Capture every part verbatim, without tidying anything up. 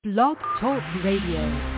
Blog Talk Radio.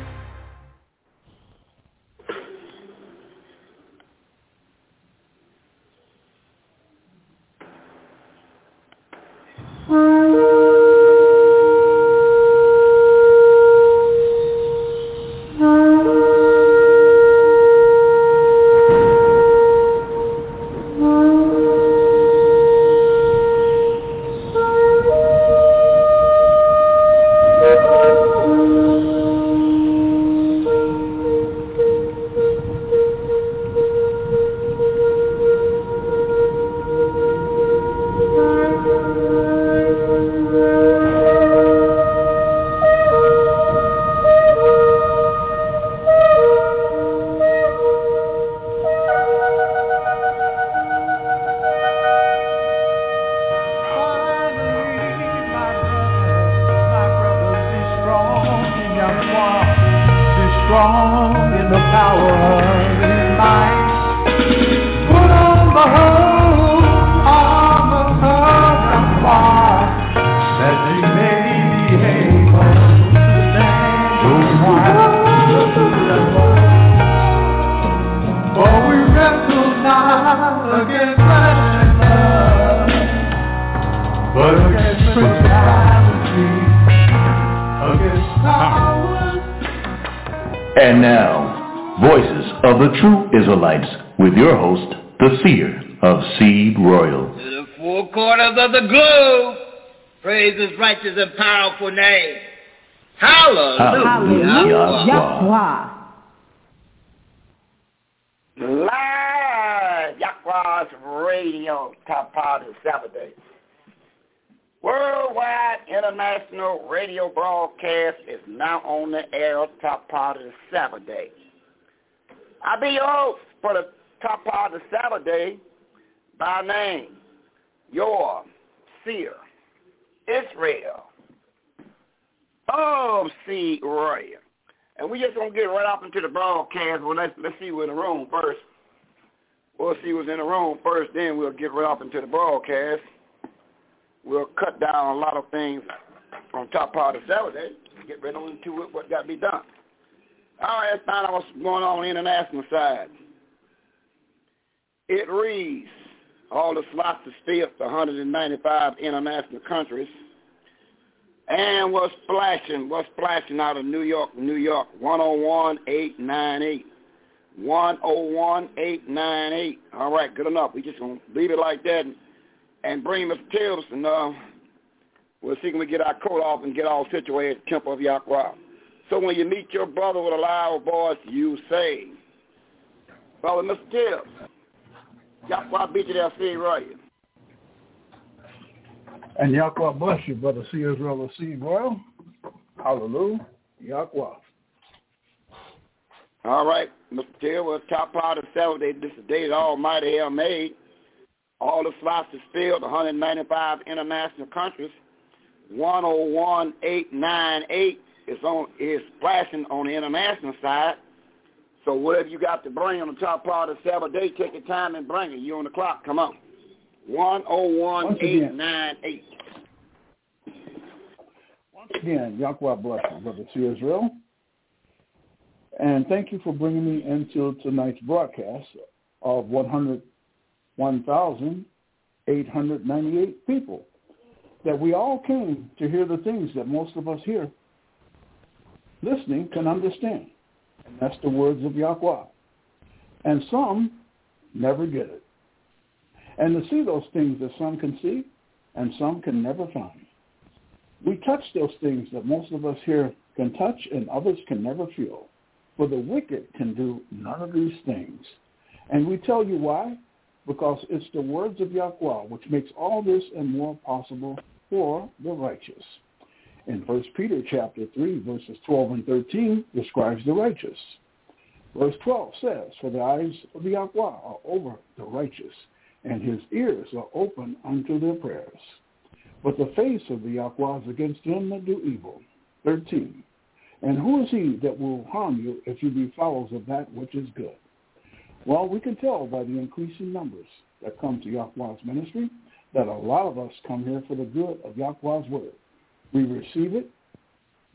And now, Voices of the True Israelites, with your host, the Seer of Seed Royal. To the four corners of the globe, praise His righteous and powerful name. Hallelujah. Hallelujah. Live Yahweh's radio, top part of Saturday. Worldwide international radio broadcast is now on the air, top part of Saturday. I'll be your host for the top part of Saturday by name, your Seer, Israel, of Seed Royal. And we just going to get right up into the broadcast. Well, let's, let's see who's in the room first. We'll see who's in the room first, then we'll get right up into the broadcast. We'll cut down a lot of things on top part of Saturday. Get right on into it, what got to be done. All right, let's find out what's going on on the international side. It reads, all the slots are filled to one hundred ninety-five international countries. And what's flashing, what's flashing out of New York, New York, one oh one eight nine eight. one oh one eight nine eight. All right, good enough. We just going to leave it like that and, and bring Mister Tibbs, and uh, we'll see can we get our coat off and get all situated at the Temple of Yahweh. So when you meet your brother with a loud voice, you say, Brother Mister Tibbs, Yahweh beat you there, see right. And Yahweh bless you, Brother C. Israel of Seed Royal. Hallelujah. Yahweh. All right, Mister Tibbs, well, top part of Saturday, this is the day that Almighty have made. All the slots is filled, one hundred ninety-five international countries. one oh one eight nine eight is on is flashing on the international side. So whatever you got to bring on the top part of Saturday, take your time and bring it. You on the clock. Come on. one oh one eight nine eight. Once again, Yahweh bless you, Brother C. Israel. And thank you for bringing me into tonight's broadcast of one hundred one thousand eight hundred ninety-eight people. That we all came to hear the things that most of us here listening can understand. And that's the words of Yahweh. And some never get it. And to see those things that some can see and some can never find. We touch those things that most of us here can touch and others can never feel. For the wicked can do none of these things. And we tell you why? Because it's the words of Yahweh which makes all this and more possible for the righteous. In First Peter chapter three, verses twelve and thirteen, describes the righteous. Verse twelve says, for the eyes of the Yahweh are over the righteous, and his ears are open unto their prayers. But the face of the Yahweh is against them that do evil. thirteen. And who is he that will harm you if you be followers of that which is good? Well, we can tell by the increasing numbers that come to Yahweh's ministry that a lot of us come here for the good of Yahweh's word. We receive it,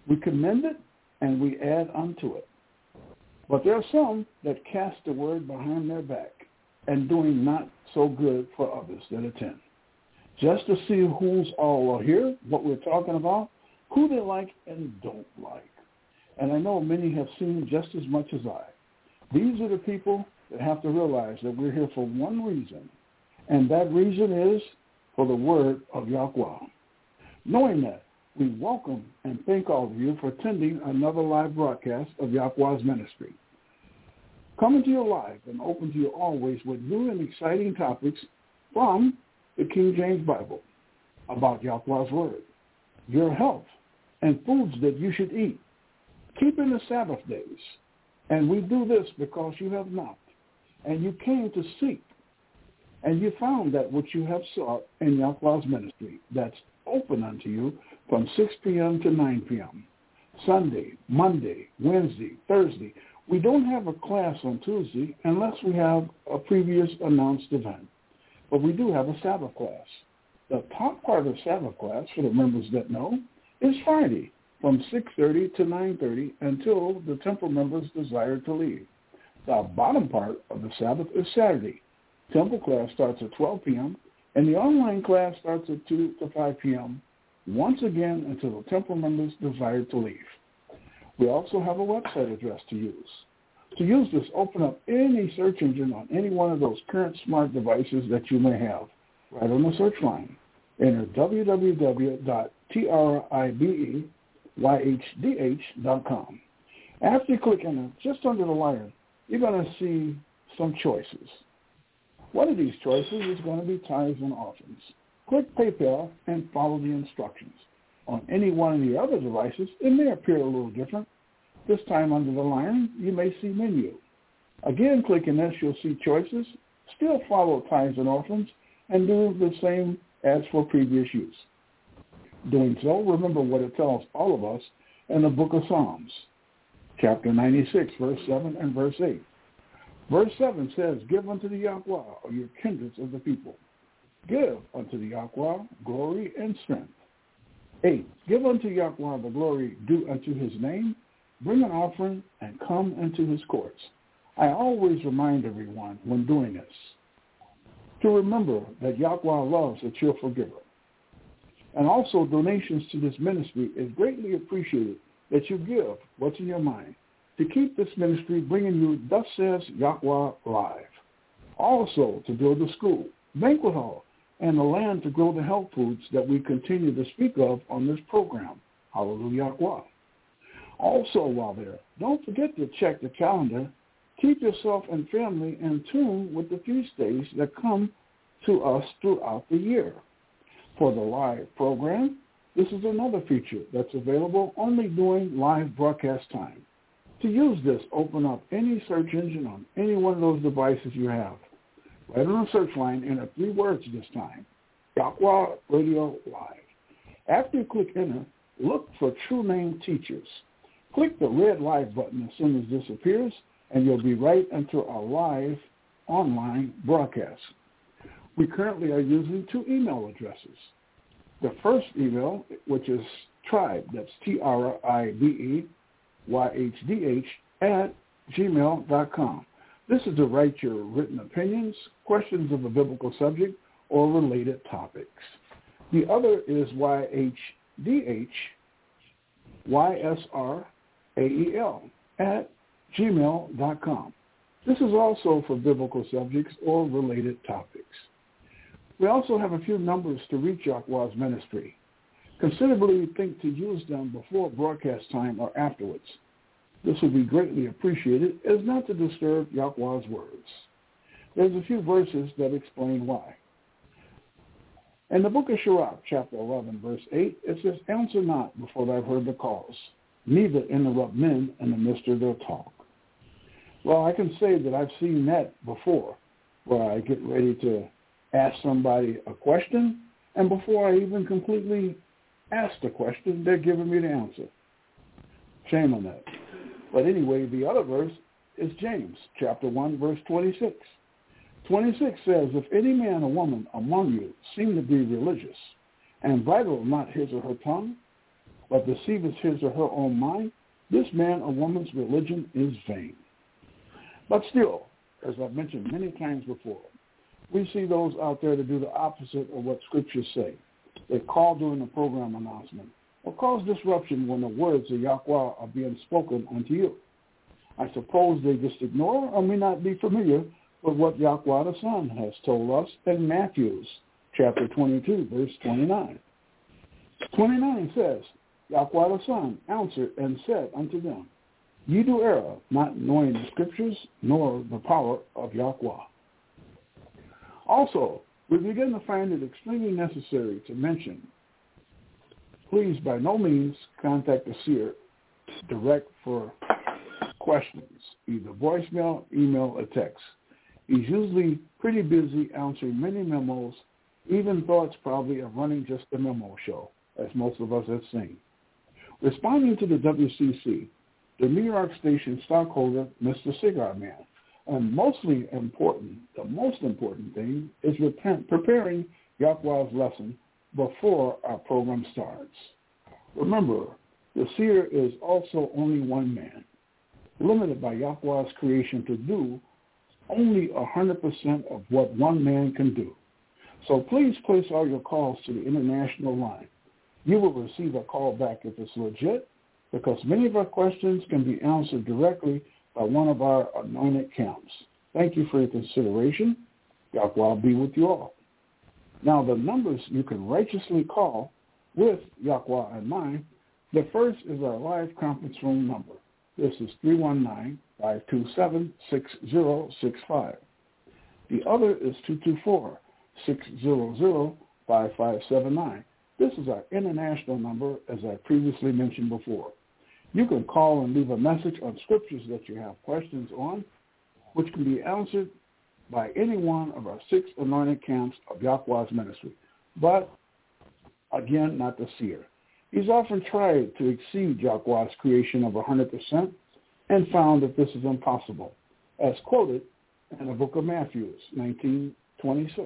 We commend it and we add unto it. But there are some that cast the word behind their back and doing not so good for others that attend. Just to see who's all are here, what we're talking about, who they like and don't like. And I know many have seen just as much as I. These are the people that have to realize that we're here for one reason, and that reason is for the word of Yahweh. Knowing that, we welcome and thank all of you for attending another live broadcast of Yahweh's ministry. Coming to you live and open to you always with new and exciting topics from the King James Bible about Yahweh's word, your health, and foods that you should eat, keeping the Sabbath days. And we do this because you have knocked, and you came to seek, and you found that which you have sought in Yahweh's ministry that's open unto you from six p.m. to nine p.m., Sunday, Monday, Wednesday, Thursday. We don't have a class on Tuesday unless we have a previous announced event, but we do have a Sabbath class. The top part of the Sabbath class, for the members that know, is Friday from six thirty to nine thirty until the temple members desire to leave. The bottom part of the Sabbath is Saturday. Temple class starts at twelve p.m., and the online class starts at two to five p.m., once again until the temple members desire to leave. We also have a website address to use. To use this, open up any search engine on any one of those current smart devices that you may have, right on the search line. Enter w w w dot tribeydh dot com. After you click enter, just under the line, you're going to see some choices. One of these choices is going to be tithes and offerings. Click PayPal and follow the instructions. On any one of the other devices, it may appear a little different. This time under the line, you may see menu. Again, clicking this, you'll see choices. Still follow tithes and offerings and do the same as for previous use. Doing so, remember what it tells all of us in the book of Psalms, chapter ninety-six, verse seven and verse eight. Verse seven says, give unto the Yahweh, or your kindreds of the people. Give unto the Yahweh glory and strength. Eight, give unto Yahweh the glory due unto his name. Bring an offering and come into his courts. I always remind everyone when doing this to remember that Yahweh loves a cheerful giver. And also donations to this ministry is greatly appreciated that you give what's in your mind to keep this ministry bringing you Thus Says Yahweh Live. Also to build a school, banquet hall, and the land to grow the health foods that we continue to speak of on this program. Hallelujah. Also while there, don't forget to check the calendar. Keep yourself and family in tune with the feast days that come to us throughout the year. For the live program, this is another feature that's available only during live broadcast time. To use this, open up any search engine on any one of those devices you have. Right on the search line, enter three words this time, Yahweh Radio Live. After you click enter, look for True Name Teachers. Click the red live button as soon as this appears, and you'll be right into our live online broadcast. We currently are using two email addresses. The first email, which is tribe, that's T R I B E Y H D H, at gmail dot com. This is to write your written opinions, questions of a biblical subject, or related topics. The other is Y H D H Y S R A E L at gmail dot com. This is also for biblical subjects or related topics. We also have a few numbers to reach Yahweh's ministry. Considerably think to use them before broadcast time or afterwards. This would be greatly appreciated as not to disturb Yahweh's words. There's a few verses that explain why. In the book of Sirach, chapter eleven, verse eight, it says, answer not before thou have heard the cause, neither interrupt men in the midst of their talk. Well, I can say that I've seen that before, where I get ready to ask somebody a question, and before I even completely ask the question, they're giving me the answer. Shame on that. But anyway, the other verse is James, chapter one, verse twenty-six. twenty-six says, if any man or woman among you seem to be religious, and bridle not his or her tongue, but deceiveth his or her own mind, this man or woman's religion is vain. But still, as I've mentioned many times before, we see those out there that do the opposite of what scriptures say. They call during the program announcement or cause disruption when the words of Yahweh are being spoken unto you. I suppose they just ignore or may not be familiar with what Yahweh the Son has told us in Matthew chapter twenty-two, verse twenty-nine. twenty-nine says, Yahweh the Son answered and said unto them, Ye do err, not knowing the scriptures nor the power of Yahweh. Also, we begin to find it extremely necessary to mention, please by no means contact the seer direct for questions, either voicemail, email, or text. He's usually pretty busy answering many memos, even thoughts probably of running just a memo show, as most of us have seen. Responding to the W C C, the New York station stockholder, Mister Cigar Man, and mostly important, the most important thing is preparing Yahweh's lesson before our program starts. Remember, the seer is also only one man, limited by Yahweh's creation to do only one hundred percent of what one man can do. So please place all your calls to the international line. You will receive a call back if it's legit, because many of our questions can be answered directly by one of our anointed camps. Thank you for your consideration. Yahweh be with you all. Now, the numbers you can righteously call with Yahweh in mind, the first is our live conference room number. This is three one nine, five two seven, six zero six five. The other is two two four, six zero zero, five five seven nine. This is our international number, as I previously mentioned before. You can call and leave a message on scriptures that you have questions on, which can be answered by any one of our six anointed camps of Yahweh's ministry. But, again, not the seer. He's often tried to exceed Yahweh's creation of one hundred percent and found that this is impossible, as quoted in the book of Matthew, nineteen twenty-six.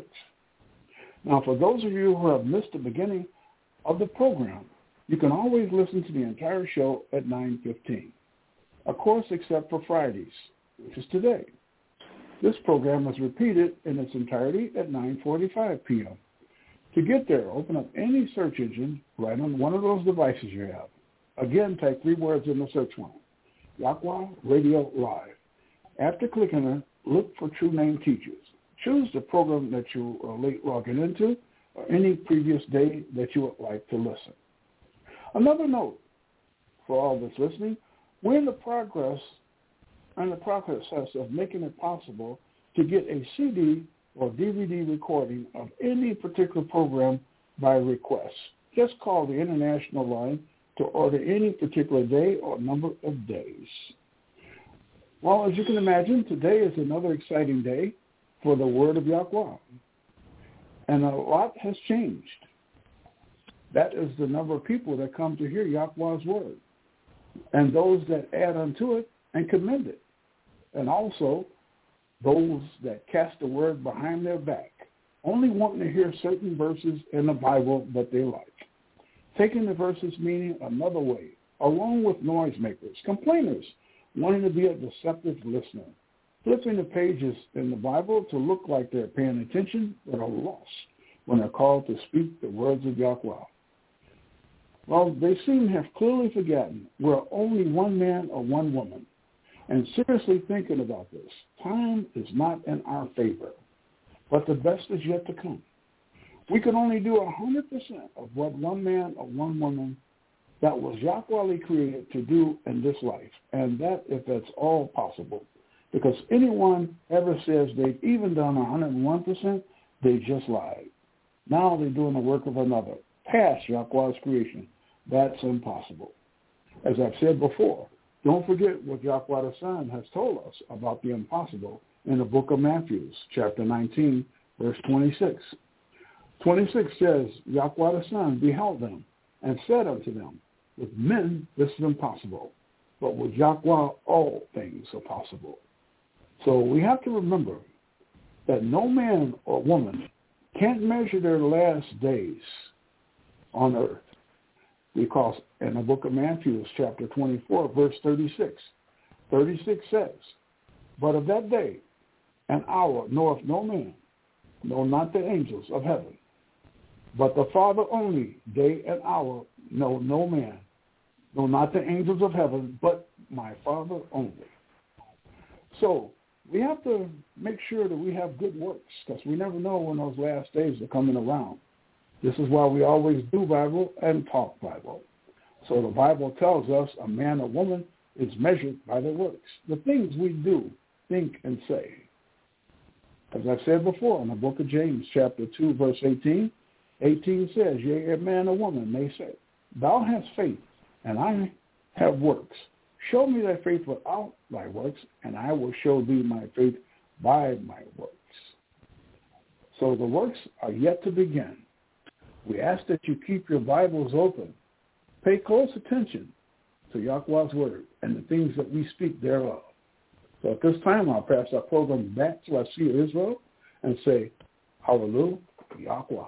Now, for those of you who have missed the beginning of the program, you can always listen to the entire show at nine fifteen. Of course, except for Fridays, which is today. This program is repeated in its entirety at nine forty-five p.m. To get there, open up any search engine right on one of those devices you have. Again, type three words in the search line, Yahweh Radio Live. After clicking it, look for True Name Teachers. Choose the program that you are late logging into or any previous day that you would like to listen. Another note for all that's listening, we're in the progress and the process of making it possible to get a C D or D V D recording of any particular program by request. Just call the international line to order any particular day or number of days. Well, as you can imagine, today is another exciting day for the Word of Yahweh. And a lot has changed. That is the number of people that come to hear Yahweh's Word, and those that add unto it and commend it, and also those that cast the Word behind their back, only wanting to hear certain verses in the Bible that they like, taking the verses meaning another way, along with noisemakers, complainers, wanting to be a deceptive listener, flipping the pages in the Bible to look like they're paying attention but are lost when they're called to speak the words of Yahweh. Well, they seem to have clearly forgotten we're only one man or one woman. And seriously thinking about this, time is not in our favor, but the best is yet to come. We can only do one hundred percent of what one man or one woman that was Yahweh created to do in this life, and that if that's all possible. Because anyone ever says they've even done one hundred one percent, they just lied. Now they're doing the work of another, past Yahweh's creation. That's impossible. As I've said before, don't forget what Yahweh the Son has told us about the impossible in the book of Matthew, chapter nineteen, verse twenty-six. twenty-six says, Yahweh the Son beheld them and said unto them, with men this is impossible, but with Yahweh all things are possible. So we have to remember that no man or woman can't measure their last days on earth, because in the book of Matthew, chapter twenty-four, verse thirty-six. thirty-six says, but of that day and hour knoweth no man, no, not the angels of heaven, but the Father only. Day and hour know no man, no, not the angels of heaven, but my Father only. So we have to make sure that we have good works, because we never know when those last days are coming around. This is why we always do Bible and talk Bible. So the Bible tells us a man or woman is measured by their works, the things we do, think, and say. As I've said before, in the book of James, chapter two, verse eighteen, eighteen says, yea, a man or woman may say, thou hast faith, and I have works. Show me thy faith without thy works, and I will show thee my faith by my works. So the works are yet to begin. We ask that you keep your Bibles open. Pay close attention to Yahweh's word and the things that we speak thereof. So at this time, I'll pass our program back to our Seer Israel and say, Hallelujah, Yahweh.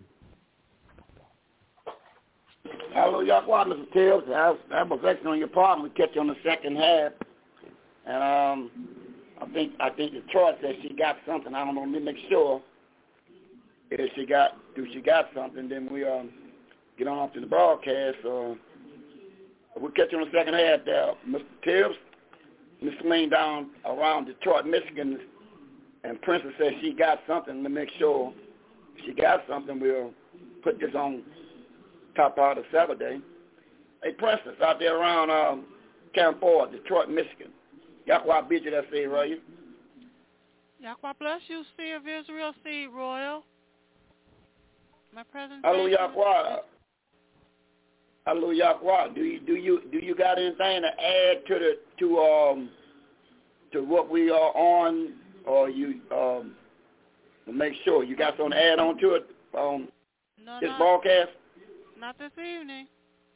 Hallelujah, Yahweh, Mister Tibbs. That, that was excellent on your part. We catch you on the second half. And um, I think I think Detroit said she got something. I don't know. Let me make sure. If she got, if she got something, then we um, get on up to the broadcast. Uh, we'll catch you on the second half there. Mister Tibbs, Miss Lane down around Detroit, Michigan, and Princess says she got something. To make sure she got something, we'll put this on top part of Saturday. Hey, Princess, out there around um, Camp Ford, Detroit, Michigan. Yahweh bid you that say, right? Yahweh bless you, Seer of Israel, Seed Royal. My presentation. Hallelujah, Yahweh. Hallelujah, Yahweh. Do you do you do you got anything to add to the to um to what we are on, or you um to make sure you got something to add on to it um no, this not, broadcast? Not this evening.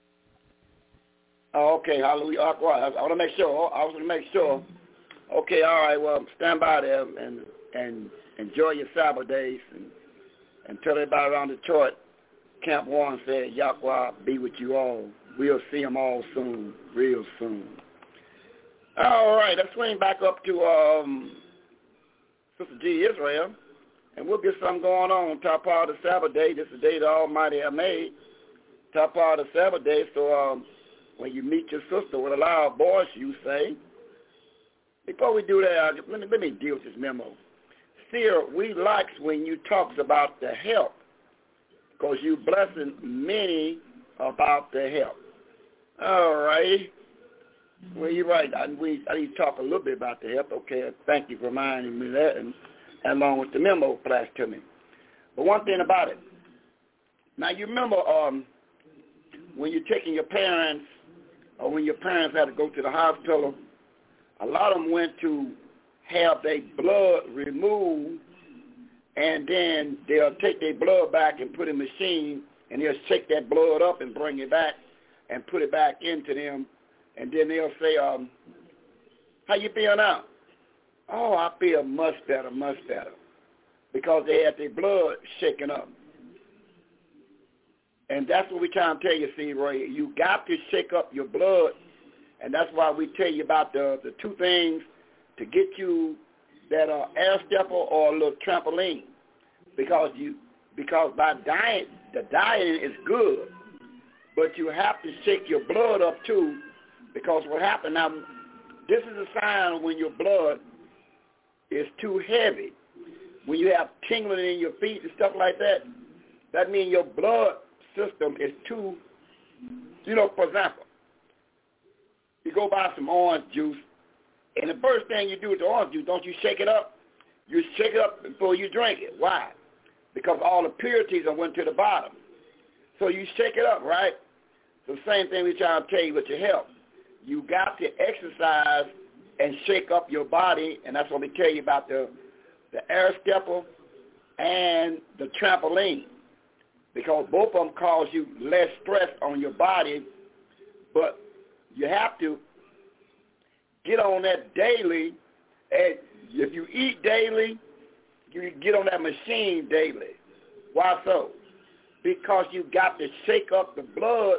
Oh, okay, hallelujah. I want to make sure. I want to make sure. Okay, all right. Well, stand by there and and enjoy your Sabbath days, and, and tell everybody around Detroit, Camp One said, Yahweh be with you all. We'll see them all soon, real soon. All right, let's swing back up to um, Sister G. Israel, and we'll get something going on. Top part of the Sabbath day. This is the day the Almighty has made. Top part of the Sabbath day. So um, when you meet your sister with a loud voice, you say, before we do that, let me, let me deal with this memo. Seer, we likes when you talks about the help, because you blessing many about the help. All right. Well, you're right. I, we, I need to talk a little bit about the help. Okay, thank you for reminding me that, and, and along with the memo flashed to me. But one thing about it, now you remember um, when you're taking your parents, or when your parents had to go to the hospital, a lot of them went to have their blood removed, and then they'll take their blood back and put in a machine, and they'll shake that blood up and bring it back and put it back into them, and then they'll say, um, how you feel now? Oh, I feel much better, much better, because they had their blood shaken up. And that's what we're trying to tell you, see, Roy. You got to shake up your blood, and that's why we tell you about the, the two things to get you that are air stepper or a little trampoline, because you because by diet, the diet is good, but you have to shake your blood up too, because what happened now, this is a sign when your blood is too heavy. When you have tingling in your feet and stuff like that, that means your blood system is too, you know, for example, you go buy some orange juice, and the first thing you do with the orange juice, don't you shake it up? You shake it up before you drink it. Why? Because all the purities are went to the bottom. So you shake it up, right? So the same thing we try to tell you with your health. You got to exercise and shake up your body, and that's what we tell you about the, the air stepper and the trampoline, because both of them cause you less stress on your body, but you have to get on that daily. And if you eat daily, you get on that machine daily. Why so? Because you got to shake up the blood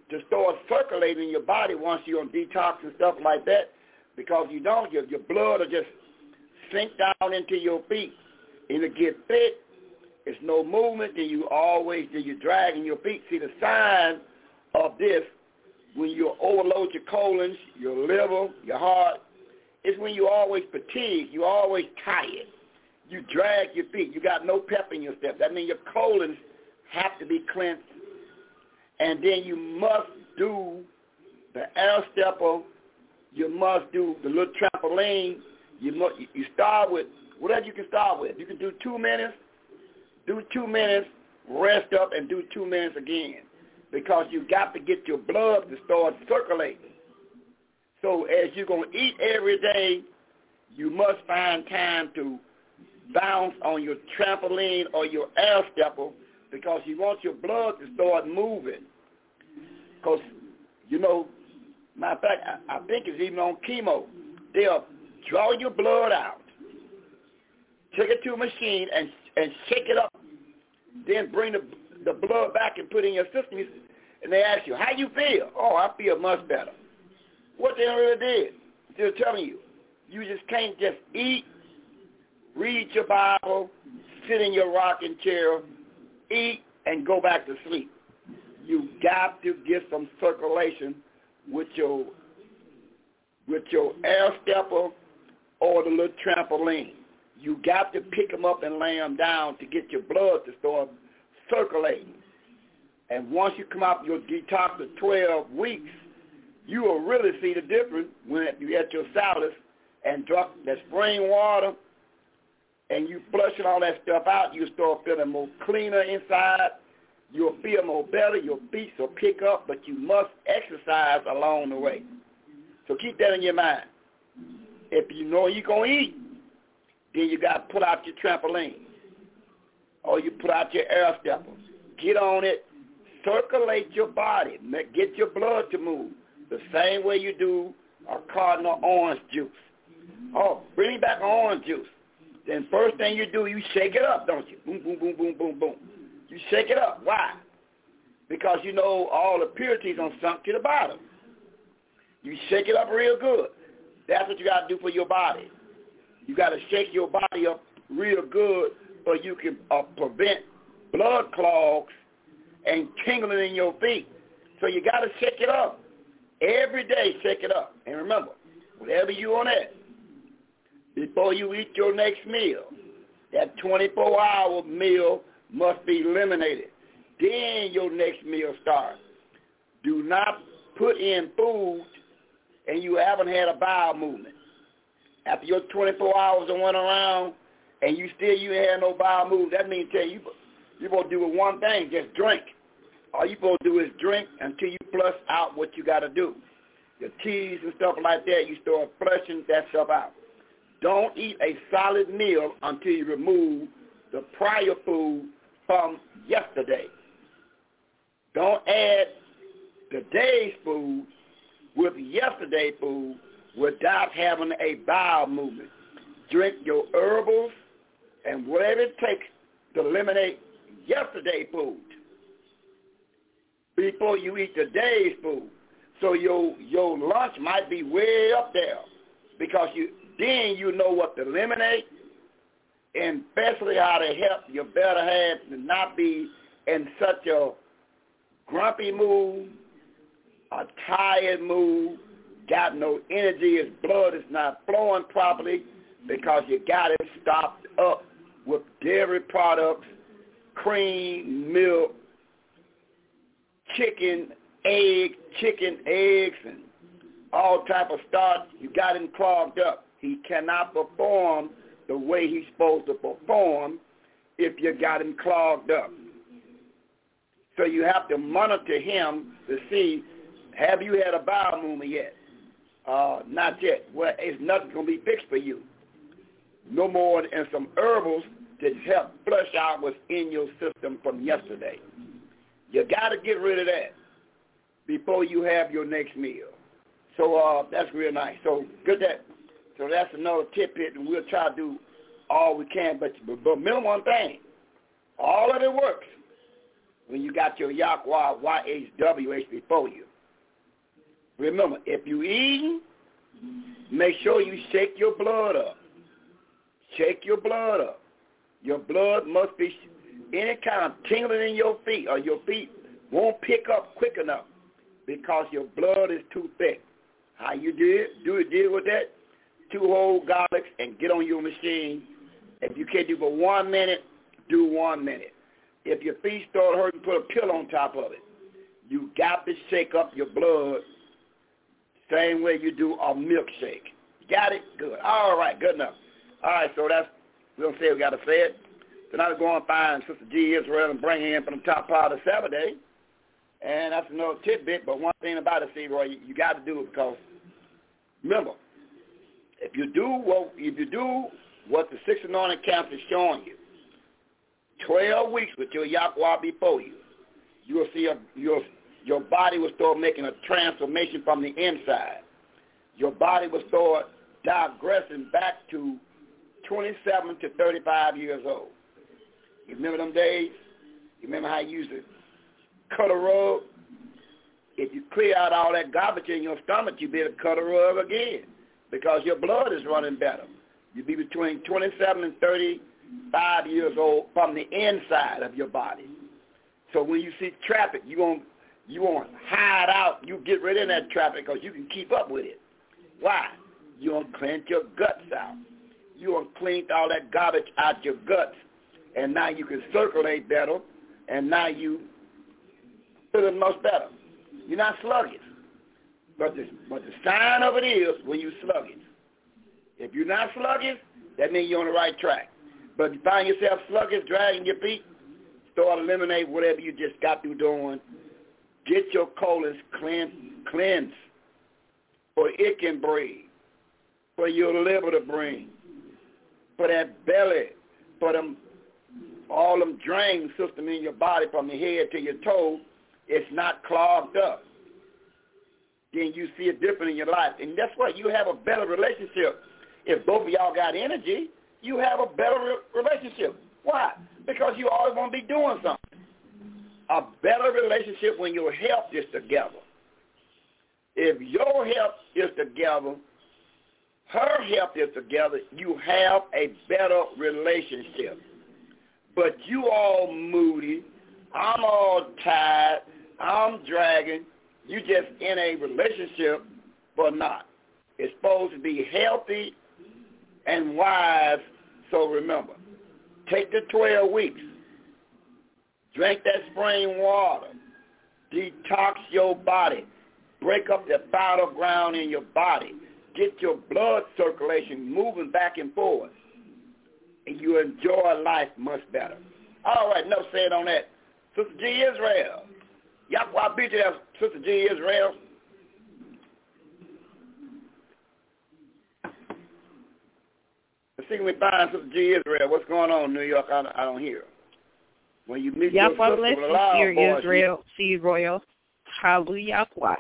to start circulating in your body once you're on detox and stuff like that, because you don't, your, your blood will just sink down into your feet. It'll get thick. It's no movement. Then you always, then you're dragging your feet. See, the sign of this, when you overload your colons, your liver, your heart, is when you always fatigued. You always tired. You drag your feet. You got no pep in your step. That means your colons have to be cleansed. And then you must do the air stepper. You must do the little trampoline. You must, you start with whatever you can start with. You can do two minutes, do two minutes, rest up, and do two minutes again, because you got to get your blood to start circulating. So as you're going to eat every day, you must find time to bounce on your trampoline or your air stepper, because you want your blood to start moving. Because, you know, matter of fact, I, I think it's even on chemo. They'll draw your blood out, take it to a machine, and and shake it up, then bring the, the blood back and put it in your system, and they ask you, how you feel? Oh, I feel much better. What they really did, they're telling you, you just can't just eat, read your Bible, sit in your rocking chair, eat, and go back to sleep. You got to get some circulation with your with your air stepper or the little trampoline. You got to pick them up and lay them down to get your blood to start circulating. And once you come out your detox of twelve weeks, you will really see the difference when you get your salads and drink that spring water and you flushing all that stuff out. You start feeling more cleaner inside. You'll feel more better. Your feet will pick up, but you must exercise along the way. So keep that in your mind. If you know you're going to eat, then you got to put out your trampoline, or you put out your air stepper. Get on it. Circulate your body. Get your blood to move the same way you do a carton of orange juice. Oh, bring back orange juice. Then first thing you do, you shake it up, don't you? Boom, boom, boom, boom, boom, boom. You shake it up. Why? Because you know all the purities are sunk to the bottom. You shake it up real good. That's what you got to do for your body. You got to shake your body up real good so you can uh, prevent blood clogs and tingling in your feet. So you got to shake it up. Every day, shake it up. And remember, whatever you on that, before you eat your next meal, that twenty-four hour meal must be eliminated. Then your next meal starts. Do not put in food and you haven't had a bowel movement. After your twenty-four hours went around and you still you ain't had no bowel movement, that means tell you you're supposed to do one thing, just drink. All you're supposed to do is drink until you flush out what you got to do. Your teas and stuff like that, you start flushing that stuff out. Don't eat a solid meal until you remove the prior food from yesterday. Don't add the day's food with yesterday's food without having a bowel movement. Drink your herbals and whatever it takes to eliminate yesterday's food before you eat the day's food. So your your lunch might be way up there, because you then you know what to eliminate, and especially how to help your better half to not be in such a grumpy mood, a tired mood, got no energy, his blood is not flowing properly because you got it stopped up with dairy products, cream, milk, chicken, egg, chicken, eggs, and all type of starch. You got him clogged up. He cannot perform the way he's supposed to perform if you got him clogged up. So you have to monitor him to see, have you had a bowel movement yet? Uh, not yet. Well, it's nothing going to be fixed for you. No more than some herbals to help flush out what's in your system from yesterday. You got to get rid of that before you have your next meal. So uh, that's real nice. So good that. So that's another tidbit, and we'll try to do all we can. But but minimum one thing, all of it works. when you got your Yahweh Y H W H before you. Remember, if you eat, make sure you shake your blood up. Shake your blood up. Your blood must be any kind of tingling in your feet, or your feet won't pick up quick enough because your blood is too thick. How you do it? Do it deal with that? Two whole garlics and get on your machine. If you can't do for one minute, do one minute. If your feet start hurting, put a pill on top of it. You got to shake up your blood same way you do a milkshake. Got it? Good. All right, good enough. All right, so that's, we don't say we got to say it. So now we're going to find Sister G. Israel and bring her in from the top part of the Saturday. And that's another tidbit, but one thing about it, see, Roy, you, you got to do it because, remember, if you do what if you do what the six anointing camps is showing you, twelve weeks with your Yahweh before you, you will see a, your your body will start making a transformation from the inside. Your body will start digressing back to twenty-seven to thirty-five years old. You remember them days? You remember how you used to cut a rug? If you clear out all that garbage in your stomach, you'll be able to cut a rug again because your blood is running better. You'll be between twenty-seven and thirty-five years old from the inside of your body. So when you see traffic, you won't, you won't hide out. You get rid of that traffic because you can keep up with it. Why? You won't cleanse your guts out. You won't clean all that garbage out your guts. And now you can circulate better, and now you feeling much better. You're not sluggish. But the, but the sign of it is when you're sluggish. If you're not sluggish, that means you're on the right track. But if you find yourself sluggish, dragging your feet, start eliminate whatever you just got through doing. Get your colons cleansed, cleansed, for it can breathe, for your liver to breathe, for that belly, for them all them drain system in your body from your head to your toe, it's not clogged up. Then you see it different in your life. And that's why you have a better relationship. If both of y'all got energy, you have a better re- relationship. Why? Because you always want to be doing something. A better relationship when your health is together. If your health is together, her health is together, you have a better relationship. But you all moody, I'm all tired, I'm dragging, you just in a relationship, but not. It's supposed to be healthy and wise, so remember, take the twelve weeks, drink that spring water, detox your body, break up the battleground in your body, get your blood circulation moving back and forth, and you enjoy life much better. All right, enough said on that. Sister G. Israel. Yahweh be to that, Sister G. Israel. Let's see if we find Sister G. Israel. What's going on in New York? I, I don't hear. When you meet your sister with a loud voice. Israel, see Royal. Hallelujah. All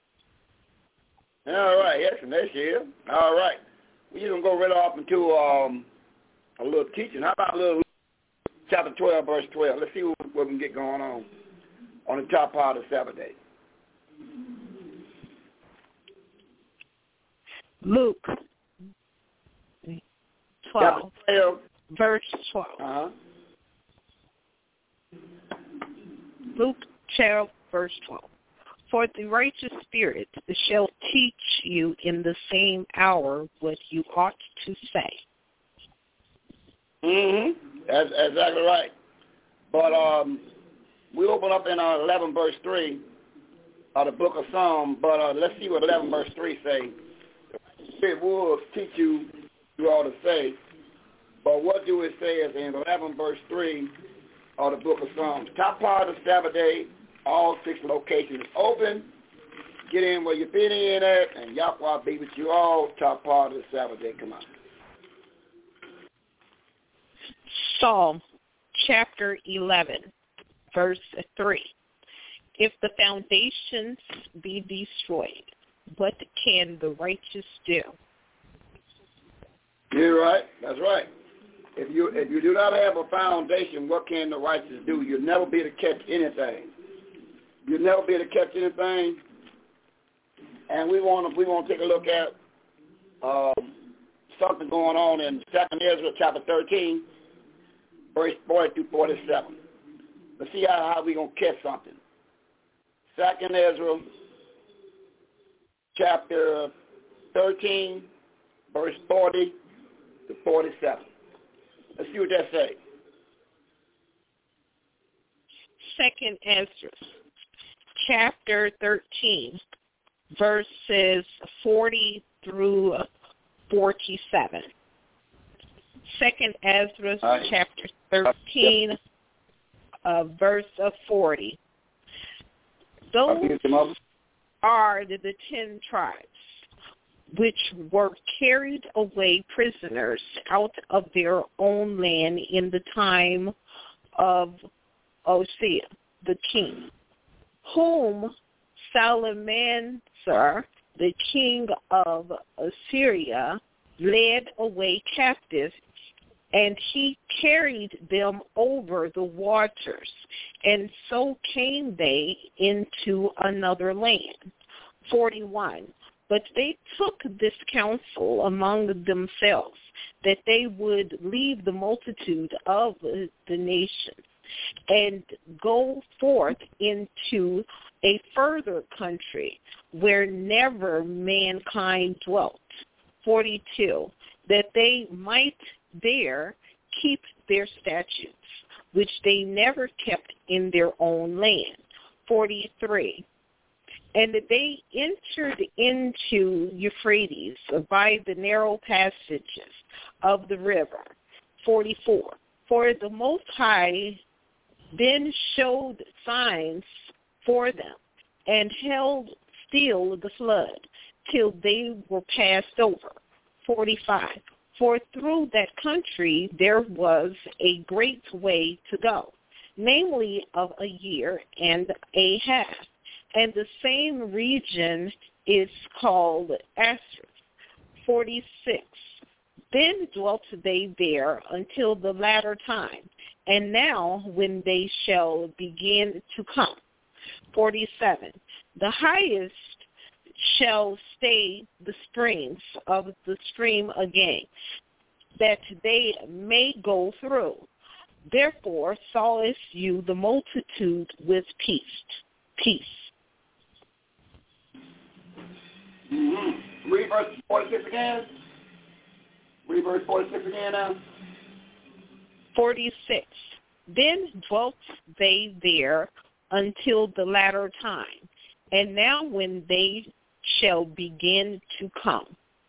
right, yes, and there she is. All right. We're just going to go right off into um, a little teaching. How about a little chapter twelve, verse twelve? Let's see what, what we can get going on on the top part of Saturday. Luke twelve, twelve. verse twelve. Uh-huh. Luke twelve, verse twelve. For the righteous spirit shall teach you in the same hour what you ought to say. Mm-hmm. That's, that's exactly right. But um, we open up in uh, eleven, verse three of the book of Psalms. But uh, let's see what eleven, verse three say. The Spirit will teach you you ought to say. But what do it say is in eleven, verse three of the book of Psalms. Top part of the Sabbath day, all six locations open. Get in where you're fitting in at, and Yahweh be with you all. Top part of the Sabbath day. Come on. Psalm chapter eleven, verse three. If the foundations be destroyed, what can the righteous do? You're right. That's right. If you if you do not have a foundation, what can the righteous do? You'll never be able to catch anything. You'll never be able to catch anything. And we want to we want to take a look at um, something going on in Second Ezra chapter thirteen, verse forty through forty-seven. Let's see how, how we gonna catch something. Second Ezra chapter thirteen, verse forty to forty-seven. Let's see what that says. Second Ezra chapter thirteen, verses forty through forty-seven. Second Ezra right. chapter thirteen, uh, verse of forty. Those are the, the ten tribes which were carried away prisoners out of their own land in the time of Osea, the king, whom Salmanasar, the king of Assyria, led away captive, and he carried them over the waters, and so came they into another land. forty-one. But they took this counsel among themselves, that they would leave the multitude of the nations and go forth into a further country where never mankind dwelt. forty-two. That they might there keep their statutes, which they never kept in their own land. forty-three. And that they entered into Euphrates by the narrow passages of the river. forty-four. For the Most High then showed signs for them, and held still the flood till they were passed over. forty-five. For through that country there was a great way to go, namely of a year and a half. And the same region is called Asher. forty-six. Then dwelt they there until the latter time, and now when they shall begin to come. forty-seven. The highest shall stay the springs of the stream again, that they may go through. Therefore sawest you the multitude with peace. Peace. Mm-hmm. Read verse forty-six again. Read verse forty-six again now. forty-six. Then dwelt they there until the latter time, and now when they shall begin to come.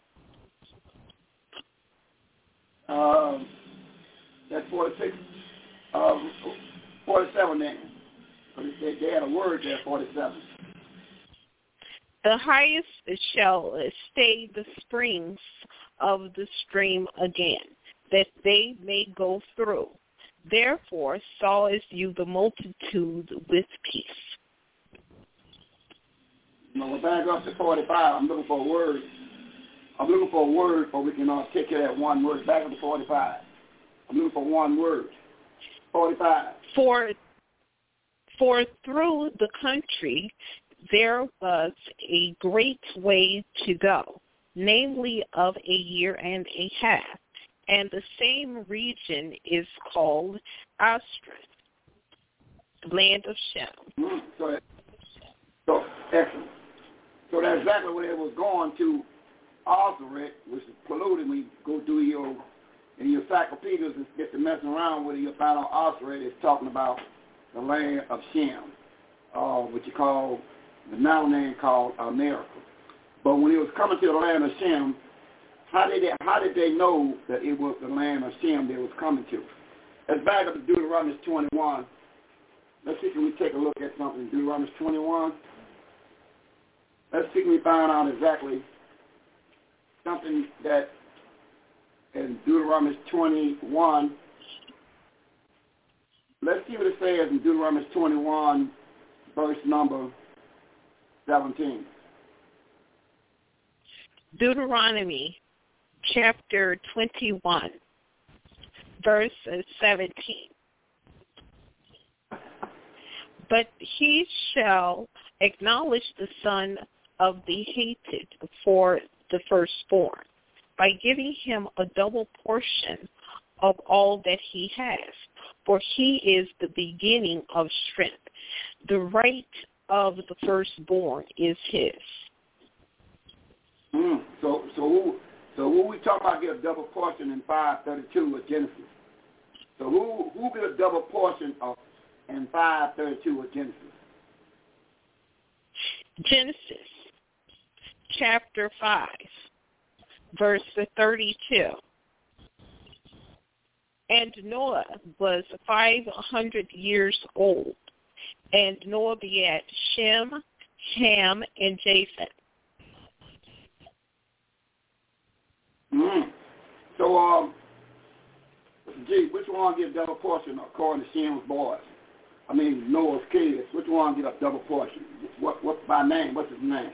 Um, that's forty-six. Um, forty-seven then. They, they had a word there, forty-seven. The highest shall stay the springs of the stream again, that they may go through. Therefore sawest you the multitude with peace. Now we're back up to forty-five. I'm looking for a word. I'm looking for a word where we can articulate one word. Back up to forty-five. I'm looking for one word. forty-five. For, for through the country there was a great way to go, namely of a year and a half, and the same region is called Astrith, land of Shem. Mm-hmm. So, so, excellent. So that's exactly where it was going to Osirith, which is polluted. When you go through your in your encyclopedias and get to messing around with it, you'll find out Osirith is talking about the land of Shem, uh, what you call the now name called America. But when it was coming to the land of Shem, how did they, how did they know that it was the land of Shem they was coming to? Let's back up to Deuteronomy twenty-one. Let's see if we take a look at something in Deuteronomy twenty-one. Let's see if we find out exactly something that in Deuteronomy twenty-one. Let's see what it says in Deuteronomy twenty-one, verse number seventeen. Deuteronomy chapter twenty-one, verse seventeen. But he shall acknowledge the son of the hated for the firstborn, by giving him a double portion of all that he has, for he is the beginning of strength. The right of the firstborn is his. Mm, so, so who, so who we talk about get a double portion in five thirty-two of Genesis? So who who get a double portion of in five thirty-two of Genesis? Genesis, chapter five, verse thirty-two. And Noah was five hundred years old, and Noah begat Shem, Ham, and Japheth. Mm-hmm. So, um, gee, which one get a double portion according to Shem's boys? I mean, Noah's kids. Which one get a double portion? What, what by name? What's his name?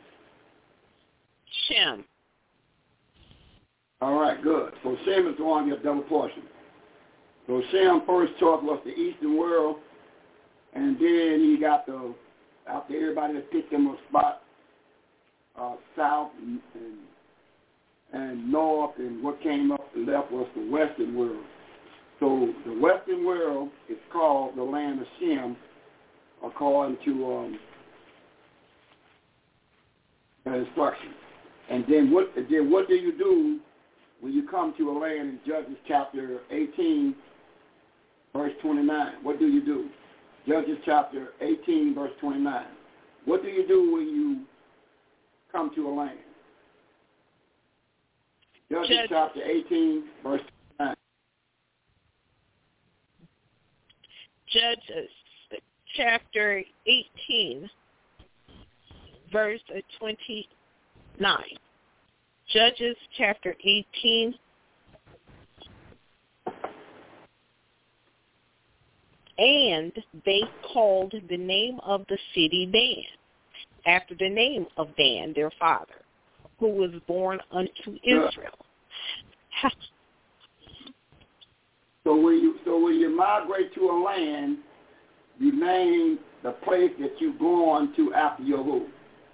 Shem. All right, good. So Shem is the one get a double portion. So Shem first choice was the eastern world, and then he got the, after everybody had picked him a spot, uh, south and, and and north, and what came up and left was the western world. So the western world is called the land of Shem, according to um, the instruction. And then what? Then what do you do when you come to a land in Judges chapter eighteen, verse twenty-nine? What do you do? Judges chapter eighteen, verse twenty-nine. What do you do when you come to a land? Judges, Judges chapter eighteen, verse twenty-nine. Judges chapter eighteen, verse twenty-nine. Judges chapter eighteen. And they called the name of the city Dan, after the name of Dan, their father, who was born unto Israel. So when you so when you migrate to a land, you name the place that you're going to after your who.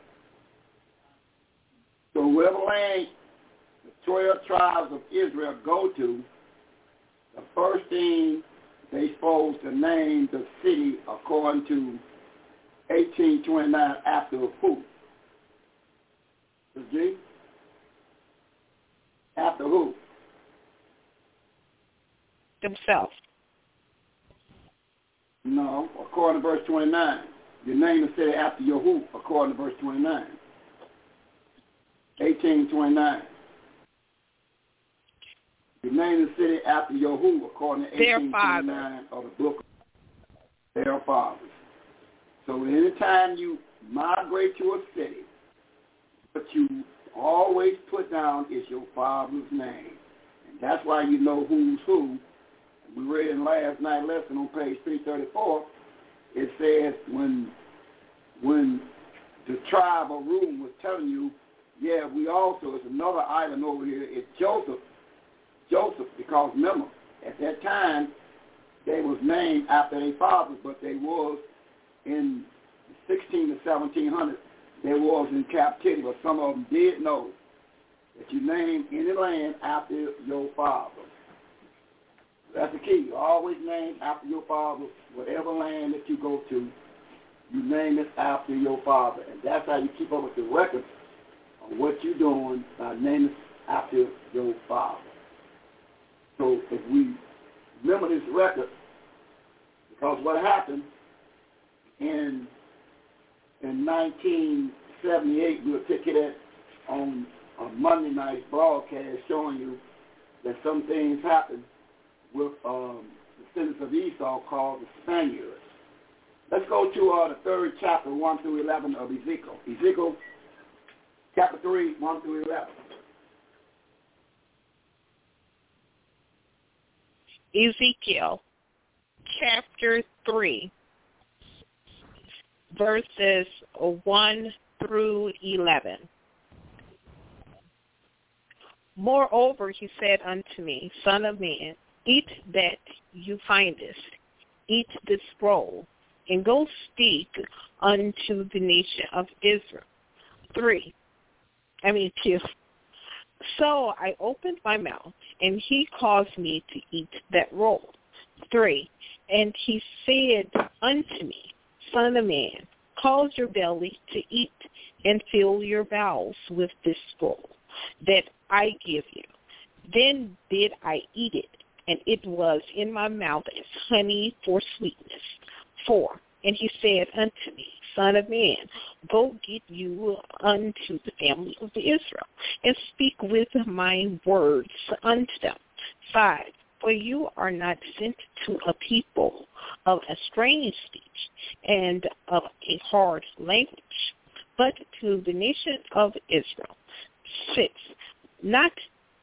So whatever land the twelve tribes of Israel go to, the first thing they supposed to name the city according to eighteen twenty-nine after who? G? After who? Themselves. No, according to verse twenty-nine. You name the city after your who, according to verse twenty-nine. eighteen twenty-nine. You name the city after your who, according to eighteen twenty-nine of the book of their fathers. So anytime you migrate to a city, what you always put down is your father's name. And that's why you know who's who. We read in last night's lesson on page three thirty-four, it says when when the tribe of Reuben was telling you, yeah, we also, it's another island over here, it's Joseph. Joseph, because remember, at that time, they was named after their fathers, but they was in sixteen to seventeen hundred, they was in captivity, but some of them did know that you name any land after your father. That's the key. You always name after your father. Whatever land that you go to, you name it after your father. And that's how you keep up with the records of what you're doing by naming it after your father. So if we remember this record, because what happened in in nineteen seventy-eight, we'll take it at on a Monday night broadcast showing you that some things happened with um, the descendants of Esau called the Spaniards. Let's go to uh, the third chapter, one through eleven of Ezekiel. Ezekiel chapter three, one through eleven. Ezekiel chapter three, verses one through eleven. Moreover, he said unto me, Son of man, Eat that you findest, eat the scroll, and go speak unto the nation of Israel. Three, I mean two. So I opened my mouth, and he caused me to eat that roll. Three, and he said unto me, Son of man, cause your belly to eat, and fill your bowels with this scroll that I give you. Then did I eat it, and it was in my mouth as honey for sweetness. Four, and he said unto me, Son of man, go get you unto the family of Israel, and speak with my words unto them. Five, for you are not sent to a people of a strange speech and of a hard language, but to the nation of Israel. Six, not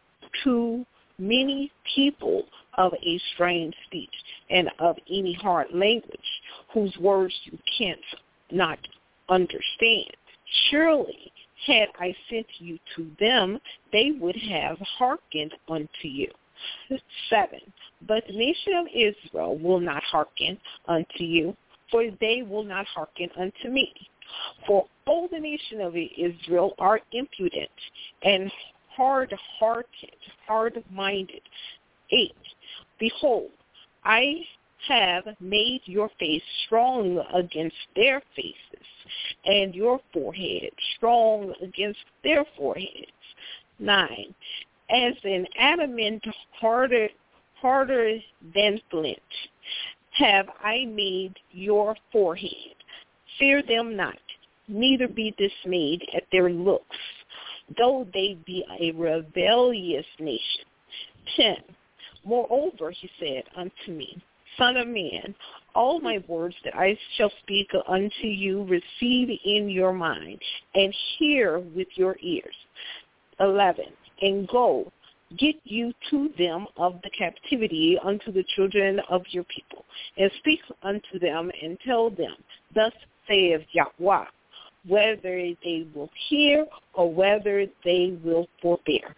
to many people of a strange speech and of any hard language, whose words you can't not understand. Surely, had I sent you to them, they would have hearkened unto you. Seven, but the nation of Israel will not hearken unto you, for they will not hearken unto me. For all the nation of Israel are impudent and hard-hearted, hard-minded. Eight, behold, I have made your face strong against their faces, and your forehead strong against their foreheads. Nine, as an adamant harder, harder than flint, have I made your forehead. Fear them not, neither be dismayed at their looks, though they be a rebellious nation. Ten, moreover, he said unto me, Son of man, all my words that I shall speak unto you receive in your mind, and hear with your ears. Eleven, and go, get you to them of the captivity unto the children of your people, and speak unto them, and tell them, Thus saith Yahweh, whether they will hear or whether they will forbear.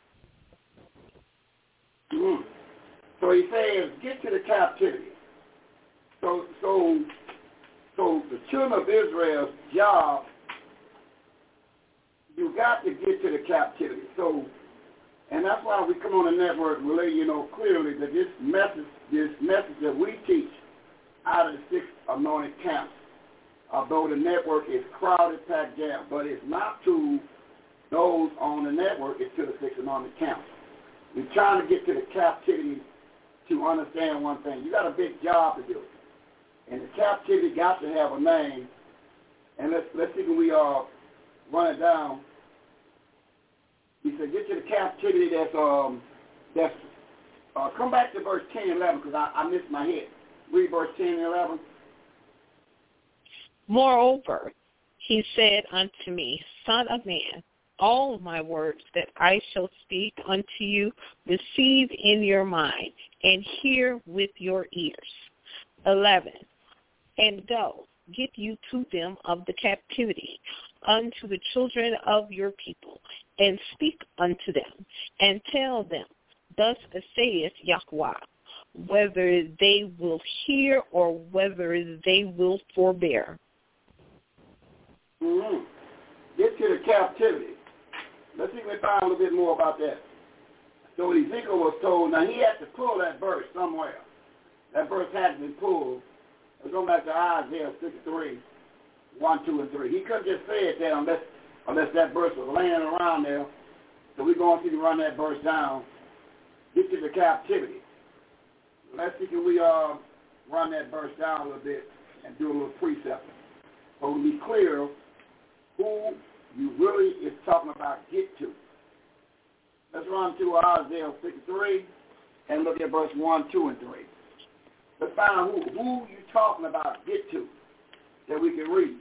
Mm. So he says, get to the captivity. So, so, so the children of Israel's job, you got to get to the captivity. So, and that's why we come on the network and let you know clearly that this message, this message that we teach out of the six anointed camps, although the network is crowded, packed, jammed, but it's not to those on the network, it's to the six anointed camps. We're trying to get to the captivity to understand one thing. You got a big job to do. And the captivity got to have a name. And let's let's see when we uh, run it down. He said, get to the captivity that's, um, that's uh, come back to verse ten and eleven, because I, I missed my head. Read verse ten and eleven. Moreover, he said unto me, Son of man, all my words that I shall speak unto you receive in your mind, and hear with your ears. Eleven, and go, get you to them of the captivity, unto the children of your people, and speak unto them, and tell them, Thus saith Yahweh, whether they will hear or whether they will forbear. Mm-hmm. Get to the captivity. Let's see if we find a little bit more about that. So Ezekiel was told, now he had to pull that verse somewhere. That verse hadn't been pulled. Let's go back to Isaiah sixty-three, one, two, and three. He couldn't just say it there unless, unless that verse was laying around there. So we're going to see to run that verse down. Get to the captivity. Let's see can we uh, run that verse down a little bit and do a little precept. So to be clear, who you really is talking about get to. Let's run to Isaiah sixty-three and look at verse one, two, and three. Let's find out who, who you talking about get to that we can read.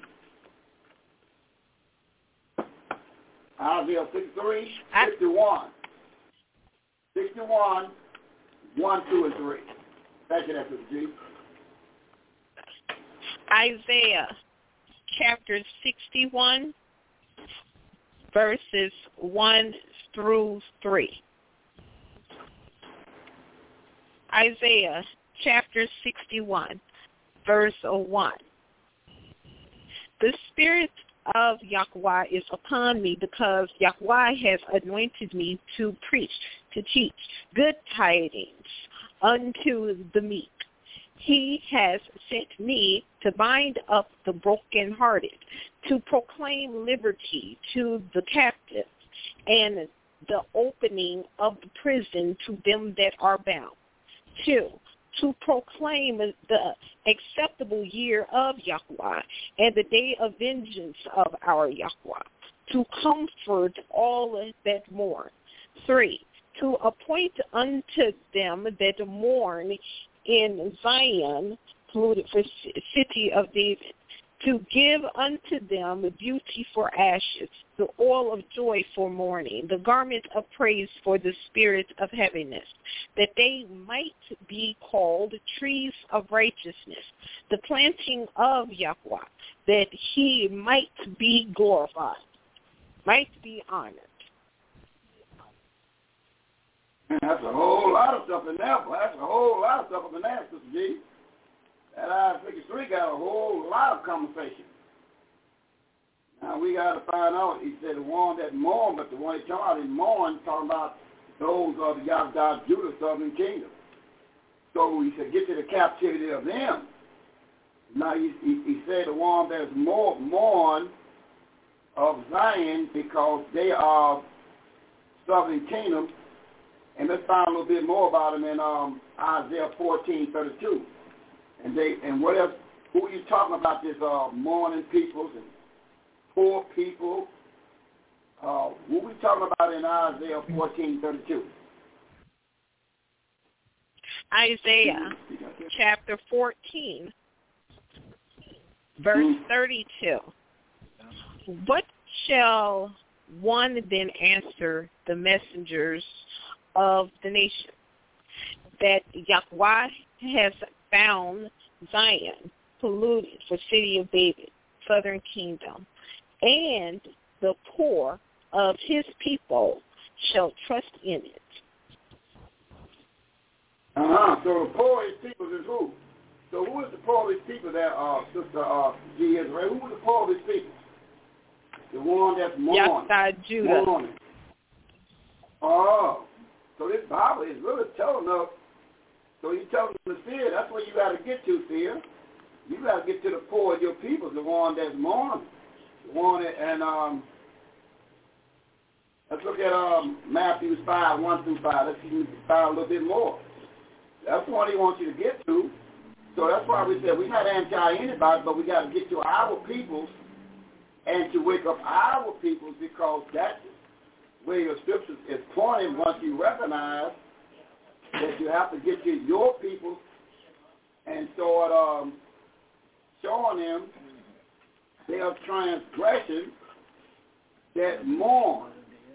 Isaiah sixty-three, sixty-one. sixty-one, one, two, and three. Thank you, that's G. Isaiah chapter sixty-one, verses one through three. Isaiah chapter sixty-one, verse one. The Spirit of Yahweh is upon me, because Yahweh has anointed me to preach, to teach good tidings unto the meek. He has sent me to bind up the brokenhearted, to proclaim liberty to the captives, and the opening of the prison to them that are bound. Two, to proclaim the acceptable year of Yahweh and the day of vengeance of our Yahweh, to comfort all that mourn. Three, to appoint unto them that mourn in Zion, polluted for city of David, to give unto them beauty for ashes, the oil of joy for mourning, the garment of praise for the spirit of heaviness, that they might be called trees of righteousness, the planting of Yahweh, that he might be glorified, might be honored. That's a whole lot of stuff in there. That's a whole lot of stuff up in there, Sister G. That Isaiah fifty-three got a whole lot of conversation. Now we got to find out. He said the one that mourn, but the one he talking about he mourn, talking about those of the Yahweh Judah southern kingdom. So he said, get to the captivity of them. Now he, he, he said the one that is more mourn of Zion, because they are southern kingdom. And let's find a little bit more about them in um, Isaiah fourteen thirty-two. And they and what else? Who are you talking about? This uh, mourning peoples and poor people. Uh, what are we talking about in Isaiah fourteen thirty-two? Isaiah chapter fourteen, verse thirty-two. What shall one then answer the messengers of the nation? That Yahweh has found Zion, polluted for city of David, southern kingdom, and the poor of his people shall trust in it. Uh-huh. So the poor of his people is who? So who is the poor of his people that, uh, Sister uh, G. Israel? Who is the poor of his people? The one that's mourning. Yahweh Judah. Mourning. Oh. So this Bible is really telling us. So he's telling them to fear. That's where you got to get to, fear. You got to get to the poor of your people, the one that's mourning. The one that, and um, let's look at um, Matthew five, one through five. Let's see if we can find a little bit more. That's the one he wants you to get to. So that's why we said we're not anti-anybody, but we got to get to our peoples and to wake up our peoples, because that's where your scriptures is pointing. Once you recognize that you have to get to your people and start um, showing them their transgression that mourn.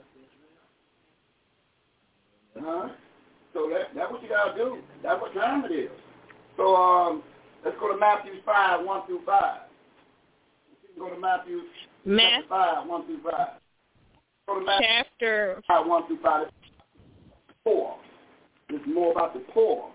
Uh-huh. So that, that's what you got to do. That's what time it is. So um, let's go to Matthew five, one through five. Let's go to Matthew Matt- five, one through five. Go to Matthew chapter five, one through five. Poor. It's more about the poor.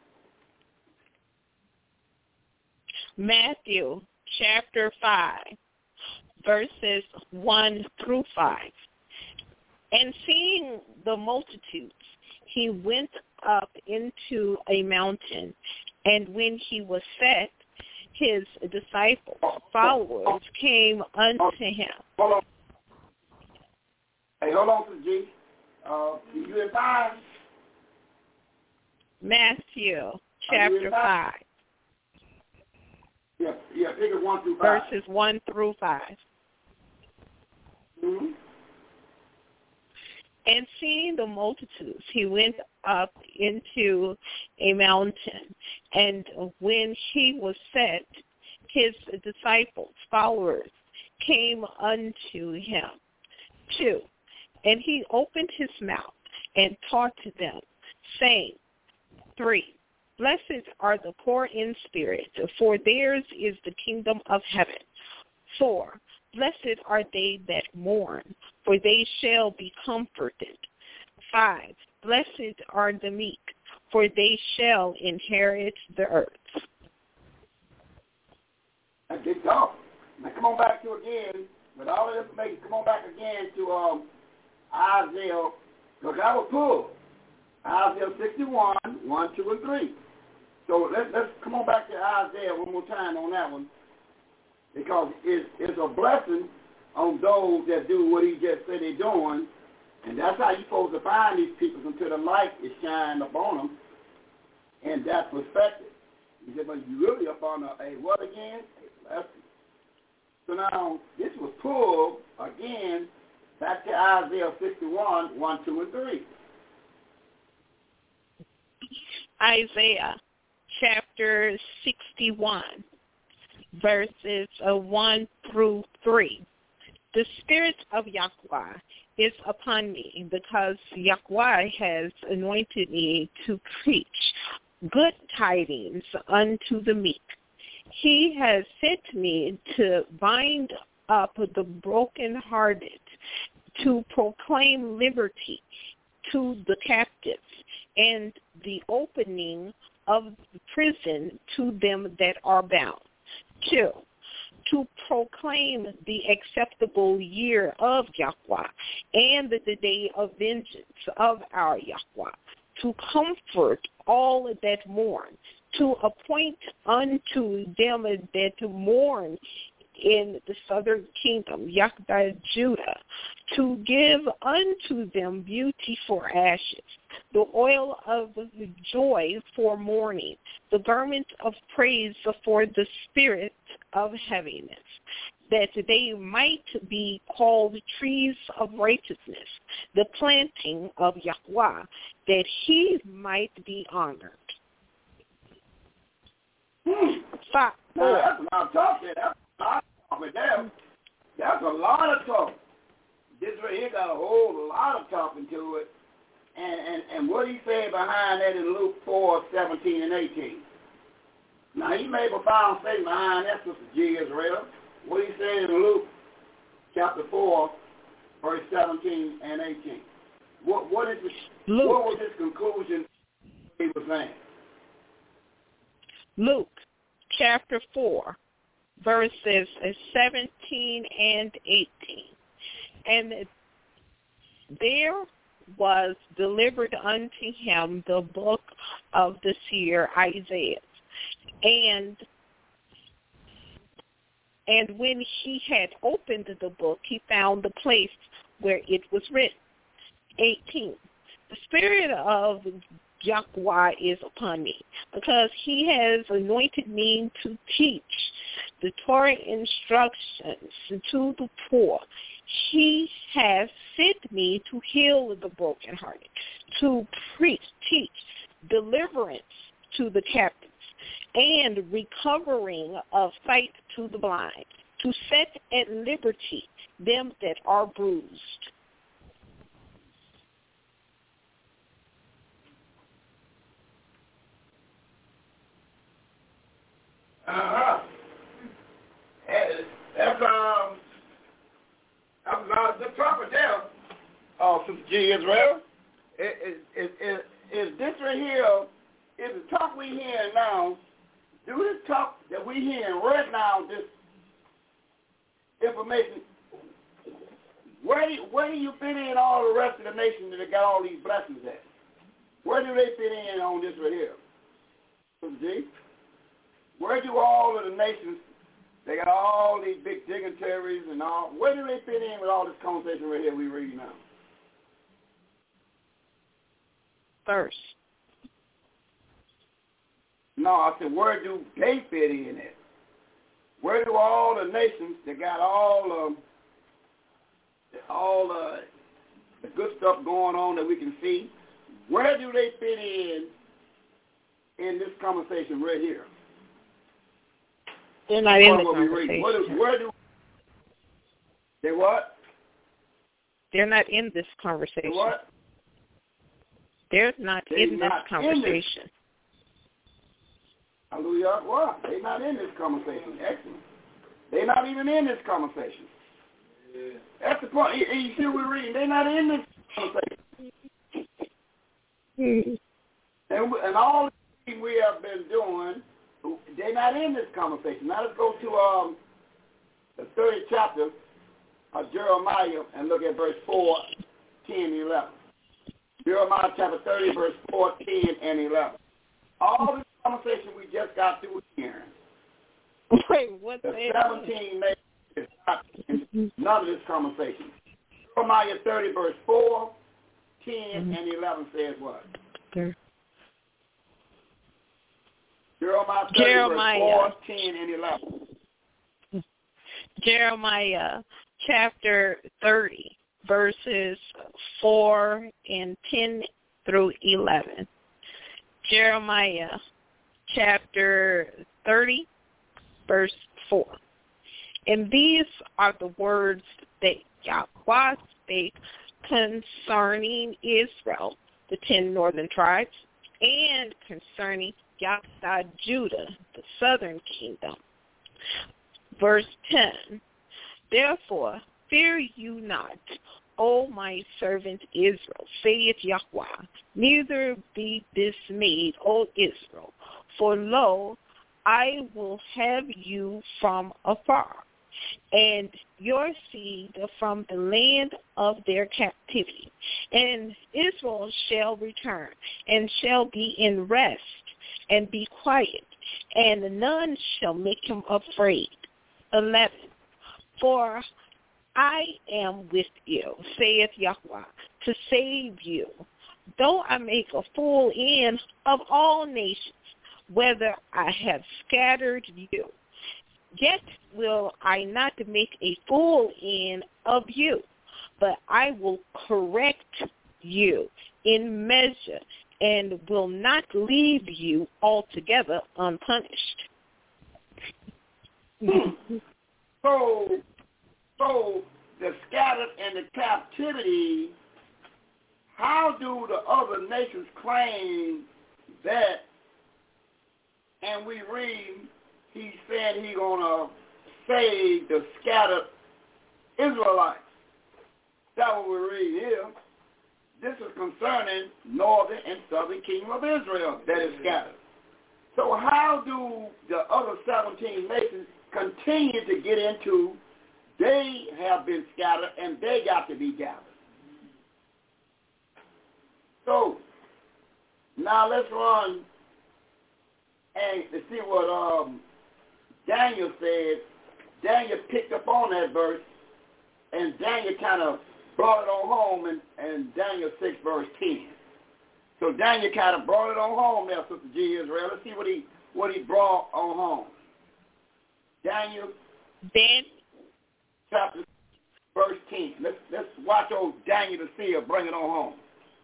Matthew chapter five, verses one through five. And seeing the multitudes, he went up into a mountain, and when he was set, his disciples, followers, came unto him. Hold on. Hey, hold on, G. Uh, you in five? Matthew chapter five, yeah, yeah, figure one through five. verses one through five. Mm-hmm. And seeing the multitudes, he went up into a mountain, and when he was set, his disciples, followers, came unto him. Two, and he opened his mouth and taught to them, saying, Three, blessed are the poor in spirit, for theirs is the kingdom of heaven. Four, blessed are they that mourn, for they shall be comforted. Five, blessed are the meek, for they shall inherit the earth. That gets off. Now come on back to again, with all the information, come on back again to um, Isaiah, look, I was pulled. Isaiah sixty-one, one, two, and three. So let's, let's come on back to Isaiah one more time on that one, because it's, it's a blessing on those that do what he just said they're doing, and that's how you're supposed to find these people until the light is shining upon them in that perspective. He said, but you really up on a, a what again? A blessing. So now, this was pulled, again, back to Isaiah sixty-one, one, two, and three. Isaiah chapter sixty-one, verses uh, one through three. The Spirit of Yahweh is upon me, because Yahweh has anointed me to preach good tidings unto the meek. He has sent me to bind up the brokenhearted, to proclaim liberty to the captives, and the opening of the prison to them that are bound. Two, to proclaim the acceptable year of Yahweh and the day of vengeance of our Yahweh, to comfort all that mourn, to appoint unto them that mourn in the southern kingdom, Yahweh Judah, to give unto them beauty for ashes, the oil of joy for mourning, the garment of praise for the spirit of heaviness, that they might be called trees of righteousness, the planting of Yahweh, that he might be honored. Hmm. Five, now, that's a lot of talk there. That's a lot of talk right there. That's a lot of talk. This right here got a whole lot of talking to it. And, and, and what he said behind that in Luke four, seventeen and eighteen. Now, he may have found statement behind that, Sister G. Israel. What he said in Luke chapter four, verse seventeen and eighteen. What, what, is this, what was his conclusion he was saying? Luke chapter four, verses seventeen and eighteen. And there was delivered unto him the book of the seer Isaiah. And and when he had opened the book, he found the place where it was written. eighteen. The Spirit of Yahweh is upon me, because he has anointed me to teach the Torah instructions to the poor. He has sent me to heal the brokenhearted, to preach, teach deliverance to the captives, and recovering of sight to the blind, to set at liberty them that are bruised. Uh-huh. That's, um, that's not the proper there. Oh, Sister G. Israel. Is, is, is, is this right here, is the talk we hearing now, do this talk that we hearing right now, this information, where do, where do you fit in all the rest of the nation that got all these blessings at? Where do they fit in on this right here? Sister G? Where do all of the nations, they got all these big dignitaries and all, where do they fit in with all this conversation right here we read now? First. No, I said, where do they fit in at? Where do all the nations that got all um, all uh, the good stuff going on that we can see, where do they fit in in this conversation right here? They're not in the conversation. Where do, where do they what? They're not in this conversation. They what? They're not They're in not this conversation. In this. Hallelujah. Why? They're not in this conversation. Excellent. They're not even in this conversation. Yeah. That's the point. You, you see what we're reading? They're not in this conversation. And, and all the things we have been doing, they're not in this conversation. Now let's go to um, the thirtieth chapter of Jeremiah and look at verse four, ten, and eleven. Jeremiah chapter thirty, verse four, ten, and eleven. All this conversation we just got through hearing. Wait, what's the that? seventeen nations is not in none of this conversation. Jeremiah thirty, verse four, ten, mm-hmm. and eleven says what? Okay. Jeremiah thirty, Jeremiah. verse four, ten, and eleven. Jeremiah chapter thirty, verses four and ten through eleven. Jeremiah chapter thirty, verse four. And these are the words that Yahweh spake concerning Israel, the ten northern tribes, and concerning Yahweh Judah, the southern kingdom. Verse ten. Therefore, fear you not, O my servant Israel, saith Yahweh, neither be dismayed, O Israel, for lo, I will have you from afar, and your seed from the land of their captivity. And Israel shall return, and shall be in rest, and be quiet, and none shall make him afraid. eleven. For I am with you, saith Yahweh, to save you, though I make a full end of all nations, whether I have scattered you. Yet will I not make a full end of you, but I will correct you in measure, and will not leave you altogether unpunished. So, so the scattered and the captivity, how do the other nations claim that? And we read, he said he's going to save the scattered Israelites. That's what we read here. This is concerning northern and southern kingdom of Israel that is scattered. So how do the other seventeen nations continue to get into, they have been scattered and they got to be gathered? So now let's run and to see what um, Daniel said. Daniel picked up on that verse, and Daniel kind of brought it on home in, in Daniel six, verse ten. So Daniel kind of brought it on home there, Sister G. Israel. Let's see what he what he brought on home. Daniel, Ben, chapter verse ten. Let's let's watch old Daniel the seer bring it on home.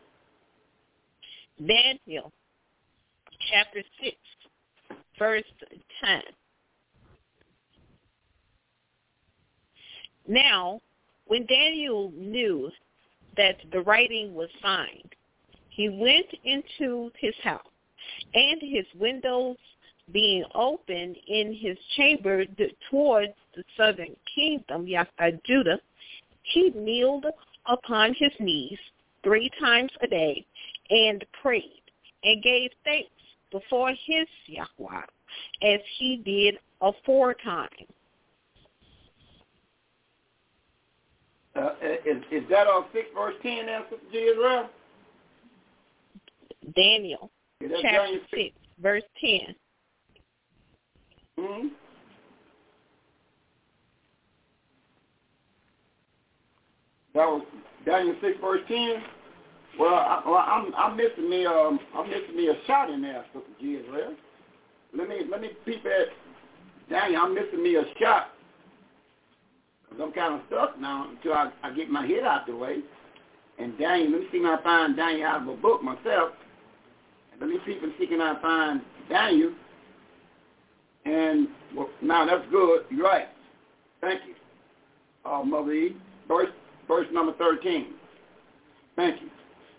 Daniel, chapter six, verse ten. Now, when Daniel knew that the writing was signed, he went into his house, and his windows being open in his chamber towards the southern kingdom, Yahweh Judah, he kneeled upon his knees three times a day and prayed and gave thanks before his Yahweh as he did aforetime. Uh, is, is that on six verse ten there, Sister G. Israel? Daniel, yeah, chapter Daniel six, verse ten. Mm-hmm. That was Daniel six verse ten. Well, I, well I'm I'm missing me um I'm missing me a shot in there, Sister G. Israel. Let me let me peep at Daniel. I'm missing me a shot. I'm kind of stuck now until I, I get my head out the way. And Daniel, let me see if I find Daniel out of a book myself. Let me see if I can I find Daniel. And well, now that's good. You're right. Thank you, uh, Mother E. Verse, verse number thirteen. Thank you.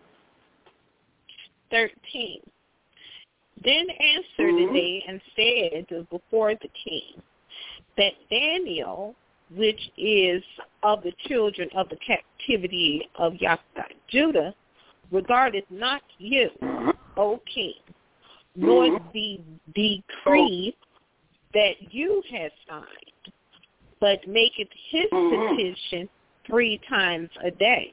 Thirteen. Then answered mm-hmm. they and said before the king that Daniel, which is of the children of the captivity of Yahweh Judah, regardeth not you, O king, nor the decree that you have signed, but maketh his petition three times a day.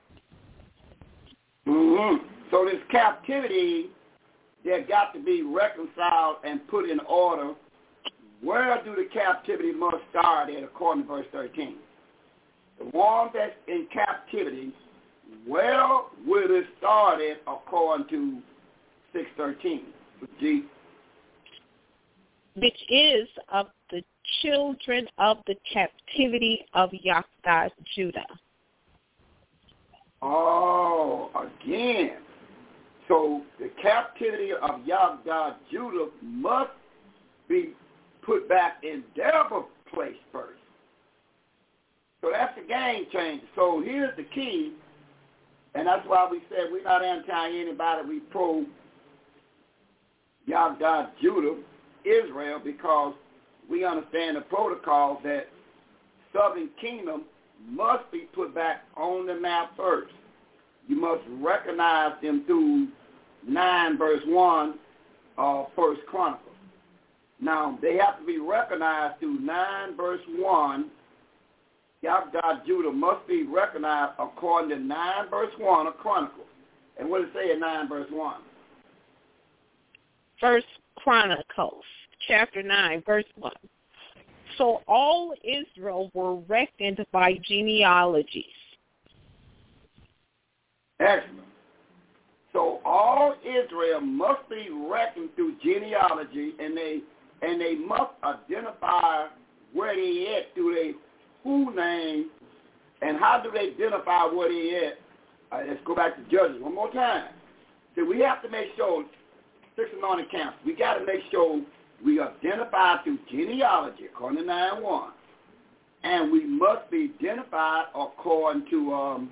Mm-hmm. So this captivity, there got to be reconciled and put in order. Where do the captivity must start at, according to verse thirteen? The one that's in captivity, where will it start at, according to six thirteen? G. Which is of the children of the captivity of Yahweh Judah. Oh, again. So the captivity of Yahweh Judah must be put back in their place first. So that's the game changer. So here's the key, and that's why we said we're not anti anybody. We pro Yahweh Judah, Israel, because we understand the protocol that Southern Kingdom must be put back on the map first. You must recognize them through nine verse one of First Chronicles. Now, they have to be recognized through nine verse one. Yahweh Judah must be recognized according to nine verse one of Chronicles. And what does it say in nine verse one? First Chronicles, chapter nine, verse one. So all Israel were reckoned by genealogies. Excellent. So all Israel must be reckoned through genealogy, and they and they must identify where they at through their full name. And how do they identify where they at? Uh, let's go back to Judges one more time. So we have to make sure, six anointed camps, we got to make sure we identify through genealogy, according to nine one. And we must be identified according to um,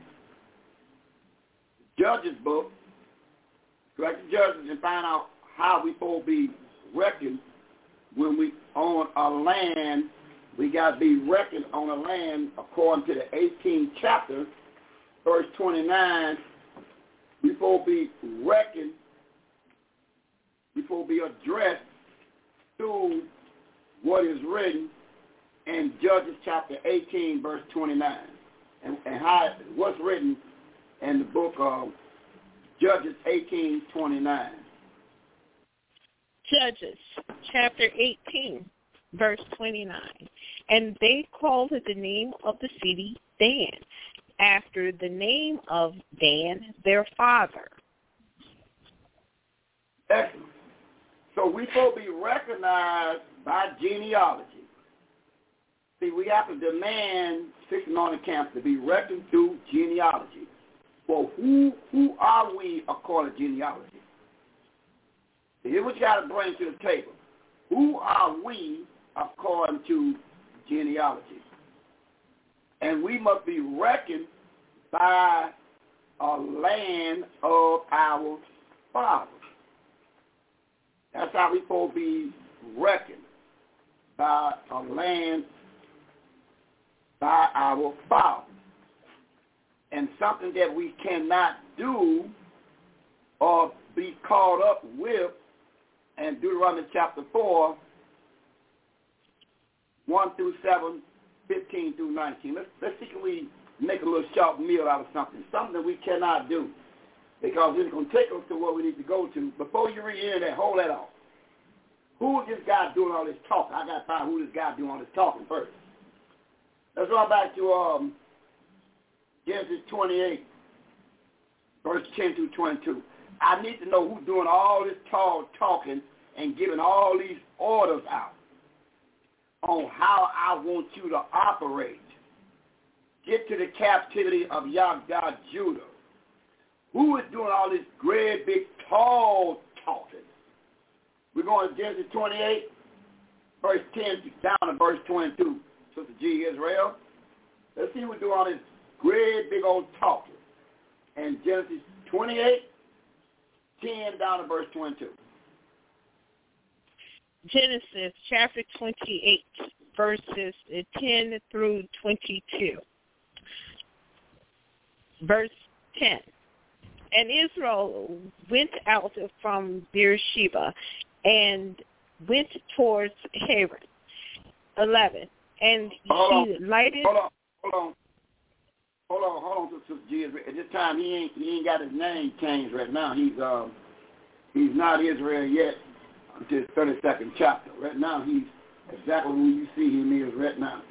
Judges book. Go back to Judges and find out how we supposed to be reckoned when we own a land. We got to be reckoned on a land according to the eighteenth chapter, verse twenty-nine. We supposed to be reckoned, we supposed to be addressed through what is written in Judges chapter eighteen, verse twenty-nine. And, and how what's written in the book of Judges eighteen, twenty-nine. Judges chapter eighteen, verse twenty-nine. And they called the name of the city Dan, after the name of Dan, their father. Excellent. So we supposed to be recognized by genealogy. See, we have to demand six anointed camps to be reckoned through genealogy. Well, who who are we according to genealogy? Here's what you got to bring to the table. Who are we according to genealogy? And we must be reckoned by a land of our fathers. That's how we're supposed to be reckoned, by a land by our fathers. And something that we cannot do or be caught up with in Deuteronomy chapter four, one through seven, fifteen through nineteen. Let's, let's see if we make a little sharp meal out of something, something that we cannot do, because it's going to take us to where we need to go to. Before you read into that, hold that off. Who is this guy doing all this talking? I got to find who this guy doing all this talking first. Let's go back to um, Genesis twenty-eight, verse ten through twenty-two. I need to know who's doing all this tall talking and giving all these orders out on how I want you to operate. Get to the captivity of Yahweh Judah. Who is doing all this great, big, tall talking? We're going to Genesis twenty-eight, verse ten down to verse twenty-two. Sister G, Israel. Let's see who's doing all this great, big old talking. And Genesis twenty-eight, ten down to verse twenty-two. Genesis chapter twenty-eight, verses ten through twenty-two. Verse ten. And Israel went out from Beersheba and went towards Haran. eleven. And hold he on. lighted... Hold on, hold on. Hold on, hold on, Sister Jesus. At this time, he ain't he ain't got his name changed right now. He's um he's not Israel yet until the thirty-second chapter. Right now, he's exactly who you see him is right now.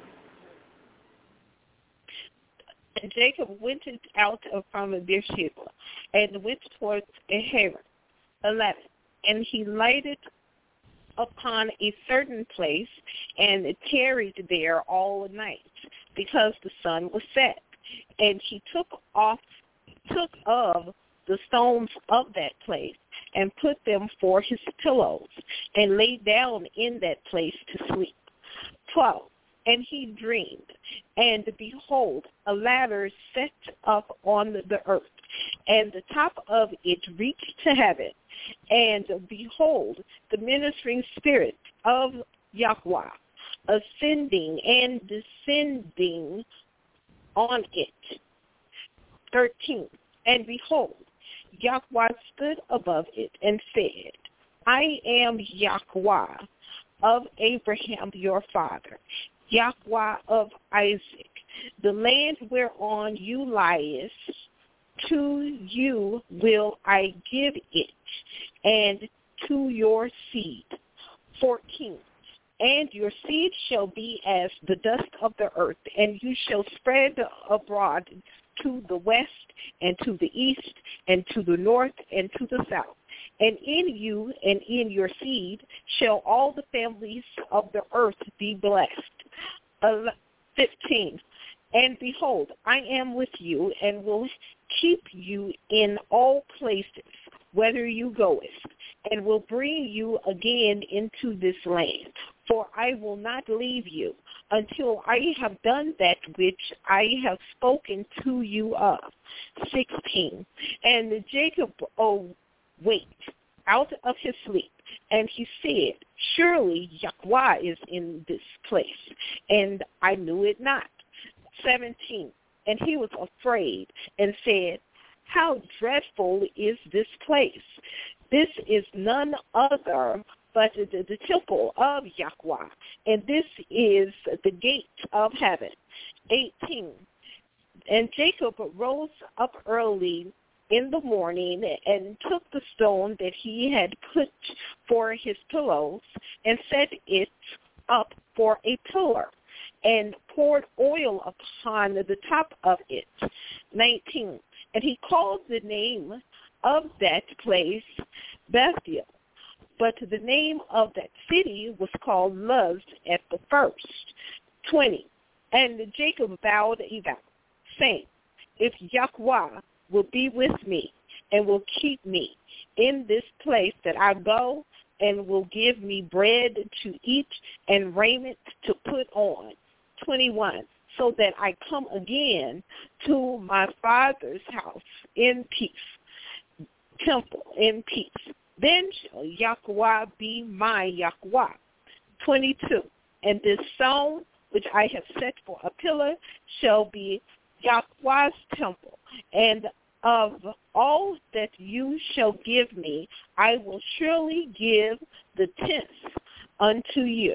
And Jacob went out from Beersheba and went towards Haran. eleven. And he lighted upon a certain place and tarried there all night because the sun was set. And he took off, took of the stones of that place and put them for his pillows and lay down in that place to sleep. twelve. And he dreamed, and behold, a ladder set up on the earth, and the top of it reached to heaven. And behold, the ministering spirit of Yahweh ascending and descending on it. thirteen. And behold, Yahweh stood above it and said, I am Yahweh of Abraham your father, Yahweh of Isaac. The land whereon you liest, to you will I give it, and to your seed. fourteen. And your seed shall be as the dust of the earth, and you shall spread abroad to the west, and to the east, and to the north, and to the south. And in you and in your seed shall all the families of the earth be blessed. fifteen. And behold, I am with you, and will keep you in all places, whither you goest, and will bring you again into this land. For I will not leave you until I have done that which I have spoken to you of. sixteen. And Jacob awaked out of his sleep, and he said, surely Yahweh is in this place, and I knew it not. seventeen. And he was afraid and said, how dreadful is this place? This is none other but the, the temple of Yahweh, and this is the gate of heaven. eighteen. And Jacob rose up early in the morning and took the stone that he had put for his pillows and set it up for a pillar, and poured oil upon the top of it. nineteen. And he called the name of that place Bethel, but the name of that city was called Luz at the first. twenty. And Jacob vowed a vow, saying, if Yahweh will be with me and will keep me in this place that I go, and will give me bread to eat and raiment to put on. twenty-one. So that I come again to my father's house in peace, temple in peace. Then shall Yahweh be my Yahweh. twenty-two. And this stone which I have set for a pillar shall be Yahweh's temple. And of all that you shall give me, I will surely give the tenth unto you.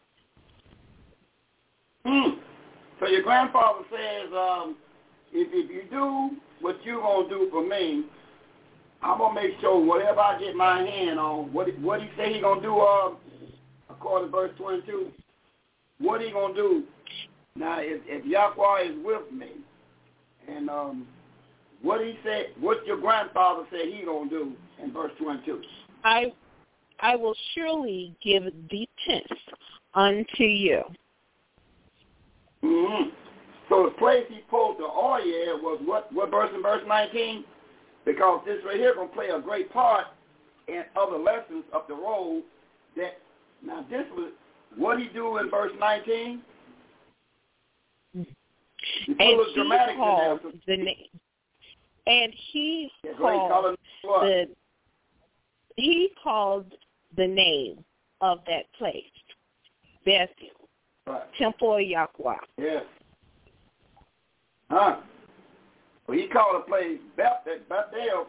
Mm. So your grandfather says, um, if, if you do what you're going to do for me, I'm going to make sure whatever I get my hand on, what what he say he going to do, uh, according to verse twenty-two, what he going to do? Now, if, if Yahweh is with me, and um, what he said, what your grandfather said he going to do in verse twenty-two? I, I will surely give the tenth unto you. Mm-hmm. So the place he poured the oil was what, what verse in verse nineteen? Because this right here going to play a great part in other lessons up the road. That now this was what he do in verse nineteen. And he called the name. And he yeah, called the he called the name of that place Bethel. Right. Temple of Yahweh. Yes. Huh. Well, he called the place Bethel, Bethel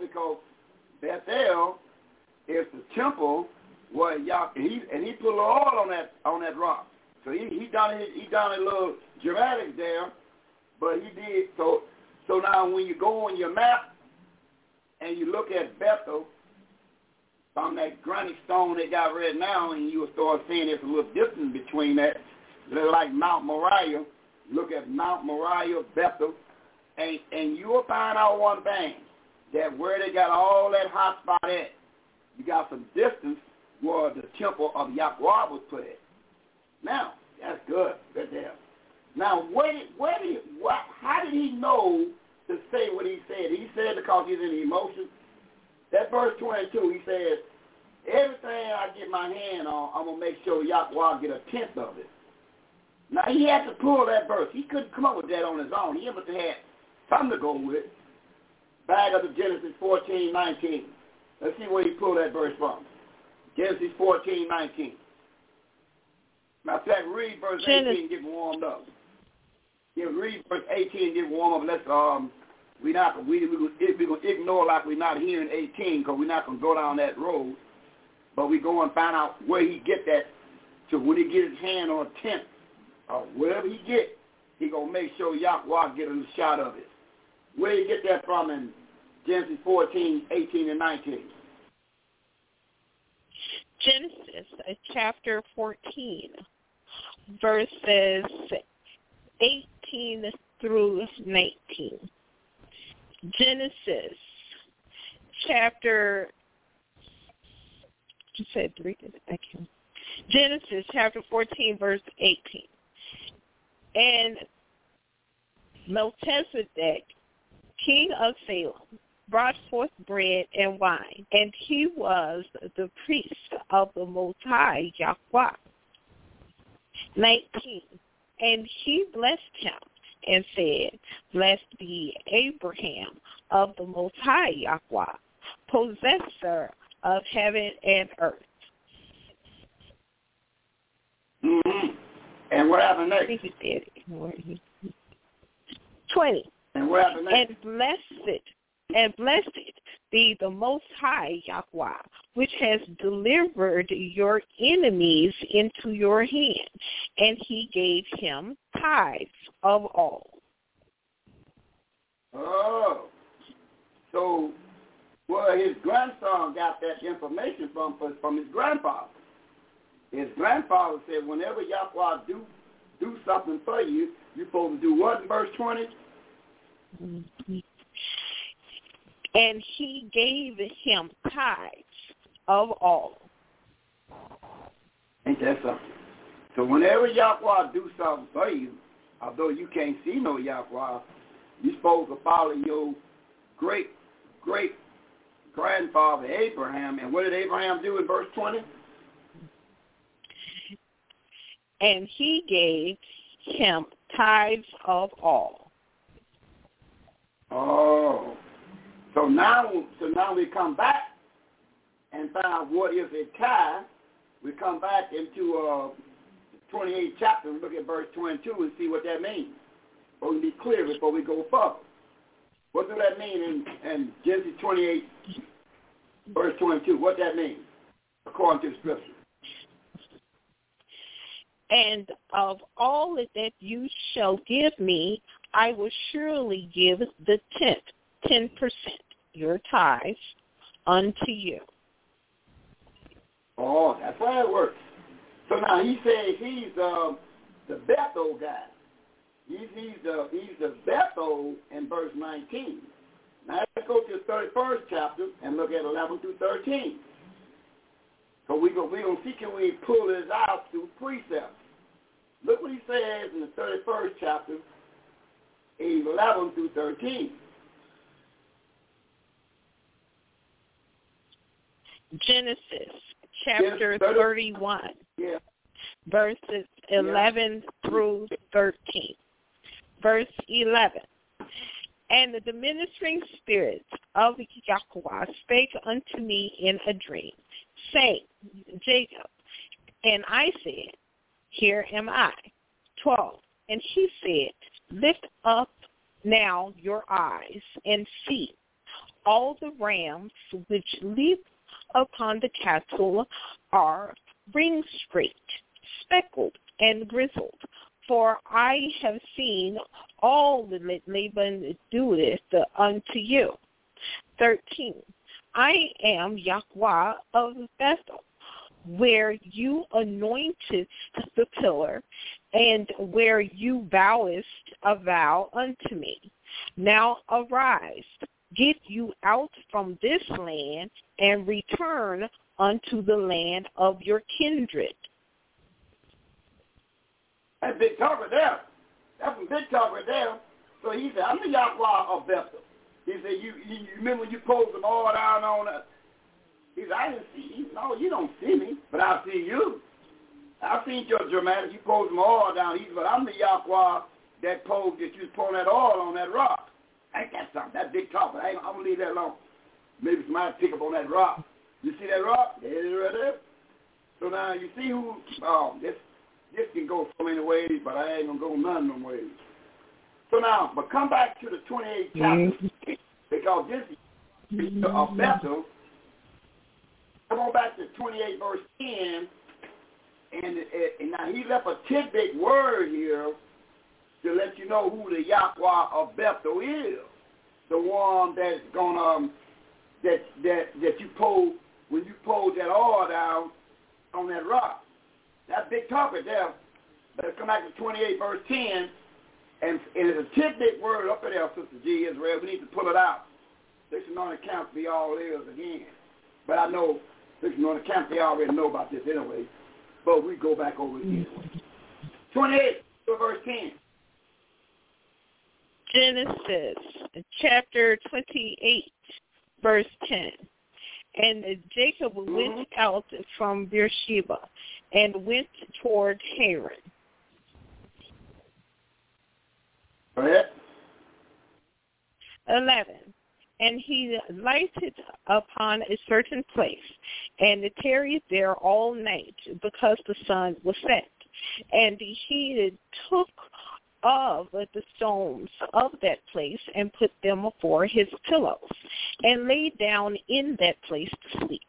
because Bethel is the temple where Yah, and he and he put a little oil on that on that rock. So he he done he done a little dramatics there, but he did so. So now when you go on your map and you look at Bethel on that granite stone they got right now, and you will start seeing there's a little distance between that. They're like Mount Moriah. Look at Mount Moriah, Bethel, and and you will find out one thing, that where they got all that hot spot at, you got some distance where the temple of Yahweh was put at. Now, that's good, right there. Now, where did, where did, what, how did he know to say what he said? He said because he's in emotion. That verse twenty-two, he says, everything I get my hand on, I'm going to make sure Yahweh get a tenth of it. Now, he had to pull that verse. He couldn't come up with that on his own. He must have had something to go with. Back up to Genesis fourteen nineteen. Let's see where he pulled that verse from. Genesis fourteen nineteen. Matter of fact, read verse Genesis. eighteen and get warmed up. Yeah, read verse eighteen and get warmed up. Let's um, we not we we we gonna ignore like we're not hearing eighteen because we're not gonna go down that road. But we go and find out where he get that. So when he get his hand on a tenth or whatever he get, he gonna make sure Yahweh get a shot of it. Where you get that from in Genesis fourteen, eighteen, and nineteen? Genesis uh, chapter fourteen, verses eighteen through nineteen. Genesis chapter, you said three, I can't. Genesis chapter fourteen, verse eighteen. And Melchizedek, king of Salem, brought forth bread and wine, and he was the priest of the Most High Yahweh. nineteen. And he blessed him and said, blessed be Abraham of the Most High Yahweh, possessor of heaven and earth. Mm-hmm. And what happened next? I think he said it. twenty. And what happened next? And blessed, and blessed be the Most High Yahweh, which has delivered your enemies into your hand. And he gave him tithes of all. Oh. So, well, his grandson got that information from, from his grandfather. His grandfather said, whenever Yahweh do do something for you, you're supposed to do what in verse twenty? And he gave him tithes of all. Ain't that something? So whenever Yahweh do something for you, although you can't see no Yahweh, you're supposed to follow your great, great grandfather Abraham. And what did Abraham do in verse twenty? And he gave him tithes of all. Oh. So now, so now we come back and find out what is a tithe. We come back into uh, twenty-eighth chapter and look at verse twenty-two and see what that means. So we be clear before we go further. What does that mean in, in Genesis twenty-eight, verse twenty-two? What that means according to the scripture? And of all that you shall give me, I will surely give the tenth, ten percent, your tithes, unto you. Oh, that's how it works. So now he says he's uh, the Bethel guy. He's, he's, the, he's the Bethel in verse nineteen. Now let's go to the thirty-first chapter and look at eleven through thirteen. So we're going we to see can we pull this out through precepts. Look what he says in the thirty-first chapter, eleven through thirteen. Genesis chapter Yes, thirty-one, yeah. verses eleven yeah. through thirteen. Verse eleven. And the ministering spirits of Yahweh spake unto me in a dream, saying, Jacob. And I said, here am I. twelve. And he said, lift up now your eyes and see. All the rams which leap upon the cattle are ring-straight, speckled, and grizzled. For I have seen all that Laban doeth unto you. thirteen. I am Yahweh of Bethel, where you anointed the pillar, and where you vowest a vow unto me. Now arise, get you out from this land, and return unto the land of your kindred. That's big talk right there. That's some big talk right there. So he said, I'm the Yahweh of Bethel. He said, you, you, you remember when you posed them all down on us? He said, I didn't see you. No, you don't see me, but I see you. I seen your dramatic. You posed them all down. He said, but I'm the Yahweh that posed that you was pouring that oil on that rock. Ain't that something? That's big talk, but I ain't, I'm going to leave that alone. Maybe somebody pick up on that rock. You see that rock? There it is right there. So now you see who, oh, this, this can go so many ways, but I ain't going to go none of them ways. So now, but come back to the twenty-eighth chapter, mm-hmm. because this is of Bethel. Come on back to twenty-eight verse ten, and, and now he left a tidbit word here to let you know who the Yahweh of Bethel is, the one that's gonna um, that that that you pulled when you pulled that oil down on that rock. That's big topic there. Let's come back to twenty-eight verse ten. And, and it's a tidbit word up in there, Sister G. Israel. We need to pull it out. This is on account be all is again. But I know this is on account they already know about this anyway. But we go back over again. twenty-eight, verse ten. Genesis chapter twenty-eight, verse ten. And Jacob mm-hmm. went out from Beersheba and went toward Haran. eleven. And he lighted upon a certain place, and tarried there all night, because the sun was set. And he took of the stones of that place, and put them for his pillows, and lay down in that place to sleep.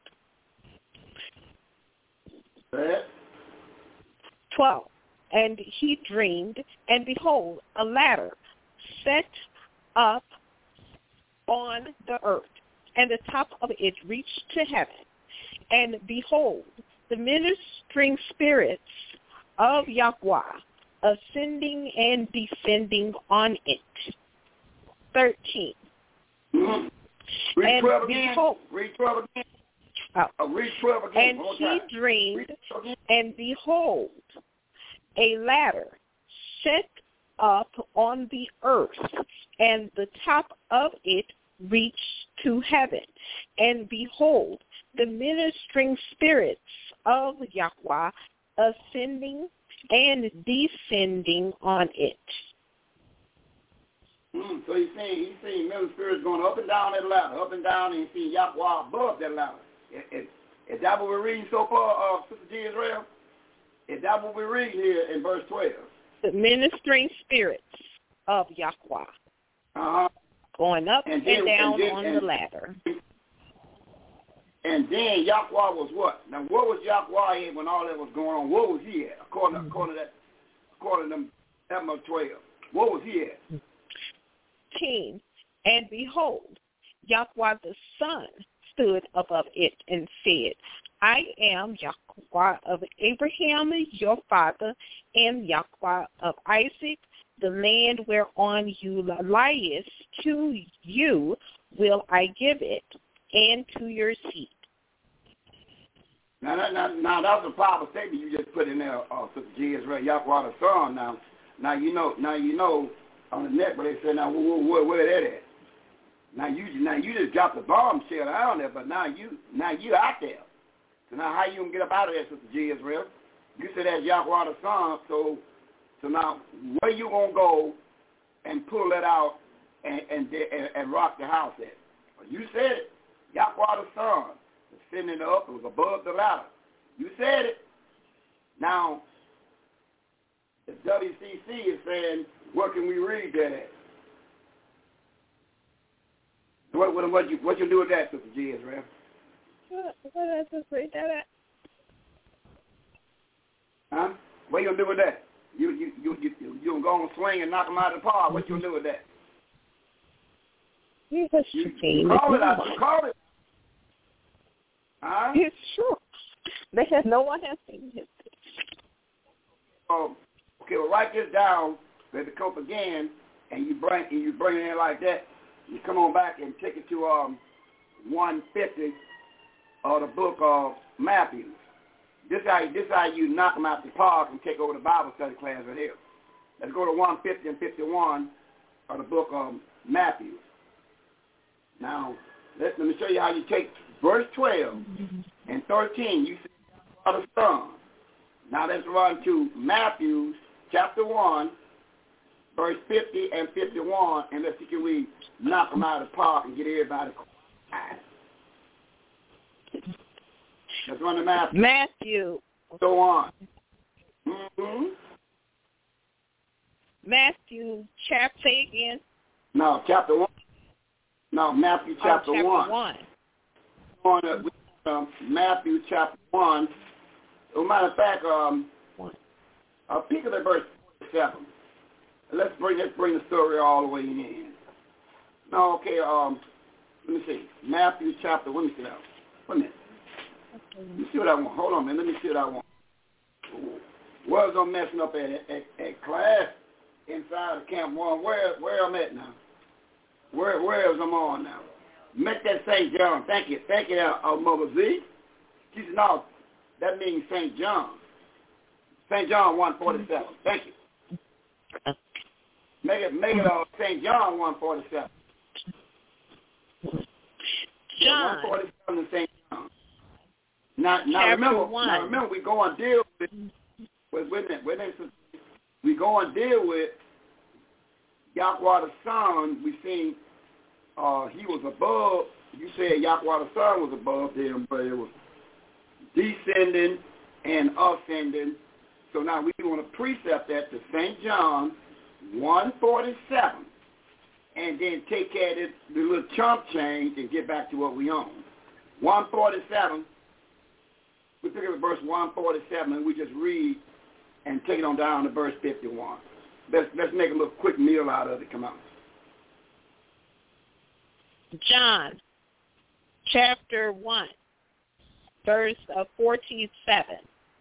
twelve. And he dreamed, and behold, a ladder set up on the earth, and the top of it reached to heaven. And behold, the ministering spirits of Yahweh ascending and descending on it. thirteen. Mm-hmm. Read and twelve again. Behold, Read twelve again. Oh. Uh, read twelve again. And he dreamed, and behold, a ladder set up on the earth, and the top of it reached to heaven. And behold, the ministering spirits of Yahweh ascending and descending on it. Mm, so he's saying he's saying ministering spirits going up and down that ladder, up and down, and he's seeing Yahweh above that ladder. Is, is, is that what we're reading so far, uh, Sister G. Israel? Is that what we're reading here in verse twelve? The ministering spirits of Yahweh. Uh-huh. Going up and, then, and down and then, on and, the ladder. And then Yahweh was what? Now, what was Yahweh in when all that was going on? What was he at? According, mm-hmm. according to that, according to them, that much twelve. What was he at? Ten. And behold, Yahweh the Son stood above it and said, I am Yahweh of Abraham, your father, and Yahweh of Isaac. The land whereon you liest, to you will I give it, and to your seed. Now, now, now, now that's a powerful statement you just put in there, uh, Sister G. Israel, Yahweh the Son. Now, now you know, now you know on the net, but they say, now where, where, where that at? Now you, now you just dropped the bombshell down there, but now you, now you out there. So now how you gonna get up out of there, Sister G. Israel? You said that's Yahweh the Son, so. So now, where you gonna go and pull that out and and, and, and rock the house at? Well, you said it. Yahweh the Son was sitting up. It was above the ladder. You said it. Now, the W C C is saying, where can we read that at? What what what you what you do with that, Sister G. Israel? What what did I just read that at? Huh? What you gonna do with that? You you you you you, you gonna go on swing and knock them out of the park? What you gonna do with that? Yes, You, you call it out. You call it. Huh? It's true. They have no one has seen it. Um, okay, well, write this down, baby, cope again, and you bring and you bring it in like that. You come on back and take it to um one fifty of the book of Matthew. This how this how you knock them out the park and take over the Bible study class right here. Let's go to one fifty and fifty-one of the book of Matthew. Now, let, let me show you how you take verse twelve and thirteen. You see the Son. Now let's run to Matthew chapter one, verse fifty and fifty-one, and let's see can we knock them out of the park and get everybody quiet. Let's run to Matthew. Matthew. Go on. Mm-hmm. Matthew chapter again. No, chapter one. No, Matthew chapter, oh, chapter one. one. On uh, um, Matthew chapter one. As a matter of fact, um, I'll pick up at verse forty-seven. Let's bring let's bring the story all the way in. No, okay. Um, let me see. Matthew chapter. Let me see that. Wait a minute. Let me see what I want. Hold on, man. Let me see what I want. Where's I'm messing up at, at at class inside of Camp One? Where where I'm at now? Where where is I'm on now? Make that Saint John. Thank you, thank you, uh, Mother Z. She said, no, that means Saint John. Saint John one forty-seven. Thank you. Make it make it uh, Saint John one forty-seven. John. one forty-seven and Saint John. Now, now Chapter remember, one. now remember, we go and deal with. Wait, wait a minute, wait a minute. We go and deal with Yahweh the Son. We seen uh, he was above. You said Yahweh the Son was above them, but it was descending and ascending. So now we want to precept that to Saint John one forty-seven, and then take care of this, the little chump change and get back to what we own. one forty-seven. We pick up verse one forty-seven and we just read and take it on down to verse fifty-one. Let's let's make a little quick meal out of it. Come on. John, chapter one, verse of forty-seven.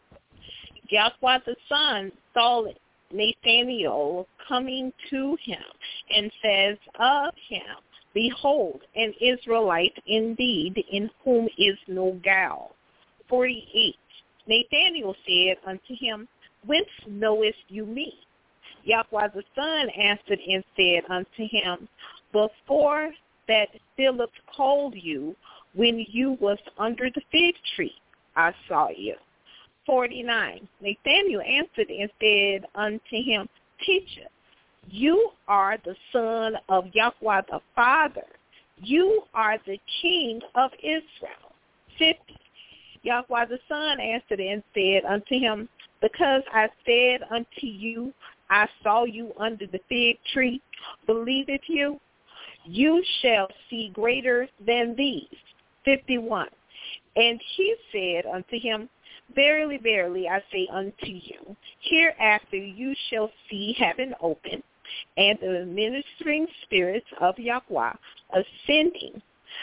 Yahweh the Son saw Nathanael coming to him and says of him, behold, an Israelite indeed, in whom is no guile. forty-eight. Nathanael said unto him, whence knowest you me? Yahweh the Son answered and said unto him, before that Philip called you, when you was under the fig tree, I saw you. forty-nine. Nathanael answered and said unto him, Teacher, you are the Son of Yahweh the Father. You are the King of Israel. fifty. Yahweh the Son answered and said unto him, because I said unto you, I saw you under the fig tree, believeth you? You shall see greater than these. fifty-one. And he said unto him, verily, verily, I say unto you, hereafter you shall see heaven open, and the ministering spirits of Yahweh ascending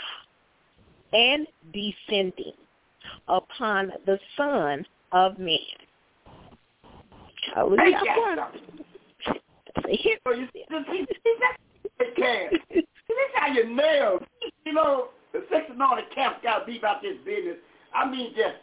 and descending upon the Son of Man. Hallelujah. Hey, so you see, see, see that? See, this how you nail. You know, the six and all the camps got to be about this business. I mean, just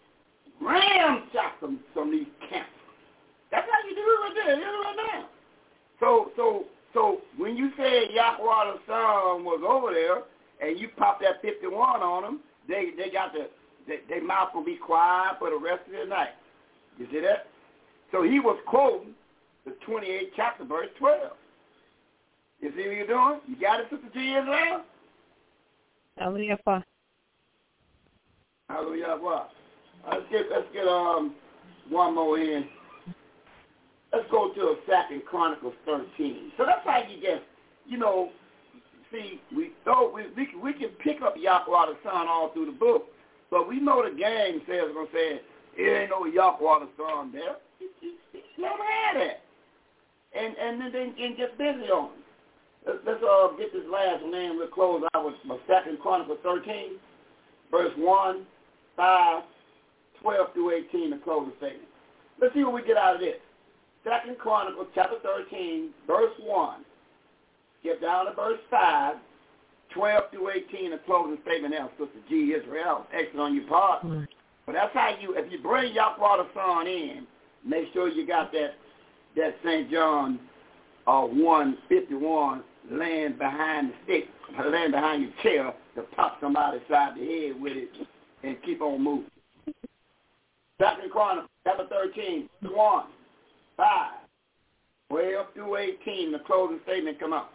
ramshot some some of these camps. That's how you do it right there. You do it right now. So, so, so when you say Yahweh the Son was over there, and you pop that fifty-one on them, they they got the they, their mouth will be quiet for the rest of the night. You see that? So he was quoting the twenty-eighth chapter, verse twelve. You see what you're doing? You got it, Sister G. Israel? Hallelujah. Hallelujah. Let's get let's get um one more in. Let's go to Second Chronicles thirteen. So that's how you just, you know, see, we thought we, we, we can pick up Yahweh the Son all through the book, but we know the gang says going to say, it ain't no Yahweh the Son there. He, he, he never had that. And and then they can get busy on it. Let's, let's uh, get this last one in. We'll close out with my Second Chronicles thirteen, verse one, five, twelve through eighteen, the closing statement. Let's see what we get out of this. Second Chronicles chapter thirteen, verse one. Skip down to verse five, twelve through eighteen, the closing statement there, Sister G. Israel. Excellent on your part. Mm. But that's how you, if you bring Yahweh the Son in, make sure you got that that Saint John uh, one fifty-one laying behind the stick, laying behind your chair to pop somebody side the head with it and keep on moving. Second Chronicles chapter thirteen, one, five, twelve through eighteen, the closing statement come up.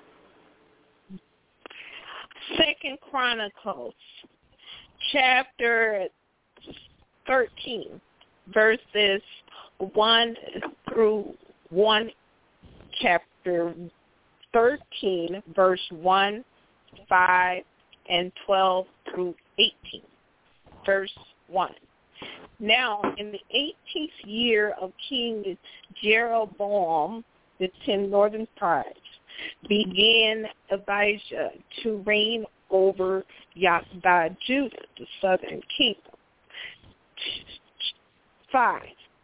Second Chronicles chapter thirteen, verses one through one, chapter thirteen, verse one, five, and twelve through eighteen. Verse one. Now, in the eighteenth year of King Jeroboam, the ten northern tribes, began Abijah to reign over Yahdah, Judah, the southern kingdom. Five.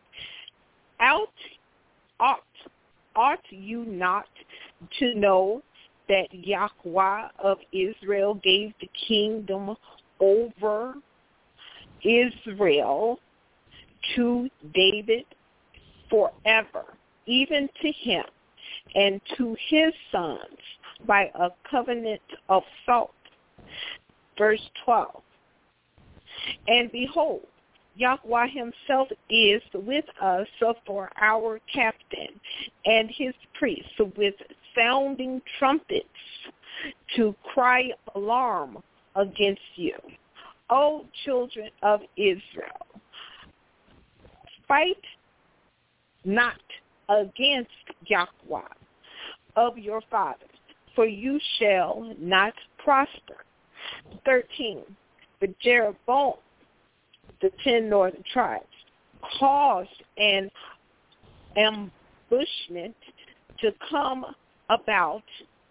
Out, ought, ought you not to know that Yahweh of Israel gave the kingdom over Israel to David forever, even to him and to his sons by a covenant of salt. Verse twelve. And behold, Yahweh himself is with us for our captain and his priests with sounding trumpets to cry alarm against you. O children of Israel, fight not against Yahweh of your fathers, for you shall not prosper. thirteen. But Jeroboam, the ten northern tribes, caused an ambushment to come about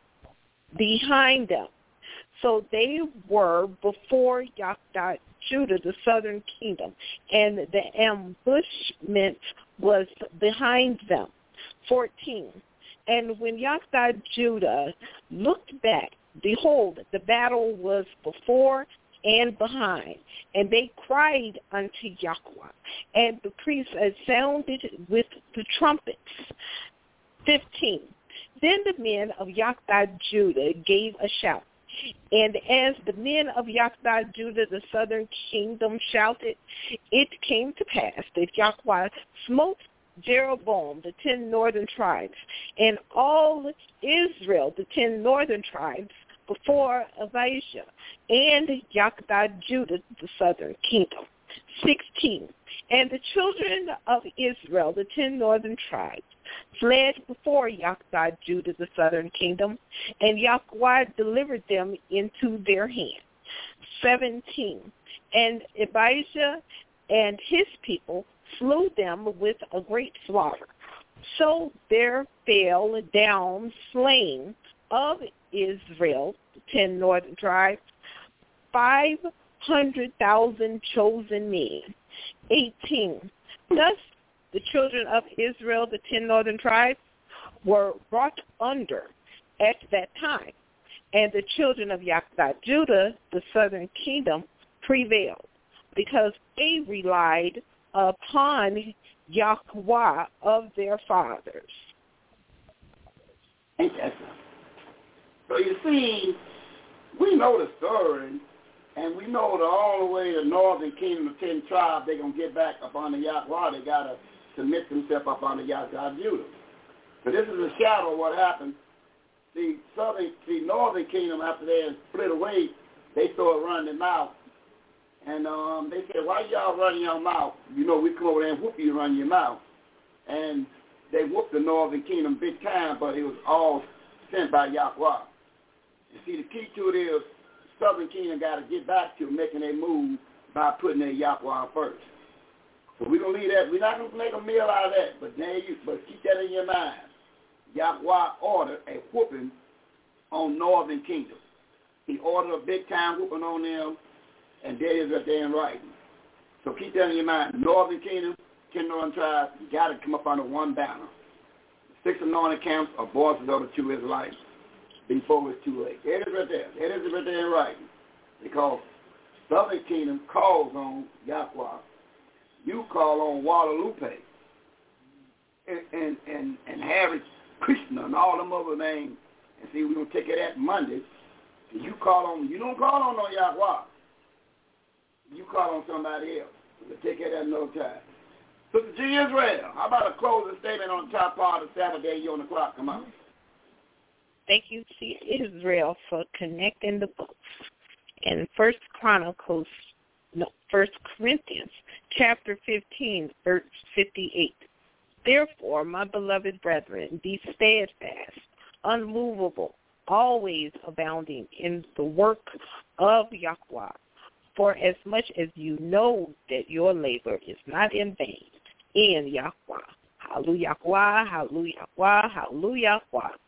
behind them. So they were before Yahdah, Judah, the southern kingdom, and the ambushment was behind them. fourteen. And when Yahdah, Judah looked back, behold, the battle was before and behind, and they cried unto Yahweh, and the priests sounded with the trumpets. fifteen. Then the men of Yahdah, Judah gave a shout, and as the men of Yahdah, Judah, the southern kingdom, shouted, it came to pass that Yahweh smote Jeroboam, the ten northern tribes, and all Israel, the ten northern tribes, before Abijah, and Yahdah, Judah, the southern kingdom. sixteen. And the children of Israel, the ten northern tribes, fled before Yahdah, Judah, the southern kingdom, and Yahweh delivered them into their hand. seventeen. And Abijah and his people slew them with a great slaughter. So there fell down slain of Israel, the ten northern tribes, five hundred thousand chosen men. eighteen. Thus the children of Israel, the ten northern tribes, were brought under at that time, and the children of Yahdah, Judah, the southern kingdom, prevailed, because they relied upon Yahweh of their fathers. Ain't that something? So you see, we know the story, and we know the all the way the northern kingdom of ten tribes, they're going to get back up under Yahweh. They got to submit themselves up under Yahweh Judah. But this is a shadow of what happened. See, southern, see, northern kingdom, after they split away, they started running their mouth. And um, they said, why y'all running your mouth? You know, we come over there and whoop you, run your mouth. And they whooped the northern kingdom big time, but it was all sent by Yahweh. You see, the key to it is Southern Kingdom got to get back to making a move by putting their Yahweh first. So we're going to leave that. We're not going to make a meal out of that, but there you, but keep that in your mind. Yahweh ordered a whooping on Northern Kingdom. He ordered a big-time whooping on them, and there is what they're in writing. So keep that in your mind. Northern Kingdom, ten northern tribes, you got to come up under one banner. Six anointed camps are voices of the two Israelites before it's too late. There it is right there. There it is right there in writing. Because Southern Kingdom calls on Yahweh. You call on Guadalupe and, and, and, and Harry Krishna and all them other names. And see, we're going to take it at Monday. You call on, you don't call on no Yahweh. You call on somebody else. We'll take it at another time. Sister G. Israel, how about a closing statement on the top part of the Sabbath day? You on the clock. Come on. Thank you to Israel for connecting the books. In First Chronicles, no, First Corinthians, chapter fifteen, verse fifty-eight. Therefore, my beloved brethren, be steadfast, unmovable, always abounding in the work of Yahweh. For as much as you know that your labor is not in vain in Yahweh. Hallelujah, hallelujah, hallelujah.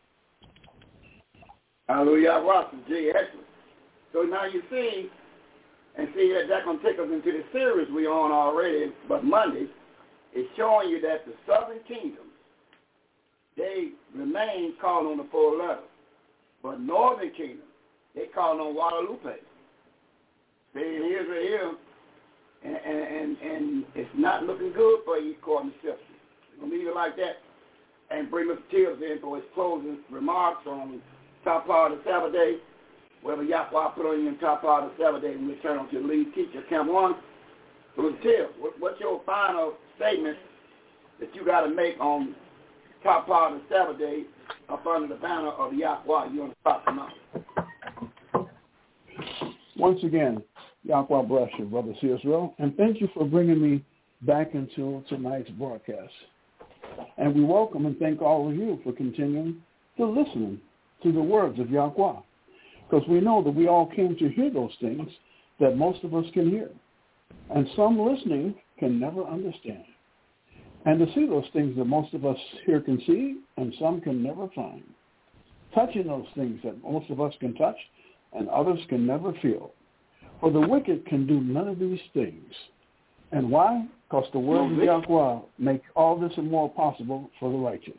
Hallelujah, G. Excellent. So now you see, and see that that's going to take us into the series we're on already, but Monday is showing you that the Southern Kingdom, they remain called on the four letters. But Northern Kingdom, they call on Guadalupe. See, here's right here, and, and, and, and it's not looking good for you, according to Scripture. We're going to leave it like that and bring Mister Tibbs in for his closing remarks on top part of the Sabbath day, whether Yahweh put on you in top part of the Sabbath day and return on to the lead teacher, Camp one. So Mister Tibbs, what, what's your final statement that you got to make on top part of the Sabbath day up under the banner of Yahweh? You want to stop them out? Once again, Yahweh bless you, Brother C. Israel, and thank you for bringing me back into tonight's broadcast. And we welcome and thank all of you for continuing to listen to the words of Yahweh, because we know that we all came to hear those things that most of us can hear, and some listening can never understand, and to see those things that most of us here can see and some can never find, touching those things that most of us can touch and others can never feel. For the wicked can do none of these things. And why? Because the word of Yahweh make all this and more possible for the righteous.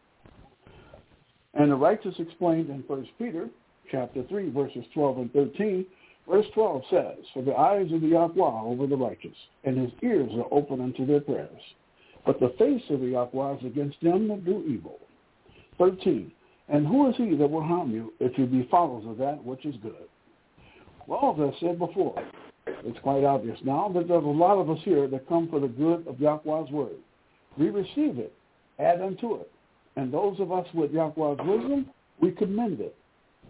And the righteous explained in First Peter chapter three, verses twelve and thirteen. Verse twelve says, for the eyes of the Yahweh are over the righteous, and his ears are open unto their prayers. But the face of the Yahweh is against them that do evil. thirteen. And who is he that will harm you if you be followers of that which is good? Well, as I said before, it's quite obvious now that there's a lot of us here that come for the good of Yahweh's word. We receive it, add unto it. And those of us with Yahweh's wisdom, we commend it.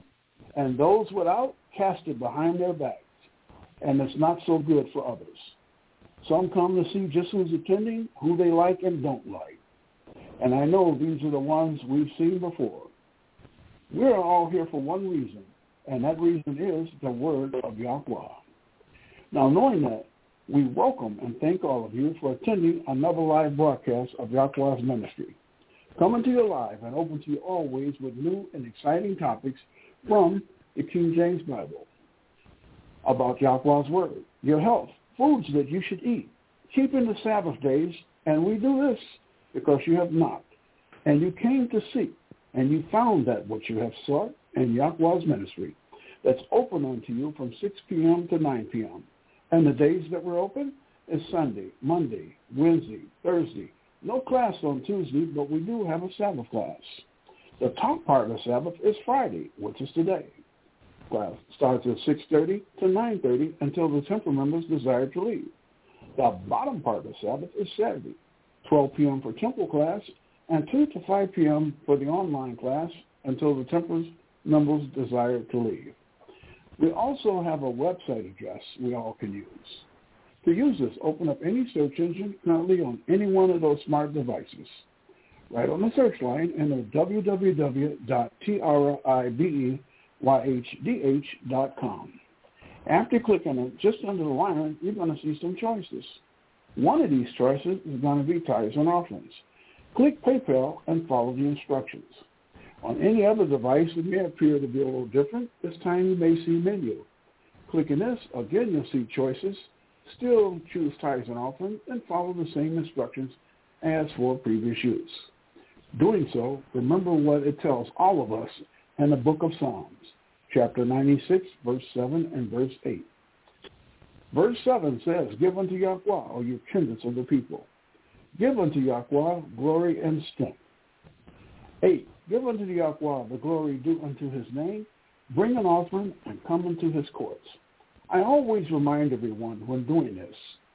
And those without, cast it behind their backs. And it's not so good for others. Some come to see just who's attending, who they like and don't like. And I know these are the ones we've seen before. We're all here for one reason, and that reason is the word of Yahweh. Now, knowing that, we welcome and thank all of you for attending another live broadcast of Yahweh's ministry. Coming to you live and open to you always with new and exciting topics from the King James Bible about Yahweh's word, your health, foods that you should eat, keeping the Sabbath days, and we do this because you have knocked, and you came to seek, and you found that what you have sought in Yahweh's ministry that's open unto you from six p.m. to nine p.m. And the days that we're open is Sunday, Monday, Wednesday, Thursday. No class on Tuesday, but we do have a Sabbath class. The top part of the Sabbath is Friday, which is today. Class starts at six thirty to nine thirty until the temple members desire to leave. The bottom part of the Sabbath is Saturday, twelve p.m. for temple class and two to five p.m. for the online class until the temple members desire to leave. We also have a website address we all can use. To use this, open up any search engine currently on any one of those smart devices. Right on the search line, enter w w w dot tribe Y H D H dot com. After you click on it, just under the line, you're going to see some choices. One of these choices is going to be tithes and offerings. Click PayPal and follow the instructions. On any other device, it may appear to be a little different. This time you may see menu. Clicking this, again you'll see choices. Still choose tithes and offerings and follow the same instructions as for previous use. Doing so, remember what it tells all of us in the book of Psalms, chapter ninety-six, verse seven and verse eight. Verse seven says, Give unto Yahweh, O you kindreds of the people. Give unto Yahweh glory and strength. eight. Give unto Yahweh the glory due unto his name. Bring an offering and come into his courts. I always remind everyone when doing this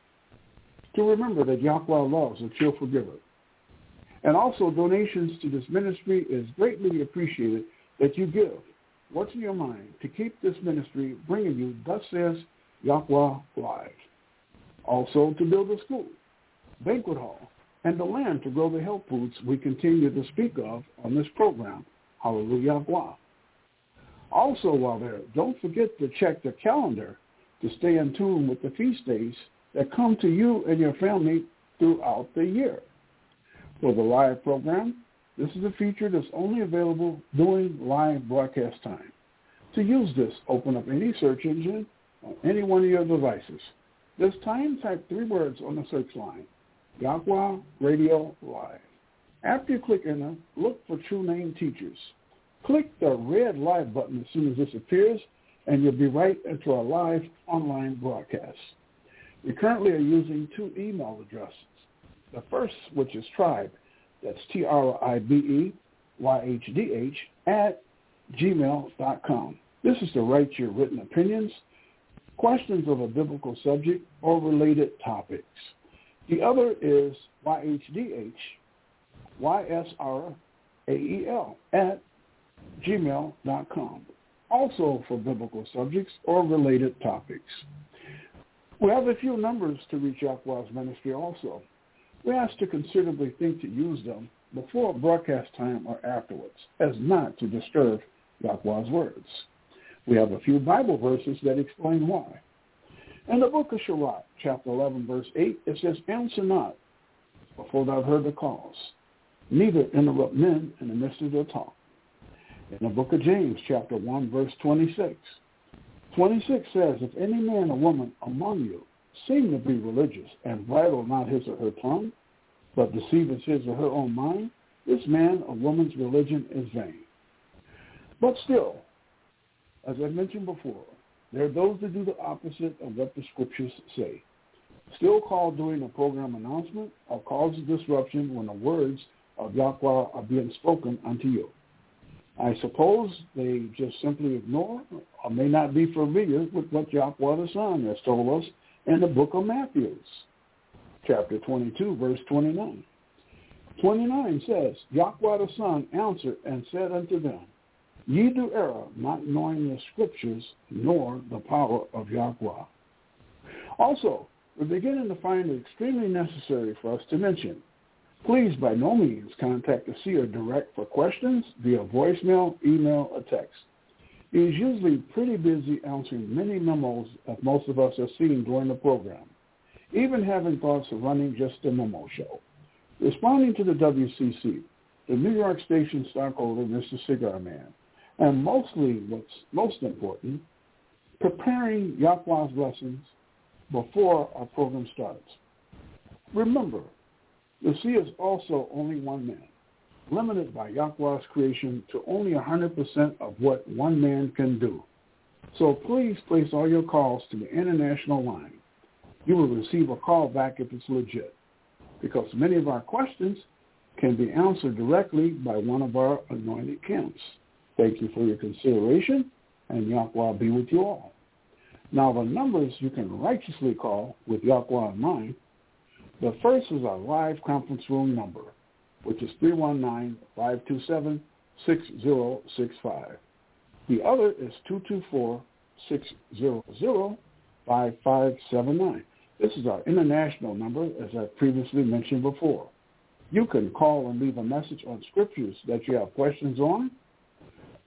to remember that Yahweh loves a cheerful giver. And also donations to this ministry is greatly appreciated that you give what's in your mind to keep this ministry bringing you Thus Says Yahweh Live. Also to build a school, banquet hall, and the land to grow the health foods we continue to speak of on this program. Hallelujah. Also while there, don't forget to check the calendar to stay in tune with the feast days that come to you and your family throughout the year. For the live program, this is a feature that's only available during live broadcast time. To use this, open up any search engine on any one of your devices. This time, type three words on the search line, Yahweh Radio Live. After you click enter, look for True Name Teachers. Click the red live button as soon as this appears, and you'll be right into our live online broadcast. We currently are using two email addresses. The first, which is Tribe, that's T R I B E Y H D H, at gmail dot com. This is to write your written opinions, questions of a biblical subject, or related topics. The other is Y H D H, Y S R A E L, at gmail dot com, also for biblical subjects or related topics. We have a few numbers to reach Yahweh's ministry also. We ask to considerably think to use them before broadcast time or afterwards, as not to disturb Yahweh's words. We have a few Bible verses that explain why. In the book of Sirach, chapter eleven, verse eight, it says, Answer not before thou have heard the cause, neither interrupt men in the midst of their talk. In the book of James, chapter one, verse twenty-six, twenty-six says, If any man or woman among you seem to be religious and bridle not his or her tongue, but deceiveth his or her own mind, this man or woman's religion is vain. But still, as I mentioned before, there are those that do the opposite of what the scriptures say. Still call during a program announcement or cause a disruption when the words of Yahweh are being spoken unto you. I suppose they just simply ignore or may not be familiar with what Yahweh the Son has told us in the book of Matthew, chapter twenty-two, verse twenty-nine. twenty-nine says, Yahweh the Son answered and said unto them, Ye do err, not knowing the scriptures, nor the power of Yahweh. Also, we're beginning to find it extremely necessary for us to mention, please by no means contact the seer direct for questions via voicemail, email, or text. He is usually pretty busy answering many memos that most of us are seeing during the program, even having thoughts of running just a memo show. Responding to the W C C, the New York station stockholder, Mister Cigar Man, and mostly what's most important, preparing Yahweh's lessons before our program starts. Remember, the sea is also only one man, limited by Yahweh's creation to only one hundred percent of what one man can do. So please place all your calls to the international line. You will receive a call back if it's legit, because many of our questions can be answered directly by one of our anointed camps. Thank you for your consideration, and Yahweh be with you all. Now, the numbers you can righteously call with Yahweh in mind. The first is our live conference room number, which is three one nine, five two seven, six zero six five. The other is two two four, six zero zero, five five seven nine. This is our international number, as I previously mentioned before. You can call and leave a message on scriptures that you have questions on,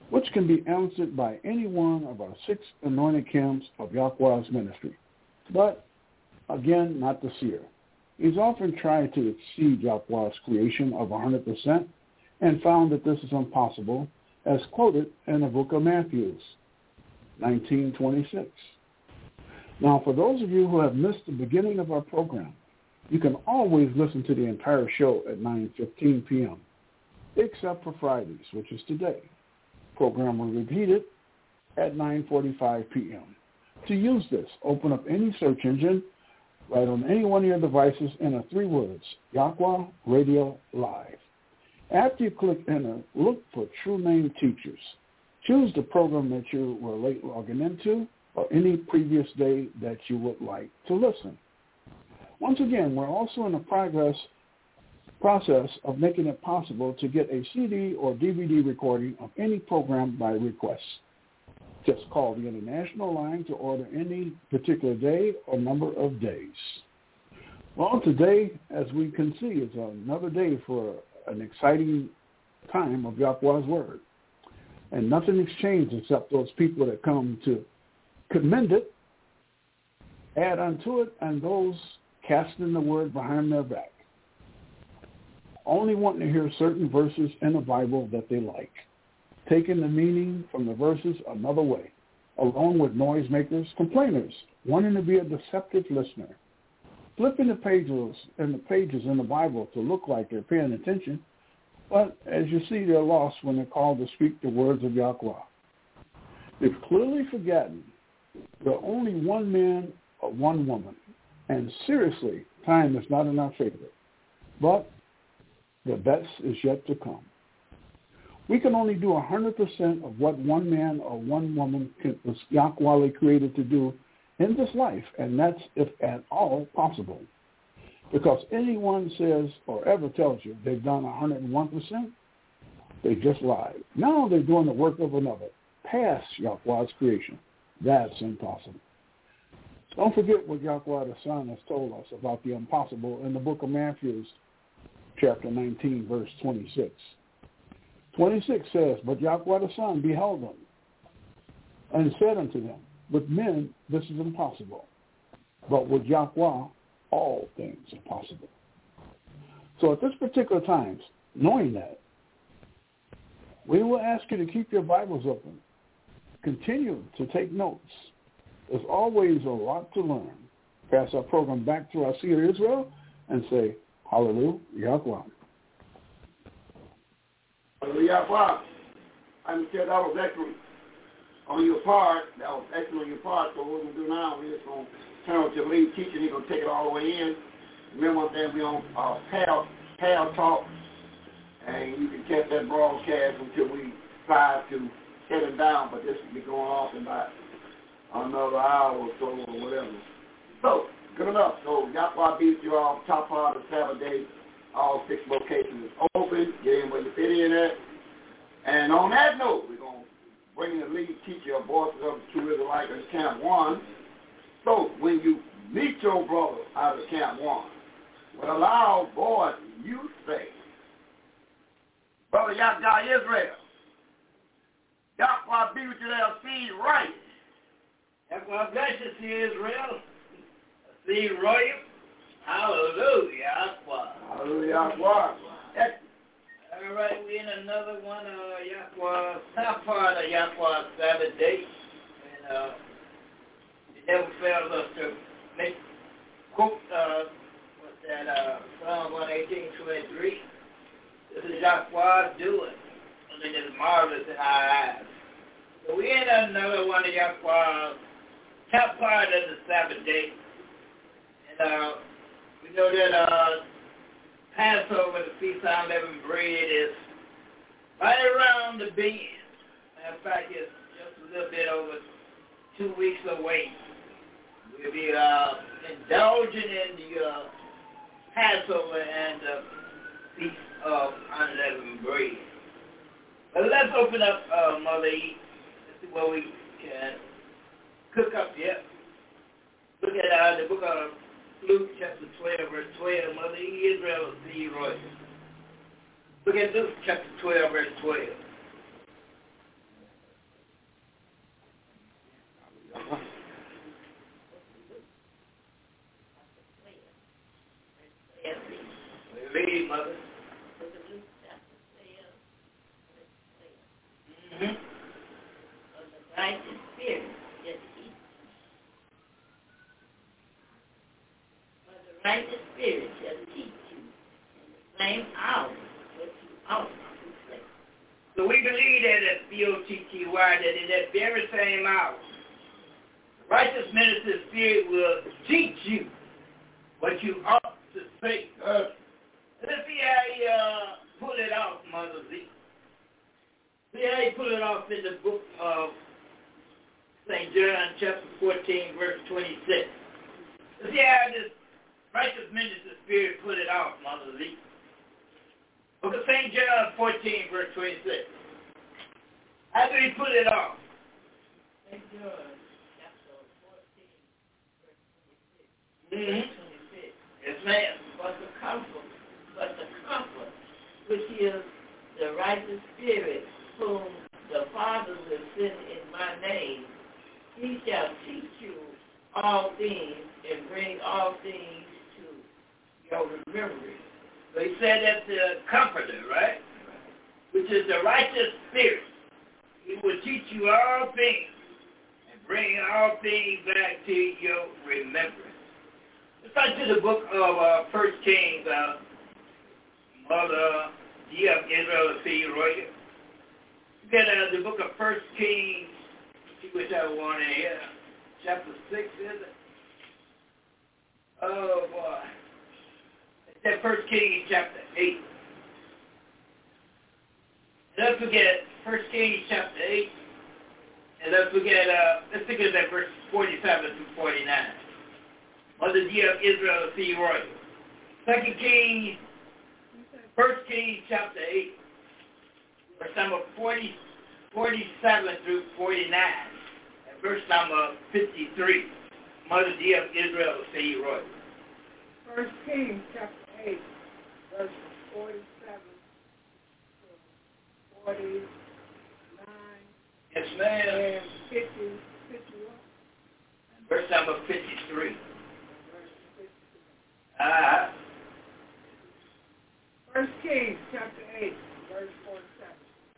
which can be answered by any one of our six anointed camps of Yahweh's ministry. But, again, not the seer. He's often tried to exceed Yahweh's creation of one hundred percent and found that this is impossible, as quoted in the book of Matthew, nineteen twenty-six. Now, for those of you who have missed the beginning of our program, you can always listen to the entire show at nine fifteen p.m., except for Fridays, which is today. Program will repeat it at nine forty-five p.m. To use this, open up any search engine, write on any one of your devices, enter three words, Yahweh Radio Live. After you click enter, look for True Name Teachers. Choose the program that you were late logging into or any previous day that you would like to listen. Once again, we're also in the progress process of making it possible to get a C D or D V D recording of any program by request. Just call the international line to order any particular day or number of days. Well, today, as we can see, is another day for an exciting time of Yahweh's Word. And nothing has changed except those people that come to commend it, add unto it, and those casting the Word behind their back, only wanting to hear certain verses in the Bible that they like, taking the meaning from the verses another way, along with noisemakers, complainers, wanting to be a deceptive listener, flipping the pages and the pages in the Bible to look like they're paying attention, but as you see, they're lost when they're called to speak the words of Yahweh. They've clearly forgotten they're only one man or one woman, and seriously, time is not in our favor. But the best is yet to come. We can only do one hundred percent of what one man or one woman can, was Yahweh created to do in this life, and that's if at all possible. Because anyone says or ever tells you they've done one hundred one percent, they just lied. Now they're doing the work of another, past Yahweh's creation. That's impossible. Don't forget what Yahweh the Son has told us about the impossible in the book of Matthew, chapter nineteen, verse twenty-six. twenty-six says, but Yahweh the Son beheld them and said unto them, with men this is impossible, but with Yahweh all things are possible. So at this particular time, knowing that, we will ask you to keep your Bibles open. Continue to take notes. There's always a lot to learn. Pass our program back to our seer Israel and say, hallelujah, Yahweh. Hallelujah, Yahweh. I'm sure that was excellent on your part. That was excellent on your part. So what we're going to do now, we're just going to turn to the lead teacher. He's going to take it all the way in. Remember one thing, we're on uh, Pal, Pal Talk, and you can catch that broadcast until we try to shut it down, but this will be going off in about another hour or so or whatever. So, good enough. So, Yahweh beat you all top part of Saturday. All six locations is open. Get in where you fit in at. And on that note, we're going to bring in the lead teacher of Voices of the True Israelites in Camp one. So, when you meet your brother out of Camp one, with a loud voice, you say, Brother Yahweh Israel, Yahweh be with you there, seed right. Yahweh bless you, see Israel. Seed royal. Hallelujah, Yahweh. Hallelujah, Yahweh. All right, we're in another one of uh, Yahweh, top part of Yahweh Sabbath day. And uh, it never fails us to make, quote, uh, what's that, uh, Psalm one eighteen, twenty-three. This is Yahweh doing. And it is marvelous in our eyes. So we in another one of Yahweh's top part of the Sabbath day. And uh, we know that uh, Passover, the Feast of Unleavened Bread, is right around the bend. Matter of fact, it's just a little bit over two weeks away. We'll be uh, indulging in the uh, Passover and the Feast of Unleavened Bread. But let's open up uh, Mother E. Let's see what we can cook up yet. Look at uh, the book of Luke chapter twelve, verse twelve. Mother E. Israel, see Roy. Look at Luke chapter twelve, verse twelve. eight, Mother. Mm-hmm. Righteous spirit shall teach. But the righteous spirit shall teach you in the same hour what you ought to say. So we believe that at B O T T Y, that in that very same hour, the righteous minister spirit will teach you what you ought to say. Uh, let's see how he uh, pull it off, Mother Z. See how he pull it off in the book of Saint John chapter fourteen, verse twenty-six. Let's see how this righteous minister spirit put it off, Mother Z. Book of Saint John fourteen, verse twenty-six. How do he put it off? Saint John chapter fourteen, verse twenty-six. Mm-hmm. twenty-six. Yes, ma'am. But the comfort, but the comfort, which is the righteous spirit, whom the Father will send in my name, he shall teach you all things and bring all things to your remembrance. So he said that's the comforter, right? Which is the righteous spirit. He will teach you all things and bring all things back to your remembrance. Let's turn to the book of uh, First Kings, uh, Mother D F Israel C. Royer. Look at uh, the book of First Kings, see which I want in here. Chapter six, is it? Oh, boy. It's that First Kings chapter eight. Let's look at First Kings chapter eight. And let's look at, uh, let's look at that verse forty-seven through forty-nine. Mother D F Israel C. Royer. Second Kings, First Kings chapter eight. Verse number forty, forty-seven through forty-nine, and verse number fifty-three. Mother D F Israel C. Roy. First Kings chapter eight, verses forty-seven to forty-nine. Yes, ma'am. And fifty, fifty-one. And verse number fifty-three. Verse fifty-three. Uh-huh. First Kings chapter eight, verse forty-seven.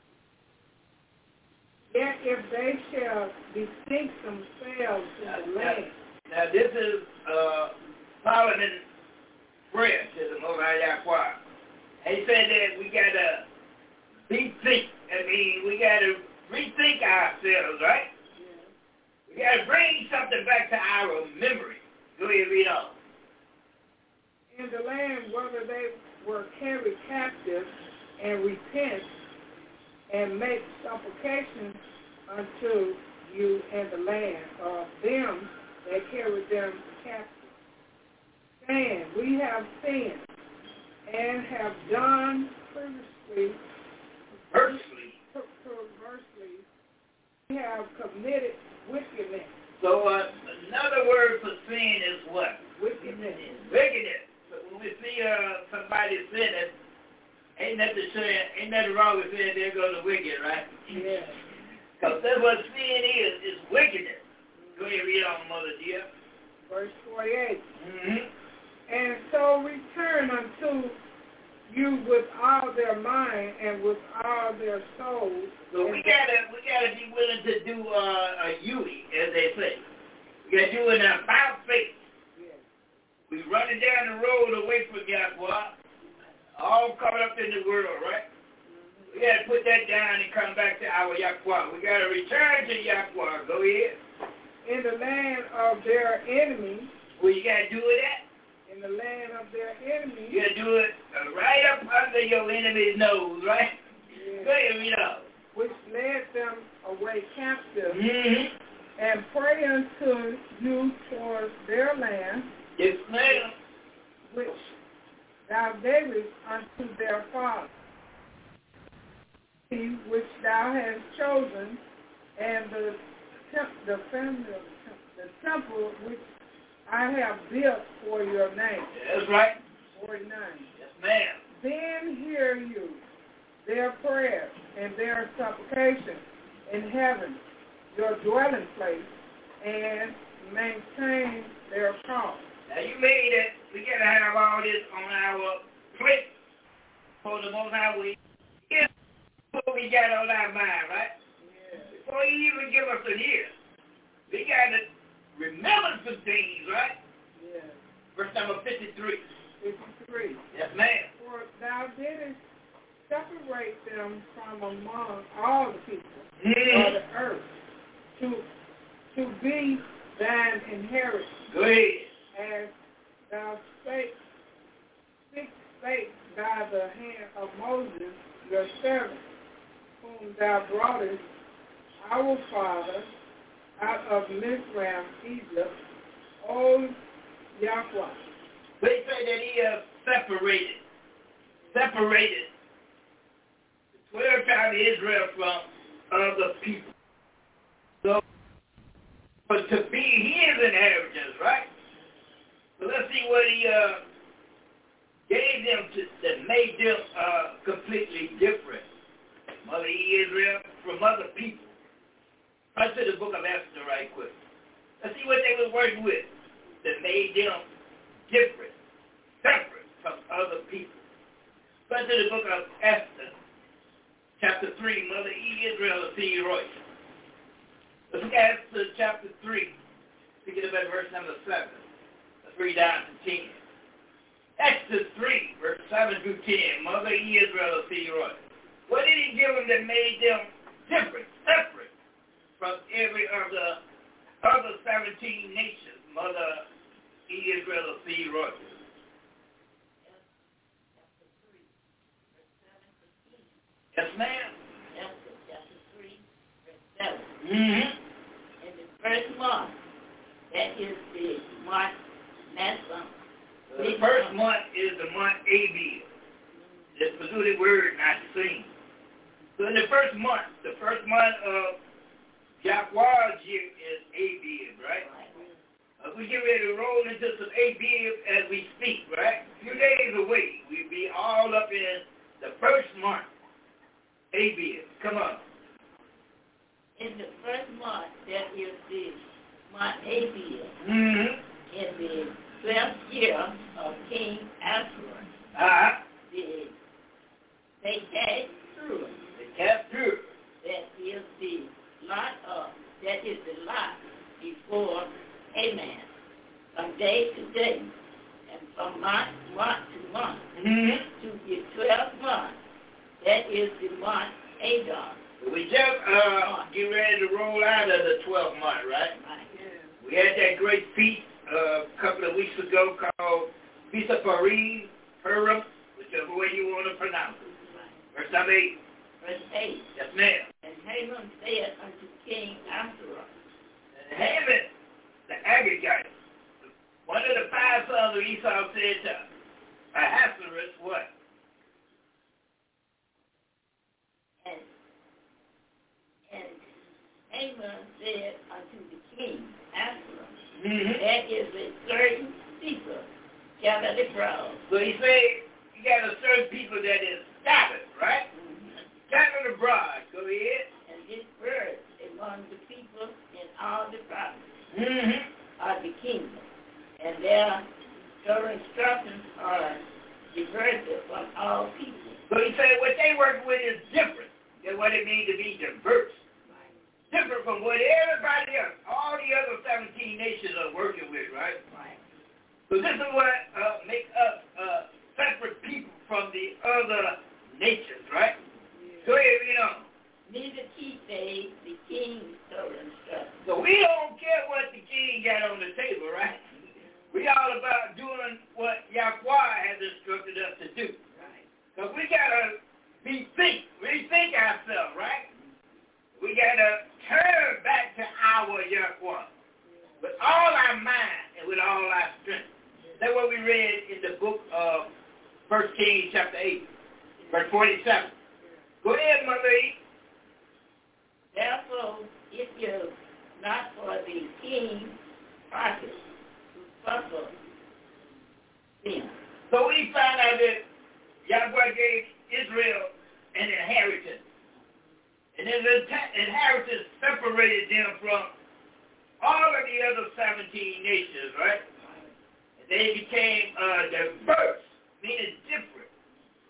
Yet if they shall bethink themselves in Now, the land. now, now this is uh, Solomon's prayer to the Most High Yahweh. And he said that we got to rethink. I mean, we got to rethink ourselves, right? Yeah. We got to bring something back to our memory. Go ahead, read on. In the land whether they were carried captive, and repent and make supplication unto you in the land of them that carried them captive, saying, we have sinned and have done previously, Perversely. perversely, we have committed wickedness. So uh, another word for sin is what? Wickedness. Wickedness. So when we see uh, somebody sinning, ain't nothing saying, ain't nothing wrong with saying there goes the wicked, right? Yeah. Because that's what sin is, is wickedness. Go ahead, read on, Mother dear. Verse forty-eight. Mm-hmm. And so return unto you with all their mind and with all their soul. So we gotta we gotta be willing to do uh, a Yui, as they say. We gotta do an about face. Yes. We running down the road away from Yahweh, all caught up in the world, right? We gotta put that down and come back to our Yahweh. We gotta return to Yahweh. Go ahead. In the land of their enemies. Where you gotta do it at? In the land of their enemies. You gotta do it uh, right up under your enemy's nose, right? Yes. Go ahead, read on. Which led them away captive. Mm-hmm. And pray unto you towards their land. Yes, ma'am. Which thou gavest unto their father, which thou hast chosen, and the temp- the family of the temple, the temple which I have built for your name. That's right. forty-nine. Yes, ma'am. Then hear you their prayers and their supplication in heaven, your dwelling place, and maintain their cause. Now you made it. We gotta have all this on our plate for the Most High, we here's what we got on our mind, right? Yeah. Before He even give us an ear, we got to remember some things, right? Yeah. Verse number fifty-three. fifty-three. Yes, ma'am. For thou didst separate them from among all the people mm. of the earth to to be thine inheritance. Go ahead. As thou spake, spake, spake by the hand of Moses, your servant, whom thou broughtest our father out of Mizraim, Egypt, O Yahweh. They say that He has separated, separated the twelve tribes of Israel from other people. So, but to be His inheritance, right? So let's see what He uh, gave them to, that made them uh, completely different. Mother Israel from other people. Let's to the book of Esther right quick. Let's see what they were working with that made them different, separate from other people. Let's to the book of Esther, chapter three, Mother Israel of C. Royce. Let's look at Esther chapter three, picking up at verse number seven. Let's read down to ten. Exodus three, verse seven through ten, Mother Israel of C. Royce. What did He give them that made them different, separate from every other other seventeen nations? Mother Israel of C. Royce. Yes, ma'am. Esther chapter three, verse seven. Mm-hmm. In the first month, that is the month Nisan. The first month is the month Abib. The polluted word not seen. So in the first month, the first month of Yahweh's year is Abib, right? Uh, we get ready to roll into some Abib as we speak, right? A few days away, we'll be all up in the first month, Abib. Come on. In the first month, that is the month Abib, Mm-hmm. in the twelfth year of King Ahasuerus, Uh-huh. the, they cast through it. They cast through. That is the lot of, that is the lot before Haman, from day to day, and from month, month to month, Mm-hmm. to the twelfth month, that is the month Adar. We just uh, get ready to roll out of the twelfth month, right? Right. We had that great feast uh, a couple of weeks ago called Feast of Purim, Purim, whichever way you want to pronounce it. Right. Verse number eight. Verse eight. Yes, ma'am. And Haman said unto King Ahasuerus, And Haman, the Agagite, one of the five sons of Esau, said to Ahasuerus, what? and, and Haman said unto the king Ahasuerus, Mm-hmm. there is a certain people gathered abroad. So he said, you got a certain people that is scattered, right? Mm-hmm. Scattered abroad. Go ahead. And dispersed among the people in all the provinces Mm-hmm. of the kingdom. And their their instructions are diverted from all people. So he said what they work with is different than what it means to be diverse. Right. Different from what everybody else, all the other seventeen nations are working with, right? Right. So this is what uh, makes us uh, separate people from the other nations, right? Go ahead, read on. Neither keep they the king's Torah instructions. So we don't care what the king got on the table, right? We all about doing what Yahweh has instructed us to do. Right. Because we got to rethink, rethink ourselves, right? We got to turn back to our Yahweh with all our mind and with all our strength. That's what we read in the book of First Kings chapter eight, verse forty-seven. Go ahead, Mother E. Therefore, it is not for the king's prophets to suffer sin. So we find out that Yahweh gave Israel an inheritance. And his inheritance separated them from all of the other seventeen nations, right? And they became uh, diverse, meaning different from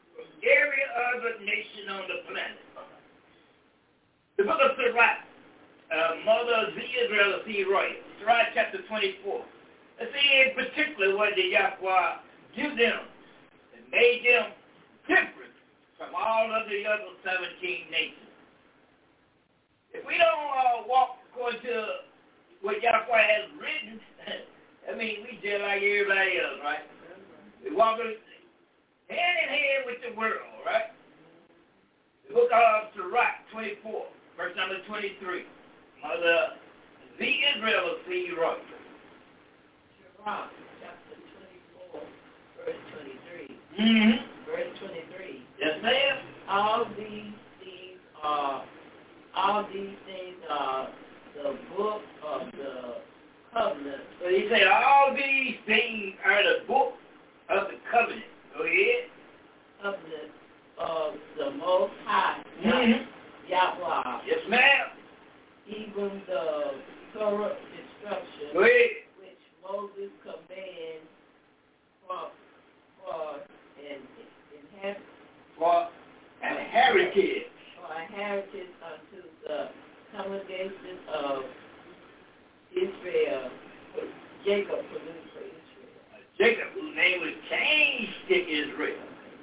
every other nation on the planet. The book of Sirach, uh, Mother of the Israel of the Royal, Sirach chapter twenty-four. Let's see in particular what did Yahweh give them and made them different from all of the other seventeen nations. If we don't uh, walk according to what Yahweh has written, I mean, we just like everybody else, right? We walk hand in hand with the world, right? The book of Sirach twenty-four, verse number twenty-three. Mother, the Israel of the Royal. Sirach chapter twenty-four, verse twenty-three. Mm-hmm. Verse twenty-three. Yes, ma'am. All these things are, all these things are the book of the covenant. So he said all these things are the book of the covenant. Go ahead. Covenant of the Most High, Mm-hmm. Yahweh. Yes, ma'am. Even the Torah instruction Go ahead. which Moses commanded for, for an inheritance, For an heritage. for a heritage unto the congregation of Israel, Jacob produced for Israel. Jacob, whose name was changed to Israel.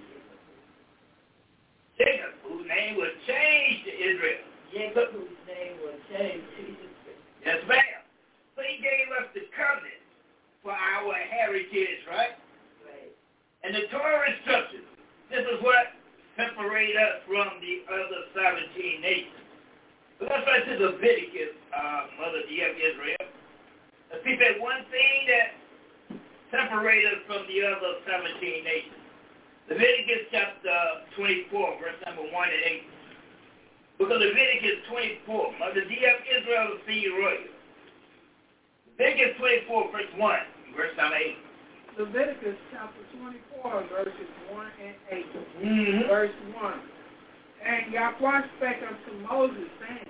Jacob, whose name was changed to Israel. Jacob, whose name was changed to Israel. Yes, ma'am. So he gave us the covenant for our heritage, right? Right. And the Torah instructions. This is what separates us from the other seventeen nations. But let's right to Leviticus, uh, Mother of Israel. Let's see that one thing that separates us from the other seventeen nations. Leviticus chapter twenty-four, verse number one and eight. Book of Leviticus twenty-four, Mother of Israel, see you royal. Leviticus twenty-four, verse one, verse number eight. Leviticus chapter twenty-four, verses one and eight. Mm-hmm. Verse one. And Yahweh spake unto Moses, saying,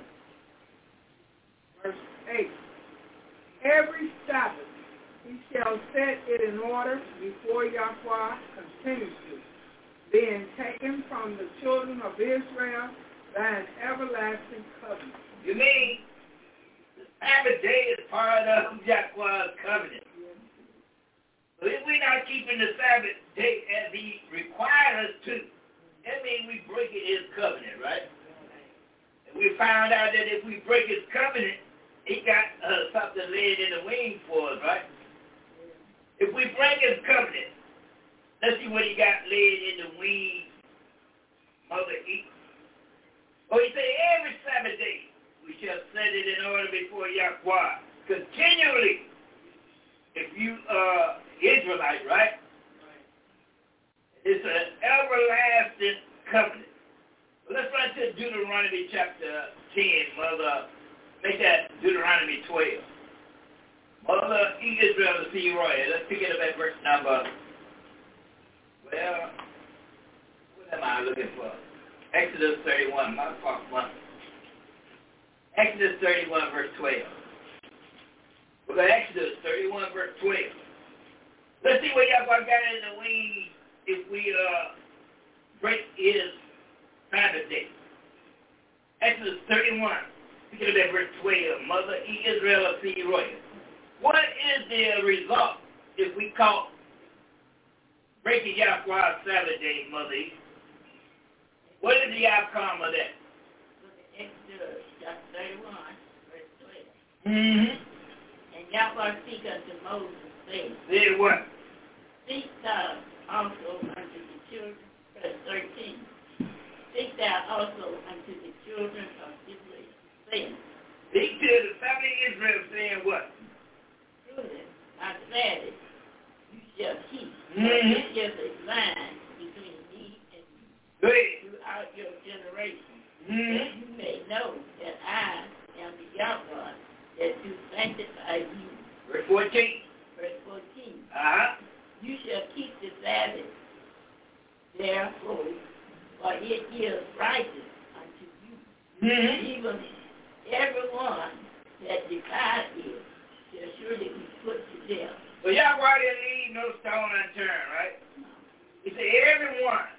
verse eight, every Sabbath he shall set it in order before Yahweh continuously, being taken from the children of Israel by an everlasting covenant. You mean the Sabbath day is part of Yahweh's covenant? But if we're not keeping the Sabbath day as he requires us to, that means we breaking his covenant, right? And we found out that if we break his covenant, he got uh, something laid in the wing for us, right? If we break his covenant, let's see what he got laid in the wing, Mother E. Oh, he said every Sabbath day we shall set it in order before Yahweh continually. If you uh Israelite, right? It's an everlasting covenant. Well, let's run to Deuteronomy chapter ten, Mother. Make that Deuteronomy twelve. Mother, Israel, see you right. Let's pick it up at verse number. Well, what am I looking for? Exodus thirty-one, my fault, one. Exodus thirty-one, verse twelve. Well, Exodus thirty-one, verse twelve. Let's see what Yahweh got in the wings if we uh, break his Sabbath day. Exodus thirty-one, pick it up at verse twelve. Mother, E. Israel, of see royal. What is the result if we caught breaking Yahweh's Sabbath day, Mother E? What is the outcome of that? Exodus chapter thirty-one, verse twelve. Mm-hmm. And Yahweh speak unto Moses, saying, Say what? Speak thou also unto the children, verse thirteen. Speak thou also unto the children of Israel, saying, Speak to the family of Israel, saying what? Truly, my Sabbath you shall keep. Mm-hmm. It is a line between me and you Go ahead. throughout your generation, Mm-hmm. that you may know that I am the Yahweh that do sanctify you. Verse fourteen. Verse fourteen. Uh-huh. You shall keep the Sabbath, therefore, for it is righteous unto you. Mm-hmm. Even everyone that defies it shall surely be put to death. So Yahweh didn't leave no stone unturned, right? He said everyone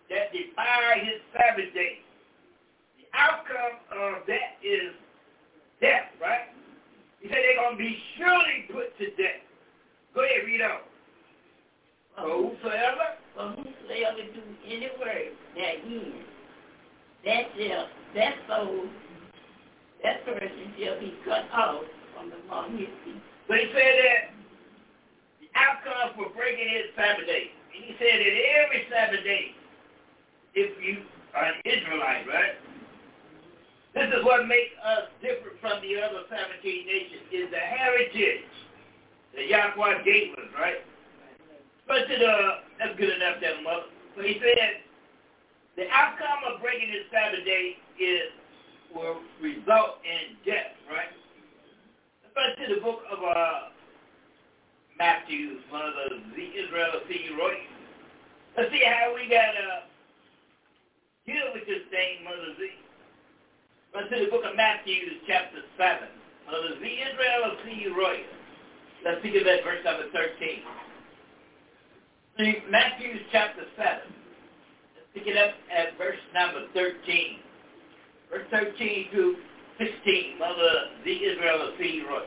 that defile his Sabbath day. The outcome of that is death, right? He said they're going to be surely put to death. Go ahead, read on. For whosoever, for whosoever do any work therein, that shall, that soul, that person shall be cut off from among his people. So he said that the outcome for breaking his Sabbath day. And he said that every Sabbath day, if you are an Israelite, right? This is what makes us different from the other seventeen nations, is the heritage that Yahweh gave us, right? But to the, that's good enough, that mother. So he said, the outcome of breaking his Sabbath day is, will result in death, right? Let's go to the book of uh, Matthew, Mother Z, Israel, C. Roy. Let's see how we got to deal with this thing, Mother Z. Let's to the book of Matthew, chapter seven. Mother Z, Israel, C. Roy. Let's pick up at verse number thirteen. See, Matthew chapter seven. Let's pick it up at verse number thirteen. Verse thirteen through sixteen. Mother Z, Israel, C. Roy.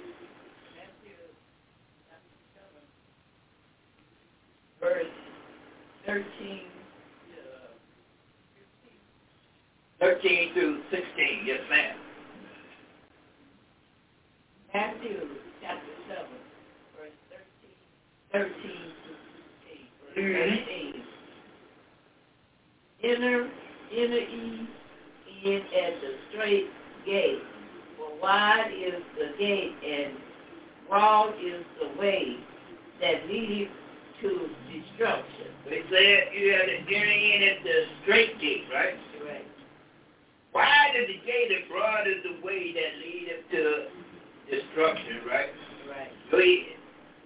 Verse thirteen, thirteen through sixteen, yes, ma'am. Matthew chapter seven, verse thirteen, thirteen through sixteen. Verse thirteen. Enter, enter ye in at the straight gate, for wide is the gate and broad is the way that leadeth to destruction. They said you have to enter in at the straight gate, right? Right. Wide is the gate and broad is the way that leadeth to destruction, right? Right. Go ahead.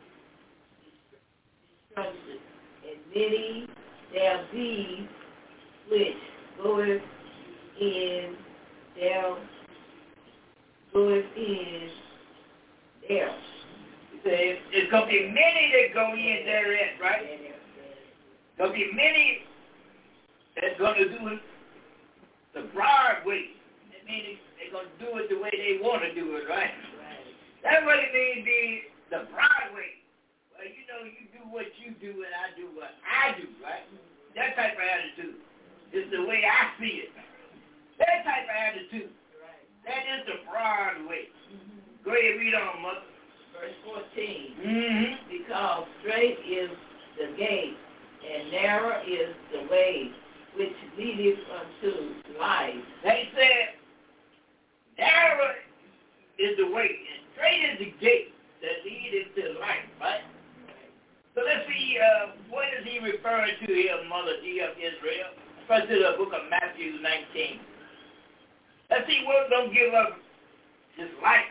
Destruction. And many there be which goeth in there, goeth in there. There's, there's going to be many that go in therein, right? There'll be many that's going to do it the broad way. That means they're going to do it the way they want to do it, right? Right. That's what it means, be the broad way. Well, you know, you do what you do and I do what I do, right? That type of attitude is the way I see it. That type of attitude. Right. That is the broad way. Mm-hmm. Go ahead, read on, mother. Verse fourteen. Mm-hmm. Because straight is the gate, and narrow is the way which leadeth unto life. They said, narrow is the way, and straight is the gate that leadeth to life, right? So let's see, uh, what is he referring to here, Mother G of Israel? First to the book of Matthew nineteen. Let's see what's going to give us this life.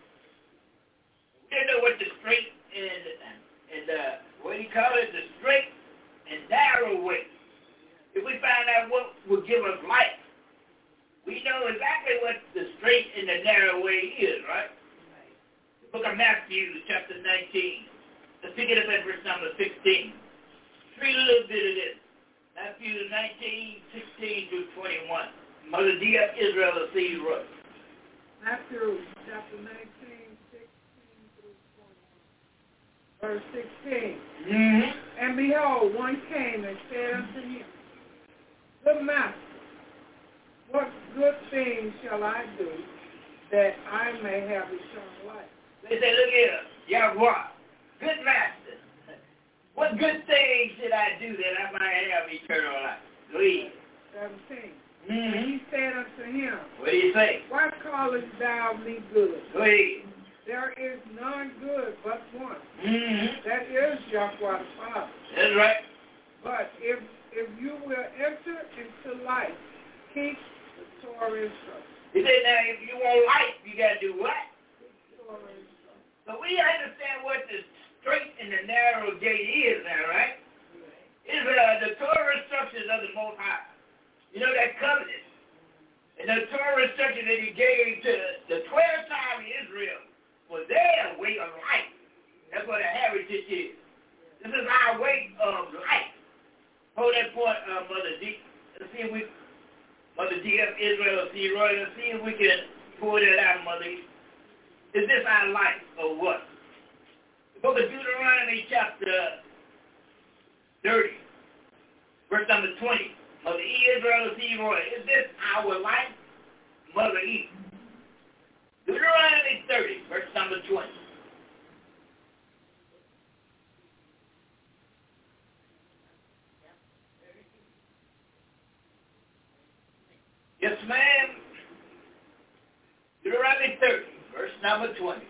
We don't know what the straight and, and uh, what do you call it, the straight and narrow way. If we find out what will give us life, we know exactly what the straight and the narrow way is, right? The book of Matthew, chapter nineteen. Let's pick it up at verse number sixteen. Read a little bit of this. Matthew nineteen, sixteen through twenty-one. Mother D of Israel will see you right. Matthew chapter nineteen, sixteen through twenty-one. Verse sixteen. Mm-hmm. And behold, one came and said unto him, Good master, what good thing shall I do that I may have eternal life? They say, look here, Yahweh, good master. What good thing should I do that I might have eternal life? Go ahead. seventeen. Mm-hmm. And he said unto him, What do you say? Why callest thou me good? Go ahead. There is none good but one. Mm-hmm. That is Yahweh the Father. That's right. But if if you will enter into life, keep the Torah instructions. He said, now, if you want life, you got to do what? Torah instructions. So we understand what the straight and the narrow gate is now, right? It's uh, the Torah instructions of the Most High. You know that covenant. And the Torah instruction that he gave to the twelve tribes of Israel was their way of life. That's what a heritage is. This is our way of life. hold that point, uh, Mother D. Let's see if we, Mother D F Israel, see Roy, let's see if we can pull that out, Mother. Is this our life or what? The book of Deuteronomy chapter thirty, verse number twenty. Mother E. Israel, see Roy. Is this our life? Mother E. Deuteronomy thirty, verse number twenty. Yes, ma'am. Deuteronomy thirty, verse number twenty.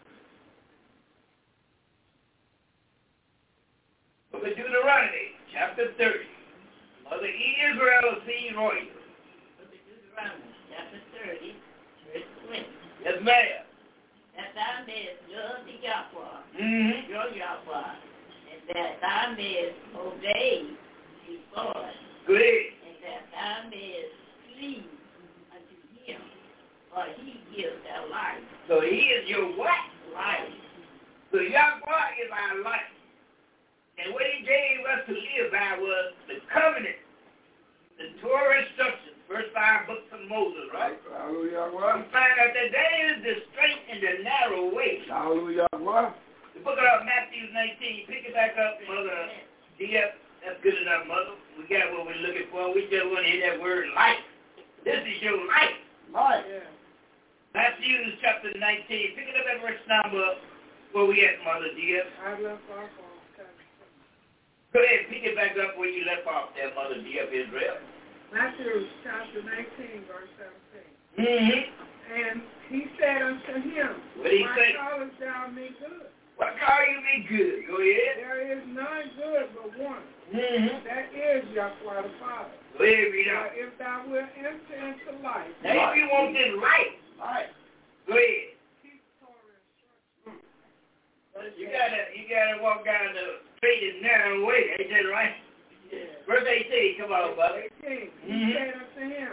Book of Deuteronomy, chapter thirty. Mother E. Israel, see Roy. Book of Deuteronomy, chapter thirty, verse twenty. Yes, ma'am. That thou mayest love the Yahweh, Mm-hmm. your Yahweh, and that thou mayest obey his voice, Go ahead. and that thou mayest cleave unto him, for he gives thy life. So he is your what? Life. So Yahweh is our life. And what he gave us to live by was the covenant, the Torah instructions, first five books of Moses, right? Hallelujah. We find out that there is the straight and the narrow way. Hallelujah. The book of Matthew nineteen, pick it back up, Mother. Yeah, that's good enough, Mother. We got what we're looking for. We just want to hear that word life. This is your life. Life. Yeah. Matthew chapter nineteen, pick it up at verse number, where we at, Mother dear? I left off on Go ahead, pick it back up where you left off there, Mother dear of Israel. Matthew chapter nineteen, verse seventeen. Mm-hmm. And he said unto him, What did he why say? callest thou me good? What call you me good? Go ahead. There is none good but one. Mm-hmm. That is Yahweh the Father. Go ahead, read But out. if thou wilt enter into life, Now, if you want this life, Life. go ahead. keep Torah instructions. You gotta, you gotta walk down the straight and narrow way. Ain't that right? Yeah. Verse eighteen, come on, brother. eighteen. He Mhm. said unto him,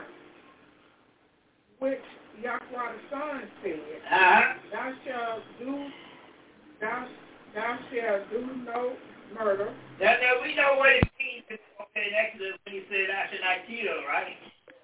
which Yahweh the Son said, Uh-huh. Thou shalt do, thou, thou shalt do no murder. Now, now we know what it means in Exodus when he said, I should not kill, right?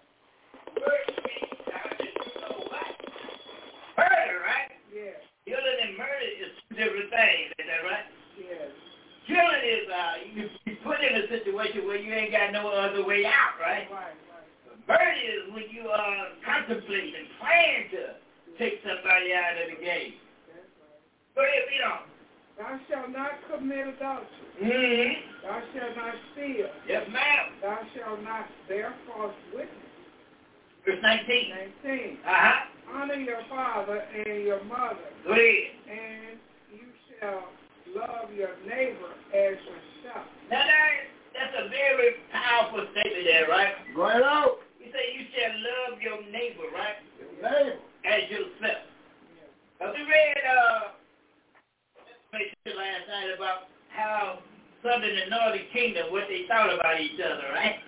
Murder means I should do no what? Murder, right? Yeah, Killing and murder is two different things, is that right? yeah, Killing is, uh, you you put in a situation where you ain't got no other way out, right? right, right. Murder is when you uh, contemplate and plan to take somebody out of the game. That's right. Go ahead, read on. Thou shalt not commit adultery. Mm-hmm. Thou shalt not steal. Yes, ma'am. Thou shalt not bear false witness. Verse nineteen. nineteen. Uh-huh. Honor your father and your mother, Go ahead. and you shall love your neighbor as yourself. Now, that, that's a very powerful statement there, right? Go ahead out. You say you shall love your neighbor, right? Your neighbor. As yourself. Now, we read uh, information last night about how Southern and Northern Kingdom, what they thought about each other, right?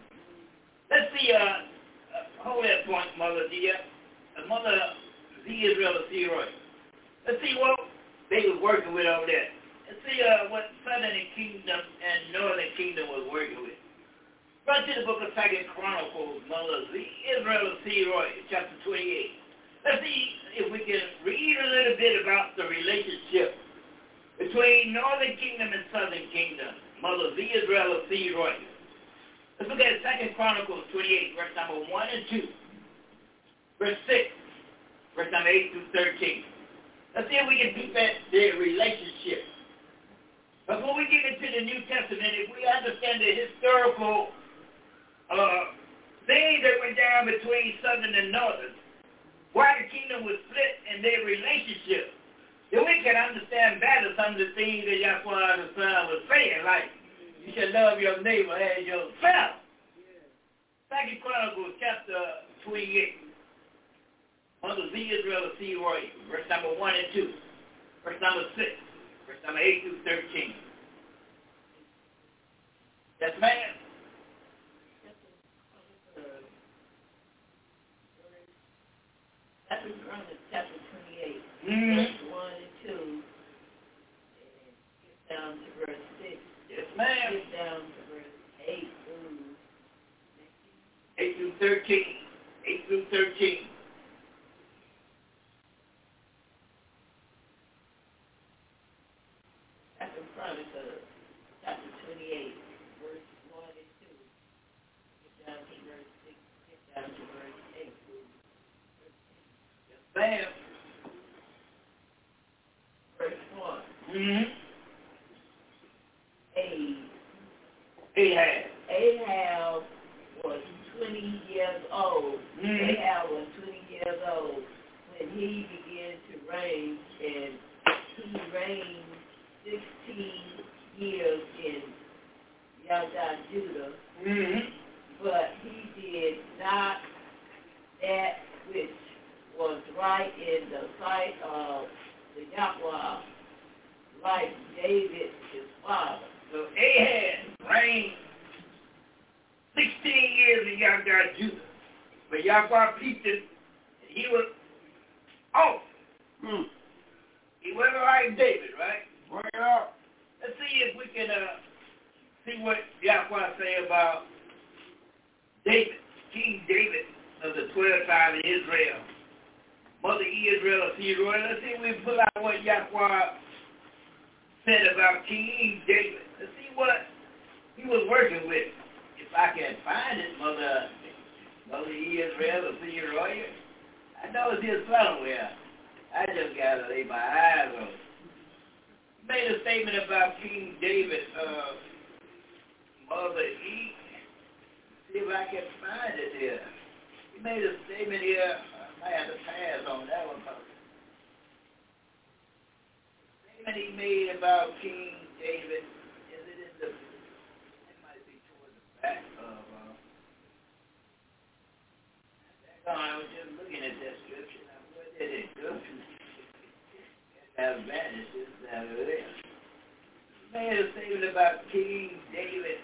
Let's see, uh, uh hold that point, Mother dear. Uh, Mother Z. Israel of Roy. Let's see what they was working with over there. Let's see uh, what Southern Kingdom and Northern Kingdom was working with. Run to the book of Second Chronicles, Mother Z. Israel of Roy, chapter twenty-eight. Let's see if we can read a little bit about the relationship between Northern Kingdom and Southern Kingdom. Mother Z. Israel of Roy. Let's look at Second Chronicles twenty-eight, verse number one and two. Verse six, verse number eight through thirteen. Let's see if we can keep that their relationship. Before we get into the New Testament, if we understand the historical uh, things that went down between Southern and Northern, why the kingdom was split in their relationship, then we can understand better some of the things that Yahweh the Son was saying, like, you should love your neighbor as yourself. Second Chronicles chapter twenty-eight. Mother Z. Israel of C. Roy, verse number one and two. Verse number six. Verse number eight through thirteen. Yes, ma'am. That's Chronicles chapter twenty-eight, Mm-hmm. verse one and two, and get down to verse six. Yes, ma'am. Get down to verse eight through eight through thirteen. eight through thirteen. Second Chronicles, chapter twenty-eight, verse one and two. Get down to verse six, get down to verse eight through thirteen. Yes, ma'am. Verse one. Mm-hmm. Ahab. Ahab. Ahab was twenty years old. Mm-hmm. Ahab was twenty years old when he began to reign, and he reigned sixteen years in Yada, Judah. Mm-hmm. But he did not that which was right in the sight of the Yahweh, like David his father. So Ahab reigned sixteen years in Yahweh, Judah. But Yahweh peeped him, and he was off. Hmm. He wasn't like David, right? Bring it up. Let's see if we can uh, see what Yahweh say about David, King David of the twelve tribes of Israel. Mother Israel of Theroy. Let's see if we can pull out what Yahweh said about King David. Let's see what he was working with. If I can find it, Mother Mother Israel of Theroy. I know it's here somewhere. I just got to lay my eyes on it. He made a statement about King David, uh, Mother E. See if I can find it here. He made a statement here. I might have to pass on that one. The statement he made about King David, is it in the, it might be towards the back of, uh, I was just looking at that scripture. Now, where did it go to? That vanishes out of there. He made a statement about King David.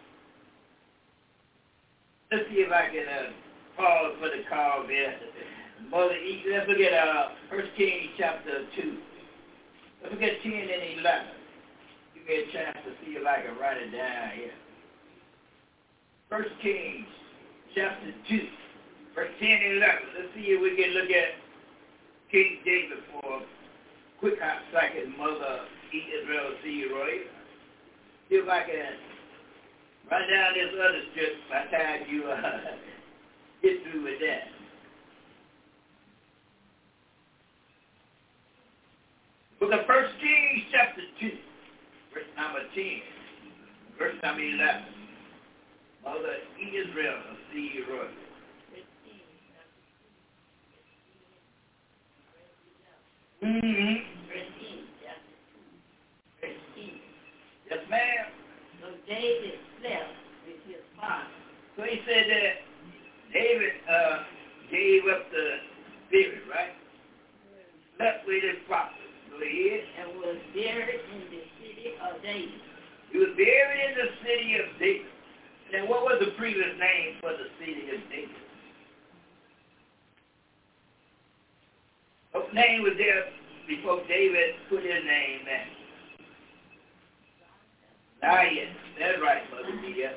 Let's see if I can uh, pause for the call there. Mother E, let's look at uh, First Kings chapter two. Let's look at ten and eleven. Give me a chance to see if I can write it down here. First Kings chapter two. Verse ten and eleven. Let's see if we can look at King David for a quick hot second. Mother Israel Theroy. See if I can run down this other strip by the time you uh, get through with that. For the First Kings chapter two, verse number ten, verse number eleven. Mother Israel Theroy. Mm-hmm. Yes, ma'am. So David slept with his father. So he said that David uh, gave up the spirit, right? Slept with his father. Go ahead. And was buried in the city of David. He was buried in the city of David. And what was the previous name for the city of David? What name was there before David put his name there? Zion. That's right, Mother Dear.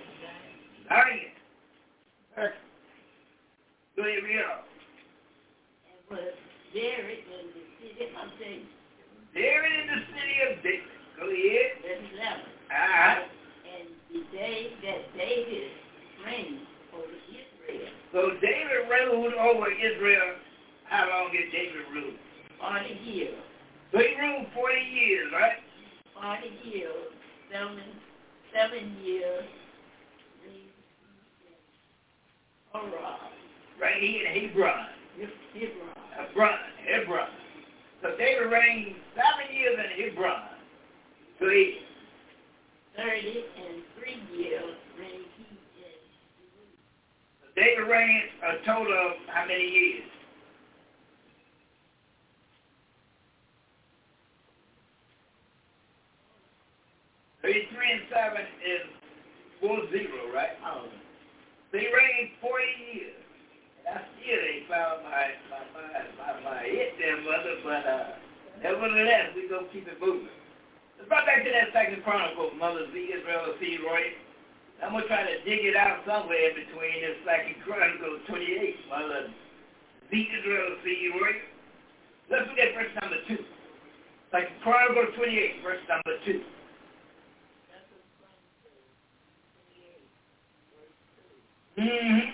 Zion. Go ahead, read on. And was buried in the city of David. Buried in the city of David. Go ahead. Verse eleven. Uh-huh. And the day that David reigned over Israel. So David ruled over Israel. How long did David rule? Forty years. So he ruled forty years, right? Forty years. Seven, seven years. Horror. Right here in Hebron. Hebron. Hebron. Hebron. So David reigned seven years in Hebron. So he Thirty and three years reigned he in Jerusalem. so David reigned a total of how many years? Thirty-three and seven is four zero, right? Oh. So he reigned forty years. And I still ain't found my my my my, my hit there, mother, but uh nevertheless we gonna keep it moving. Let's go back to that Second Chronicles, Mother Z Israel Theroy. I'm going to try to dig it out somewhere in between. It's like in Chronicles twenty-eight. Well, uh, the Israel see right. Let's look at verse number two. Like in Chronicles twenty-eight, verse number two. Mm-hmm.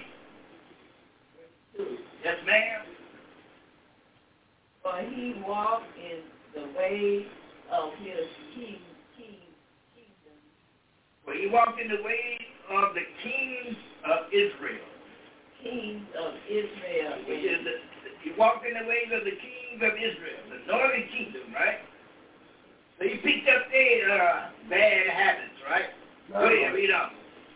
Yes, ma'am. For he walked in the way of his king, king, kingdom. For he walked in the way of the kings of Israel. Kings of Israel. Which is the, he walked in the ways of the kings of Israel, the northern kingdom, right? So he picked up their uh, bad habits, right? Go ahead, read on.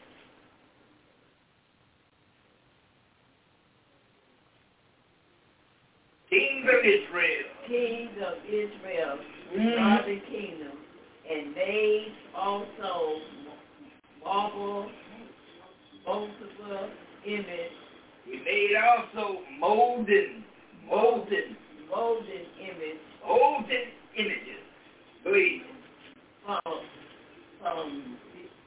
Kings of Israel. Kings of Israel, Mm. northern kingdom, and made also marble, multiple image. He made also molten, molten, molten image. Molten images. Go ahead. From, from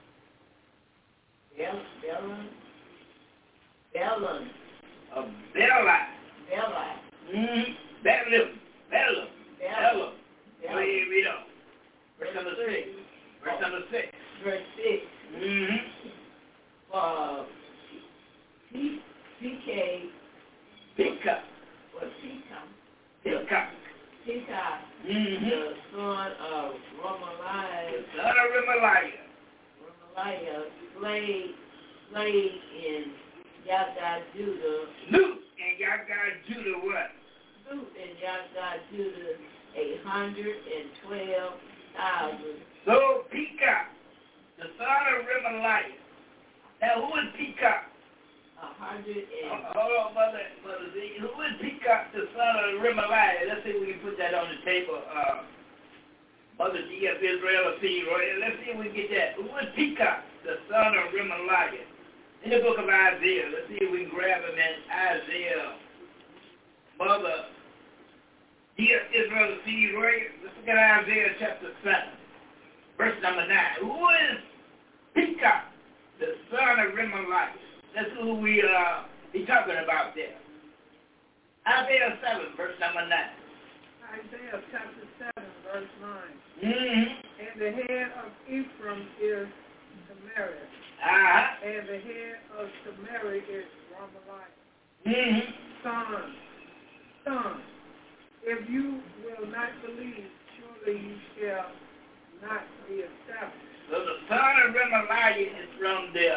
Bel, Belon, Belon. A Bela. Bela. Mm-hmm. Balaam. Balaam. Balaam. Go ahead, read on. Verse number six. Verse number six. Verse six. Mm-hmm. For P K. Pika. Or Pika. Pika. Pika. Mm-hmm. The son of Remaliah. The son of Remaliah. Remaliah slayed, slayed in Yada Judah. Luke and Yada Judah what? Luke and Yada Judah a hundred and twelve thousand. So Pika, the son of Remaliah. Now who is Pika? A hundred and Uh, hold on, mother, mother Z. Who is Pika, the son of Remaliah? Let's see if we can put that on the table. Uh, Mother G of Israel or C. Roy. Let's see if we can get that. Who is Pika, the son of Remaliah? In the book of Isaiah. Let's see if we can grab him in Isaiah. Mother G of Israel or C. Roy. Let's look at Isaiah chapter seven. Verse number nine. Who is Pika, the son of Remaliah? That's who we uh be talking about there. Isaiah seven, verse number nine. Isaiah chapter seven, verse nine. Mm-hmm. And the head of Ephraim is Samaria. Uh-huh. And the head of Samaria is Remaliah. Mm-hmm. Son, son, if you will not believe, surely you shall not be established. So the son of Remaliah is from the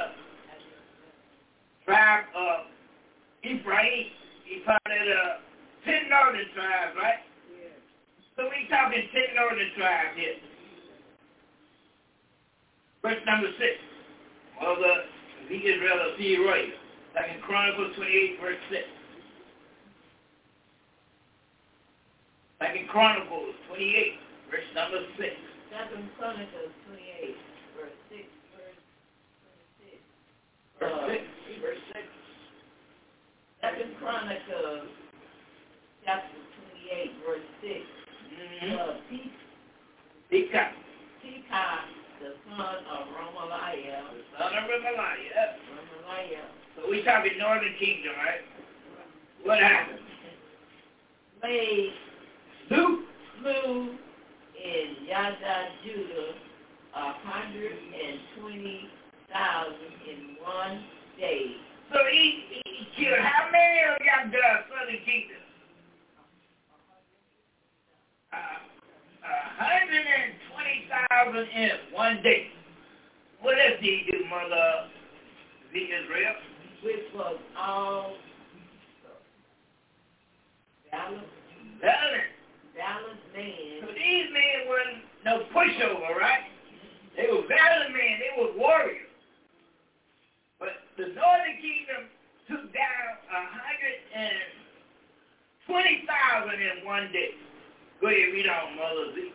tribe of Ephraim. He part of the ten northern tribes, right? Yes. So we talking ten northern tribes here. Verse number six. Mother the Israel of Roy. Like in Chronicles twenty-eight, verse six. Like in Chronicles twenty-eight, verse number six. Second Chronicles twenty-eight, verse six, verse twenty-six. Verse Uh, six. Verse six. Second Chronicles chapter twenty-eight, verse six. Mm-hmm. Uh, Pe- Pika. Pekah, the son of Remaliah. The son of Remaliah. Remaliah. So we talking northern kingdom, right? What happened? Made Luke. slew in Yada Judah a hundred and twenty thousand in one day. So he, he, he killed how many of y'all the southern kingdom? Uh, a hundred and twenty thousand in one day. What else did he do, mother the Israel? Which was all valiant, Valiant. valiant So men. these men weren't no pushover, right? They were valiant men. They were warriors. But the northern kingdom took down a hundred and twenty thousand in one day. Go ahead, read on, Mother Z.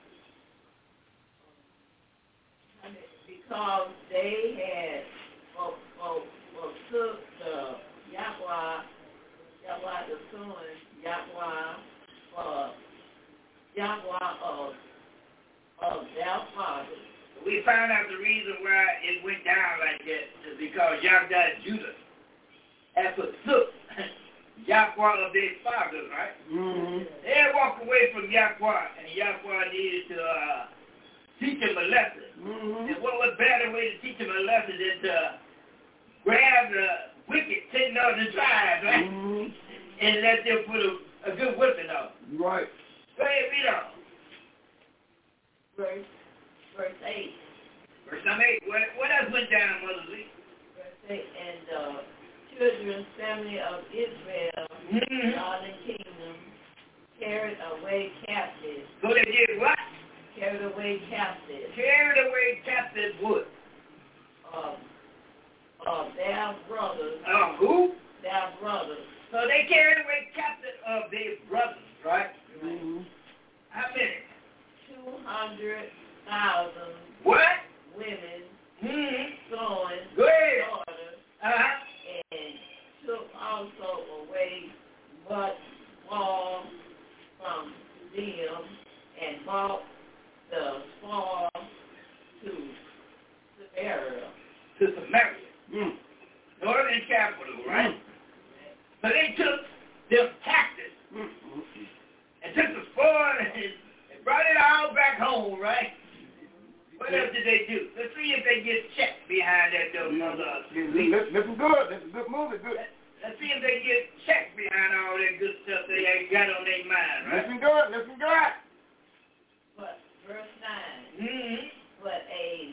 Because they had for, for, forsook the Yahweh, Yahweh the Son, Yahweh, for Yahweh of, of their fathers. we found out the reason why it went down like that is because Yahweh Judah had forsook Yahweh of their fathers, right? Mm-hmm. They had walked away from Yahweh, and Yahweh needed to uh, teach them a lesson. Mm-hmm. And what was better way to teach them a lesson than to grab the wicked sitting on the drive, right? Mm-hmm. And let them put a, a good whipping on. Right. Go ahead, read on. Verse, verse eight. Verse number eight. What, what else went down, Mother Lee? Verse eight. And the uh, children's family of Israel, Mm-hmm. northern kingdom, carried away captives. So they did what? Carried away captives. Carried away captive wood. Of, of their brothers. Of who? Their brothers. So they carried away captive of their brothers, right? Mm-hmm. How many? Two hundred thousand What? women, Mm-hmm. sons, Go ahead. daughters, Uh-huh. and took also away what fall from them and brought the spoil to Samaria. To Samaria. Mm. Northern capital, right? Mm. So they took them captives Mm-hmm. and took the spoil and, and brought it all back home, right? What else did they do? Let's see if they get checked behind that door, Mother. Listen, listen good. That's a good movie. Good. Let's see if they get checked behind all that good stuff they ain't got on their mind, right? Listen good. Listen good. But verse nine. Mm-hmm. But a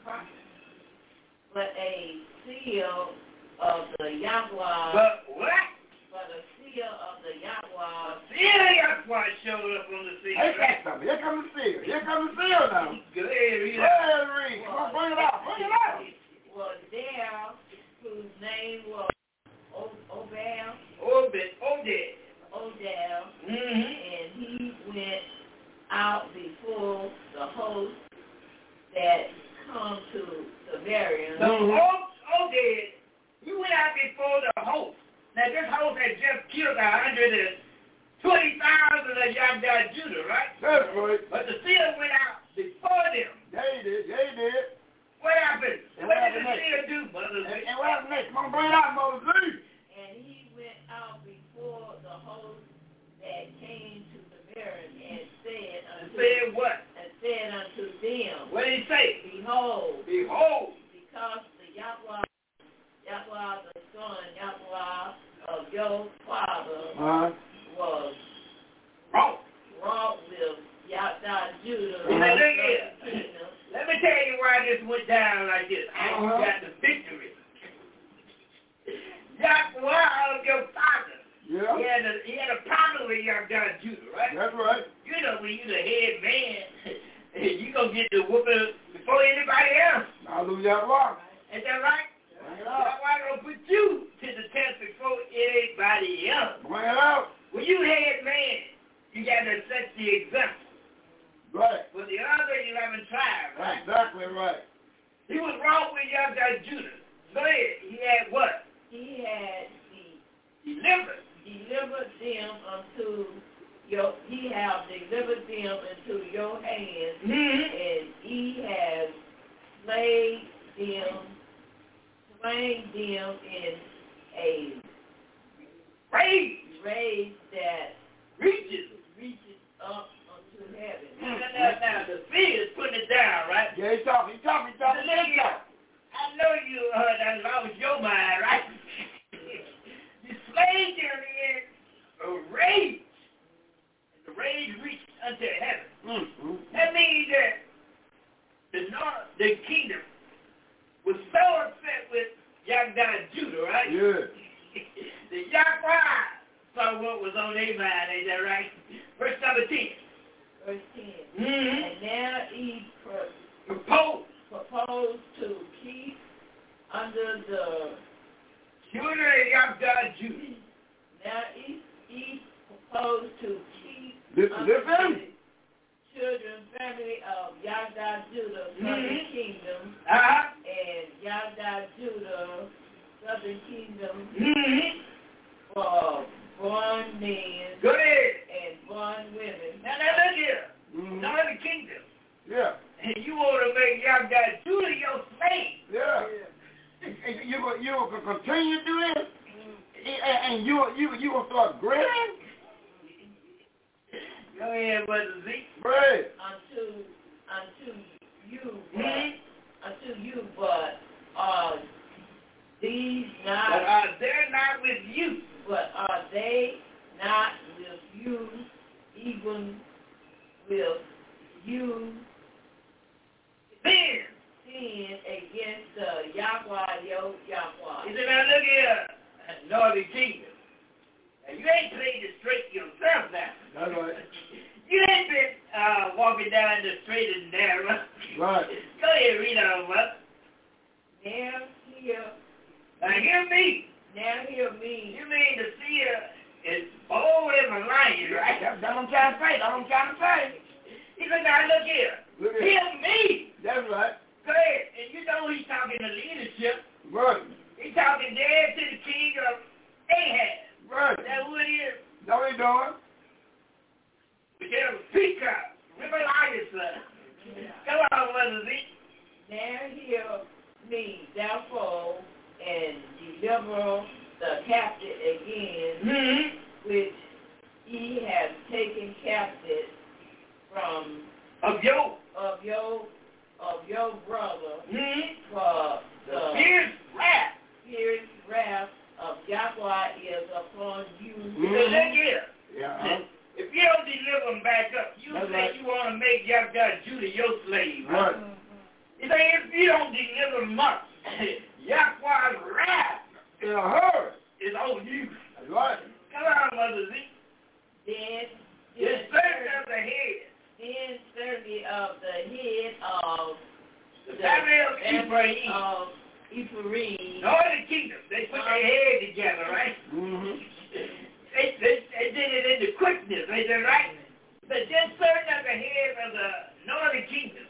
but a seal of the Yahweh. But what? But a seal of the Yahweh. Yeah, Yahweh showed up on the scene. Hey, Right? something. Here comes the seal. Here comes the seal now. Go ahead, read Go it. ahead, read. Come on, bring it out. Bring it out. Was there whose name was Obed, Obed, Obed. Odell, Mm-hmm. and he went out before the host that come to Samaria. So Obed, he went out before the host. Now this host had just killed a hundred and twenty thousand of Yahweh Judah, right? That's right. But the seal went out before them. Yeah, he did. Yeah, he did. What happened? And What what did the happened seal do, Mother? And, and what happened next? Come on, bring it out, Moses. And he went out before the host that came to Samaria and said unto Said what? and said unto them, What did he say? Behold, Behold. because the Yahweh, Yahweh the son, Yahweh of your father Uh-huh. was Wrong. wrought with Yahweh Judah. Now, look here. kingdom. Let me tell you why this went down like this. How you Uh-huh. got the victory. Yahweh of your father. Yeah. He had a, he had a problem with Yahweh Judah, right? That's right. You know, when you the head man, you going to get the whooping before anybody else. Hallelujah. Wow. Ain't that right? Bring it out. Yahweh going to put you to the test before anybody else. Bring it out. When you head man, you got to set the example. Right. With the other eleven tribes, right? That's exactly right. He was wrong with Yahweh Judah. Go ahead. He had what? He had the Delivered. delivered them unto your, he have delivered them into your hands, Mm-hmm. and he has slain them, slain them in a Praise. race that Reaches. reaches up unto heaven. Now, now, now, the sea is putting it down, right? Yeah, he's talking. He's talking. He's Now, talking. look here. I know you uh, that lost your mind, right? You slayed them in a rage. And the rage reached unto heaven. Mm-hmm. That means that the north, the kingdom was so upset with Yahweh Judah, right? Yeah. The Yahweh saw what was on their mind, ain't that right? Verse number ten. Verse ten. Mm-hmm. And now he pro- Propose. proposed to keep under the Children of Yahweh Judah. now he, he proposed to keep Listen, under listen. the children family of Yahweh Judah, southern Mhm. kingdom, Uh-huh. and Yahweh Judah, southern kingdom, Mm-hmm. for born men Go ahead. and born women. Now, now look here. Mm-hmm. Northern kingdom. Yeah. And you want to make Yahweh can continue to do this, and, and you you you will start grinning. Go ahead, Brother Zeke. Pray. Unto, unto you, but, unto you, but are these not? But are they not with you? But are they not with you, even with you? Sin. Sin against the Yahweh, yo Yahweh. He said, now look here, Northern Kingdom. Now, you ain't played it straight yourself now. That's right. You ain't been uh, walking down the straight and narrow. Right. Go ahead, read on, mother. Now hear, Now hear me. now hear me. You mean the seer is bold as a lion, right? That's, that's what I'm trying to say. That's what I'm trying to say. He said, now look here. Look here. Hear me. That's right. Go ahead. And you know he's talking to leadership. Right. He's talking dead to the king of Ahab. Right. That's what it is. That's what he's doing. We tell him, speak up. Remember Elias, son. Come on, Mother Z. Now hear me, therefore, and deliver the captive again, Mm-hmm. which he has taken captive from Of your, of your of your brother mm-hmm. for the the fierce wrath. fierce wrath of Yahweh is upon you. Mm-hmm. So look here. Yeah. If you don't deliver them back up, you That's say right. you want to make Yahweh Judah your slave. Right. You say if you don't deliver them up, Yahweh's wrath In a hurry. is on you. That's right. Come on, Mother Z. Then It's certain of the head. then thirty of the head of The family of family Ephraim. of Ephraim. Northern Kingdom. They put their head together, right? Mm-hmm. They, they, they did it in the quickness, ain't that right? But just certain of the head of the Northern Kingdom.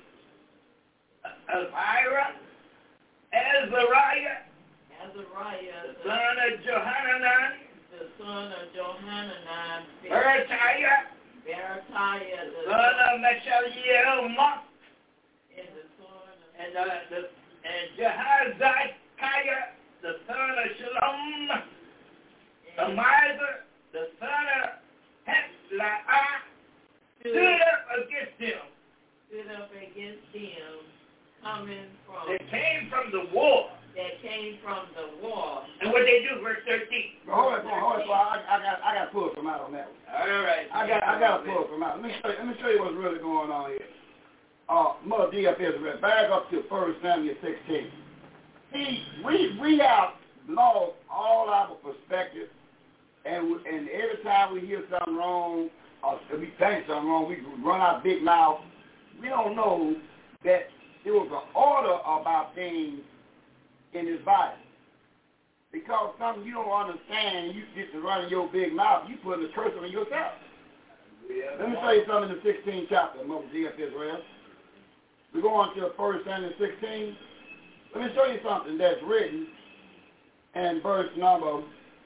Elvira, Azariah, Azariah, the son of Johanan, the son of Johanan, Berechiah, Berechiah, the son of Meshael, and the son of and uh, the and Jehaziah, the son of Shalom, Amizah, the son of Hetzliah, stood up against them. stood up against them, coming from They came from the war. that came from the war. And what they do, verse thirteen. Hold it, hold it, I, I got, I got to pull some out on that one. All right. I got, I got to pull some out. Let me show you, let me show you what's really going on here. Uh, Mother D F Israel, back up to First Samuel sixteen. See, we we have lost all our perspective, and we, and every time we hear something wrong, or we think something wrong, we run our big mouth. We don't know that there was an order about things in this Bible. Because something you don't understand, and you get to running your big mouth, you put a curse on yourself. Yeah, let me show you something in the sixteenth chapter of Mother D F Israel. We go on to First Samuel sixteen. Let me show you something that's written in verse number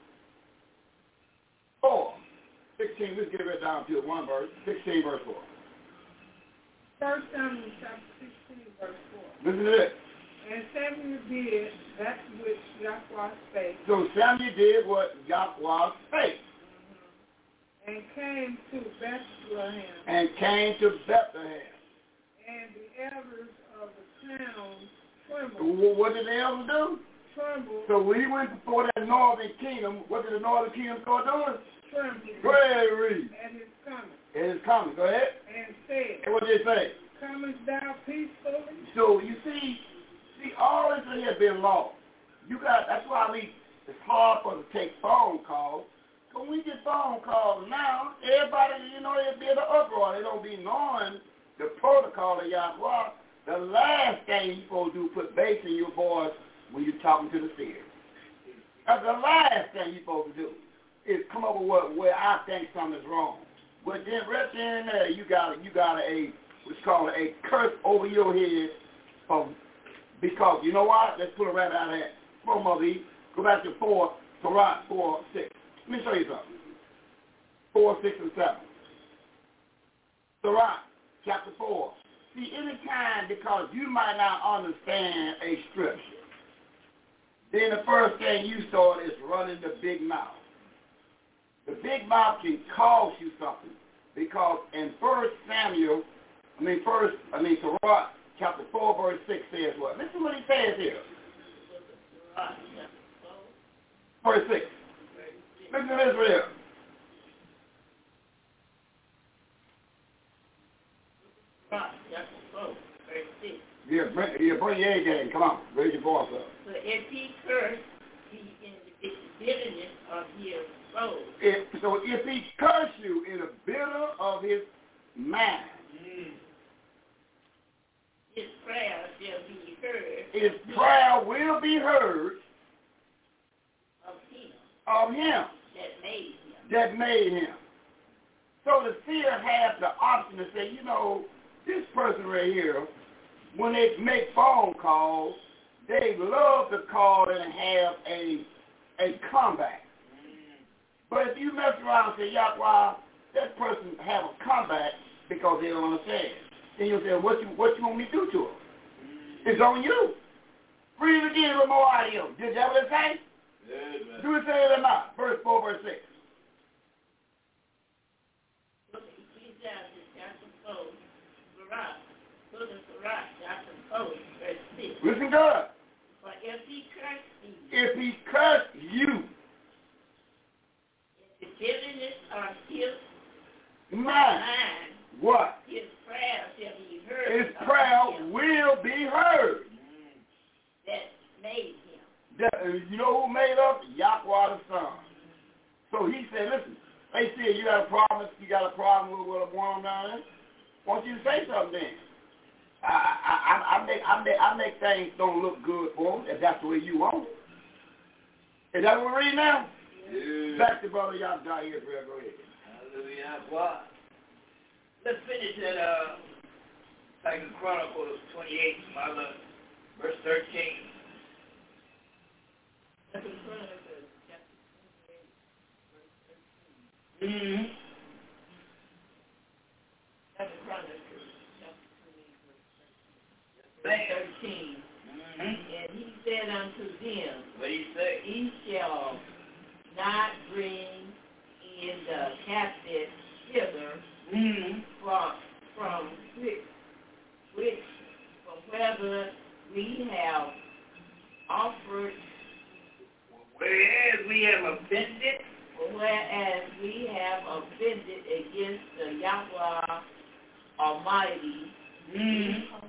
four. sixteen, let's get it down to one verse. sixteen, verse four. First Samuel chapter sixteen, verse four. Listen to this. And Samuel did that which Yahweh spake. So Samuel did what Yahweh spake. Mm-hmm. And came to Bethlehem. And came to Bethlehem. And the elders of the town trembled. So what did the elders do? Trembled. So when he went before that northern kingdom, what did the northern kingdom start doing? Trembled. Go ahead and read. At his coming. It is coming. Go ahead. And said, And what did they say? comest thou peacefully? So you see, see, all this here has been lost. You got. That's why we. It's hard for us to take phone calls. So when we get phone calls now, everybody, you know, they'll be in an uproar. They don't be knowing the protocol of Yahweh. The last thing you're supposed to do is put bass in your voice when you're talking to the seer. That's the last thing you're supposed to do is come up with what where I think something is wrong. But then right there and there, you got you got a what's called a curse over your head of because you know what? Let's pull a rabbit out of that. Come on, Mother E. Go back to four, Torah four, six. Let me show you something. Four, six, and seven. Torah, chapter four. See, any time because you might not understand a scripture. then the first thing you start is running the big mouth. The big mouth can cost you something because in First Samuel, I mean First, I mean Sirach chapter four verse six says what? Listen what he says here. Verse six. Listen to this here. Yeah, bring, yeah, bring your A game. Come on, raise your voice up. So if he cursed, he in the bitterness of his soul. If, so if he curse you in the bitter of his mind, mm. his prayer shall be heard. His prayer will be heard of him. Of him. That made him. That made him. So the seer has the option to say, you know, this person right here, when they make phone calls, they love to call and have a a comeback. Mm. But if you mess around and say, Yahweh, that person have a comeback because they don't understand, then you'll say, what you what you want me to do to them? Mm. It's on you. Read it again with more audio. Did that what it say? Yeah, do it say it or not? Verse four, verse six. Listen good. But if he cursed you, if he cursed you, the bitterness of his mind, mind, what? His prayer shall be heard. His prayer him. will be heard. That made him. That, you know who made us? Yahweh the Son. So he said, listen, they said you got a problem, you got a problem with, with a woman down there? I want you to say something then. I, I, I, make, I, make, I make things don't look good for them if that's the way you want it. Is that what we're reading now? Yeah. Back to Brother Yahweh Israel. Go ahead. Hallelujah. Well, let's finish at uh, Second Chronicles twenty-eight, Mother, verse thirteen. Second Chronicles chapter twenty-eight, verse thirteen. Mm-hmm. Second Chronicles chapter twenty-eight, verse thirteen. Mm-hmm. And he said unto them, what did he say? He shall not bring in the captive hither mm-hmm. from from which, which from whether we have offered, whereas we have offended, whereas we have offended against the Yahweh Almighty. Mm-hmm.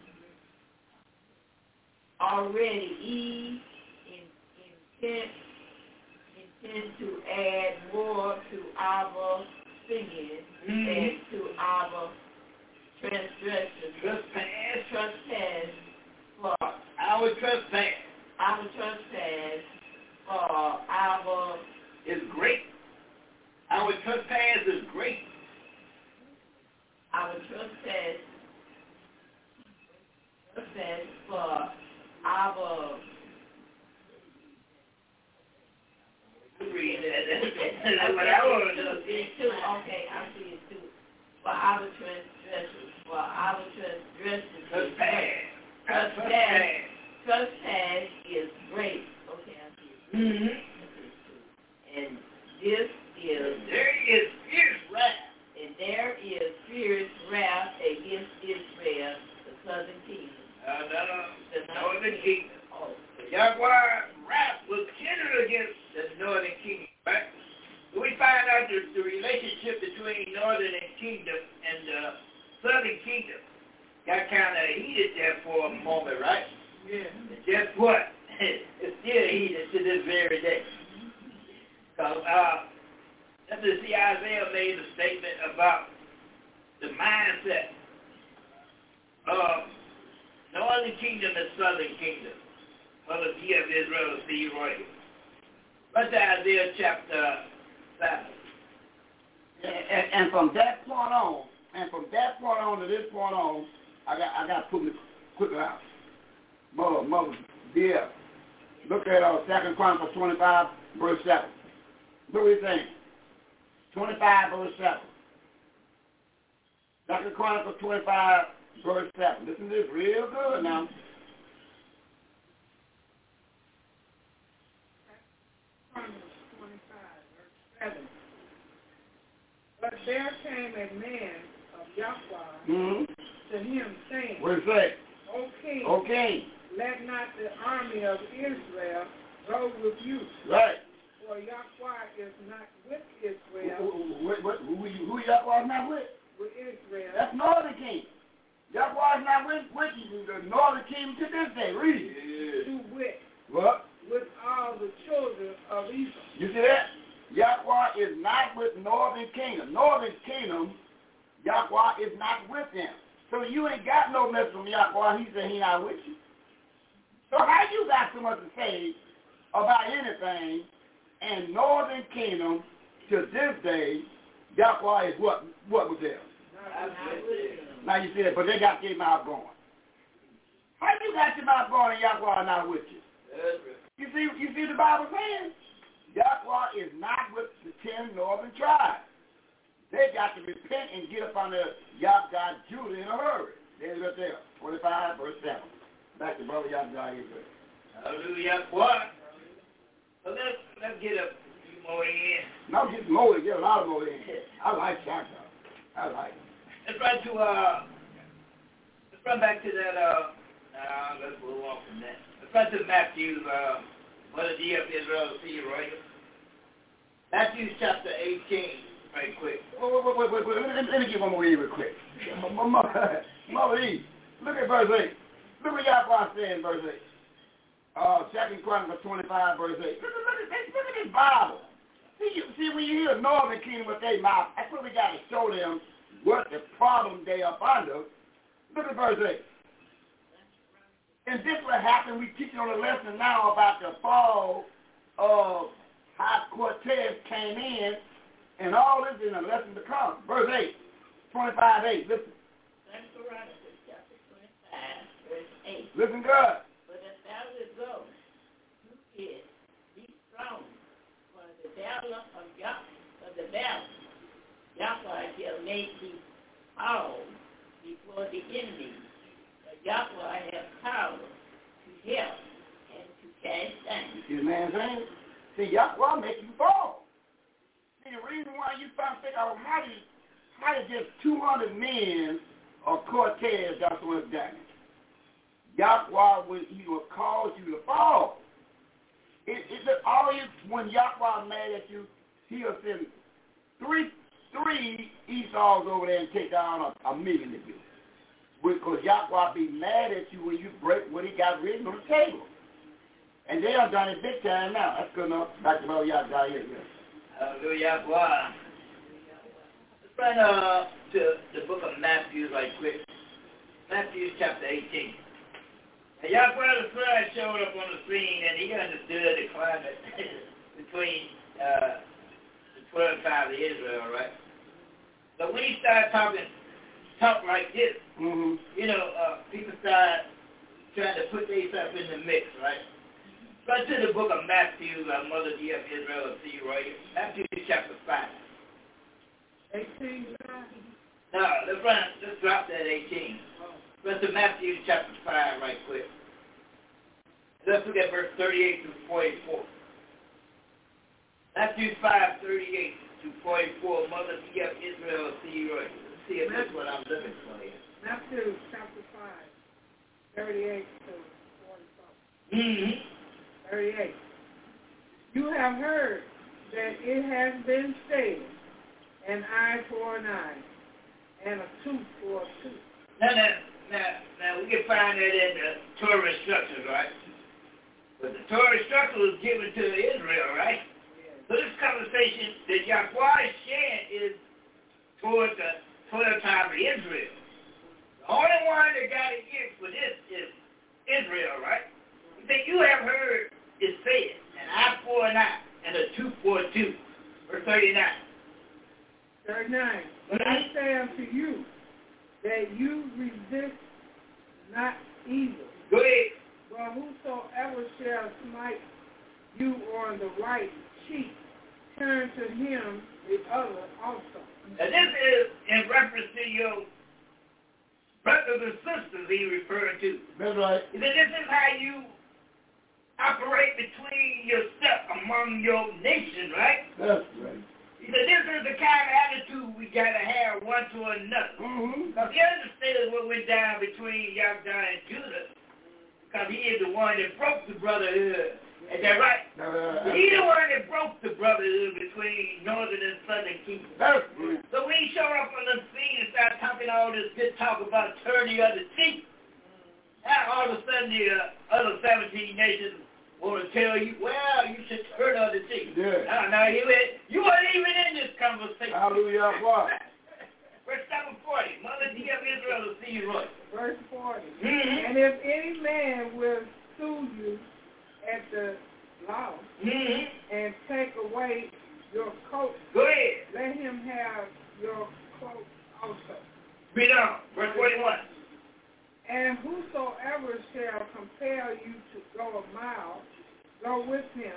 Already ye in, intent, intend to add more to our singing mm-hmm. and to our transgression. Trespass. Trespass for our trespass. Our trespass for our is great. Our trespass is great. Our trespass, trespass for our read that. That's what I want to do. Okay, I see it too. For our transgressions, for our transgressions. Trespass. Trespass. Trespass is great. Okay, I see it. Mm-hmm. And this is there is fierce wrath. And there is fierce wrath against Israel, the southern kingdom. Uh, no, no, the northern kingdom. Oh. Yahweh wrath was kindled against the northern kingdom, right? So we find out the, the relationship between northern kingdom and the southern kingdom got kind of heated there for a moment, right? Yeah. And guess what? It's still heated to this very day. Because uh, let's see, Isaiah made a statement about the mindset of northern kingdom and southern kingdom. Mother T of Israel, see right here. Let's Isaiah chapter seven. And, and, and from that point on, and from that point on to this point on, I got I got to put me quicker out. Mother, mother, dear. Look at uh, Second Chronicles twenty-five, verse seven. Look what he's saying. twenty-five, verse seven. Second Chronicles twenty-five, verse seven. Listen to this real good now. there came a man of Yahweh Mm-hmm. to him, saying, What does it say? O king, Okay. let not the army of Israel go with you. Right. For Yahweh is not with Israel. Who, who, who, who, who, who Yahweh is not with? With Israel. That's Northern Kingdom. Yahweh is not with, with you, the Northern Kingdom to this day. Read it. To wit, What? with all the children of Israel. You see that? Yahweh is not with Northern Kingdom. Northern Kingdom, Yahweh is not with them. So you ain't got no message from Yahweh. He said he not with you. So how you got so much to say about anything and Northern Kingdom to this day, Yahweh is what what was there? Now you see that, but they got their mouth going. How you got your mouth going and Yahweh not with you? You see, you see the Bible saying? Yahweh is not with the ten northern tribes. They got to repent and get up on the Yahweh Judah in a hurry. There's it there, twenty-five, verse seven. Back to Brother Yahweh Israel. Hallelujah. What? So let's, let's get a few more in. No, get more, get a lot more in. I like Shaka. I like it. Let's run to, uh, let's run back to that, uh, uh, let's move on from that. Let's run to Matthew, uh, Mother D of Israel, see you, Roy. Matthew chapter eighteen, very quick. Wait, wait, wait, wait, wait. Let, me, let me get one more read real quick. Mother E, look at verse eight. Look what Yahweh said in verse eight. Uh, Second Chronicles twenty-five, verse eight. Look, look, look, look, look at this Bible. See, you, see, when you hear Northern Kingdom with their mouth, that's what we got to show them what the problem they up under. Look at verse eight. And this will happen. We teaching on the lesson now about the fall of how Cortez came in, and all this in a lesson to come. Verse eight, twenty-five, eight. Listen. Second Chronicles chapter twenty-five, verse eight. Listen good. But if thou wilt go, you is be strong, for the battle of Yahweh, for the battle, Yahweh shall make thee fall before the enemy. But Yahweh has power to help and to cast down. You see the man saying? See, Yahweh make you fall. See, the reason why you trying to figure out how did, how did just two hundred men of Cortez got so much damage? Yahweh will, he will cause you to fall. It, it, all you, when Yahweh mad at you, he'll send three three Esau's over there and take down a, a million of you. Because Yahweh be mad at you when you break what he got written on the table. And they have done it big time now. That's good enough. Back to Brother Yahweh here. Hallelujah. Wow. Let's run uh, to the book of Matthew right quick. Matthew chapter eighteen. And Yahweh the Son showed up on the scene, and he understood the climate between uh, the twelve tribes of Israel, right? So when he started talking, talk like this, mm-hmm. you know, uh, people start trying to put themselves in the mix, right? Run to the book of Matthew, uh, Mother D of Israel, see you right here. Matthew chapter five. eighteen. No, let's run, let's drop that eighteen. Run to Matthew chapter five right quick. Let's look at verse thirty-eight through forty-four. Matthew five, thirty-eight through forty-four, Mother D of Israel, see you right here. Let's see if that's what I'm looking for here. Matthew chapter five, thirty-eight to forty-four. Mm-hmm. thirty-eight. You have heard that it has been said, an eye for an eye, and a tooth for a tooth. Now, now, now, now we can find that in the Torah instructions, right? But the Torah instruction was given to Israel, right? Yes. So this conversation that Yahweh is sharing is towards the twelve tribes of Israel. The only one that got it here for this is Israel, right? He said, you have heard it said, an eye for an eye, and a tooth for a tooth. Verse thirty-nine. thirty-nine. But I say unto you, that you resist not evil. Go ahead. But whosoever shall smite you on the right cheek, turn to him the other also. Now this is in reference to your brothers and sisters he referred to. That's right. He said, this is how you operate between yourself among your nation, right? That's right. He said, this is the kind of attitude we got to have one to another. Mm-hmm. Because he understands what went down between Yahweh and Judah. Because he is the one that broke the brotherhood. Is that right? Uh, He the one that broke the brotherhood between northern and southern kingdoms. That's good. So when he showed up on the scene and started talking all this good talk about turn the other cheek, now all of a sudden the uh, other seventeen nations want to tell you, well, you should turn the other cheek. Yeah. No, no, you, you weren't even in this conversation. Hallelujah. What? Verse seven forty, Mother D of Israel will see you right. Verse forty. Mm-hmm. And if any man will sue you at the law Mm-hmm. and take away your coat, Go ahead. let him have your cloak also. Read on. Verse forty-one. And whosoever shall compel you to go a mile, go with him.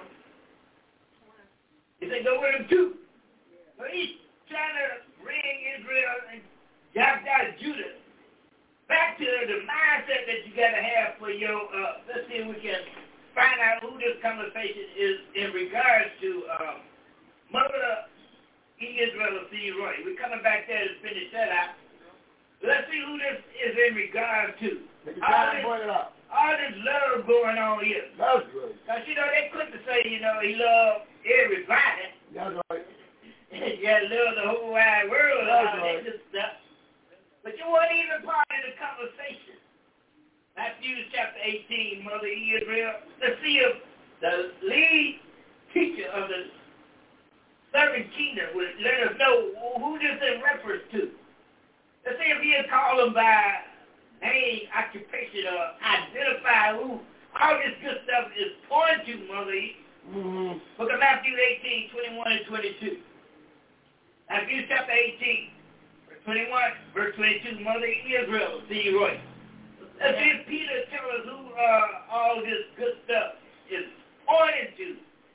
He said, go with him too. So he's trying to bring Israel and Yahweh Judah back to the mindset that you got to have for your, uh, let's see if we can find out who this conversation is in regards to um, Mother Israel of C. Roy. We're coming back there to finish that out. Let's see who this is in regards to. All this, all this love going on here. That's good. Because, you know, they quick to say, you know, he loved everybody. That's right. You got to love the whole wide world and all right. that good stuff. But you weren't even part of the conversation. Matthew chapter eighteen, Mother Israel. Let's see if the lead teacher of the Southern Kingdom would let us know who this in reference to. Let's see if he'll call them by name, occupation, or identify who all this good stuff is pointing to, Mother. Mm-hmm. Look at Matthew eighteen, twenty-one and twenty-two. Matthew chapter eighteen, verse twenty-one, verse twenty-two, Mother Israel, see you right. Let's see if Peter tells us who uh, all this good stuff is pointing to.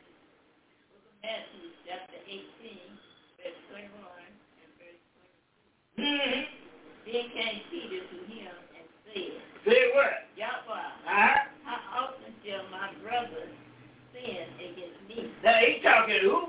Matthew chapter eighteen, verse twenty-one and verse twenty-two. Mm-hmm. Then came Peter to him and said, Say what? Yahweh, Uh-huh. how often shall my brother sin against me? Now he talking to who?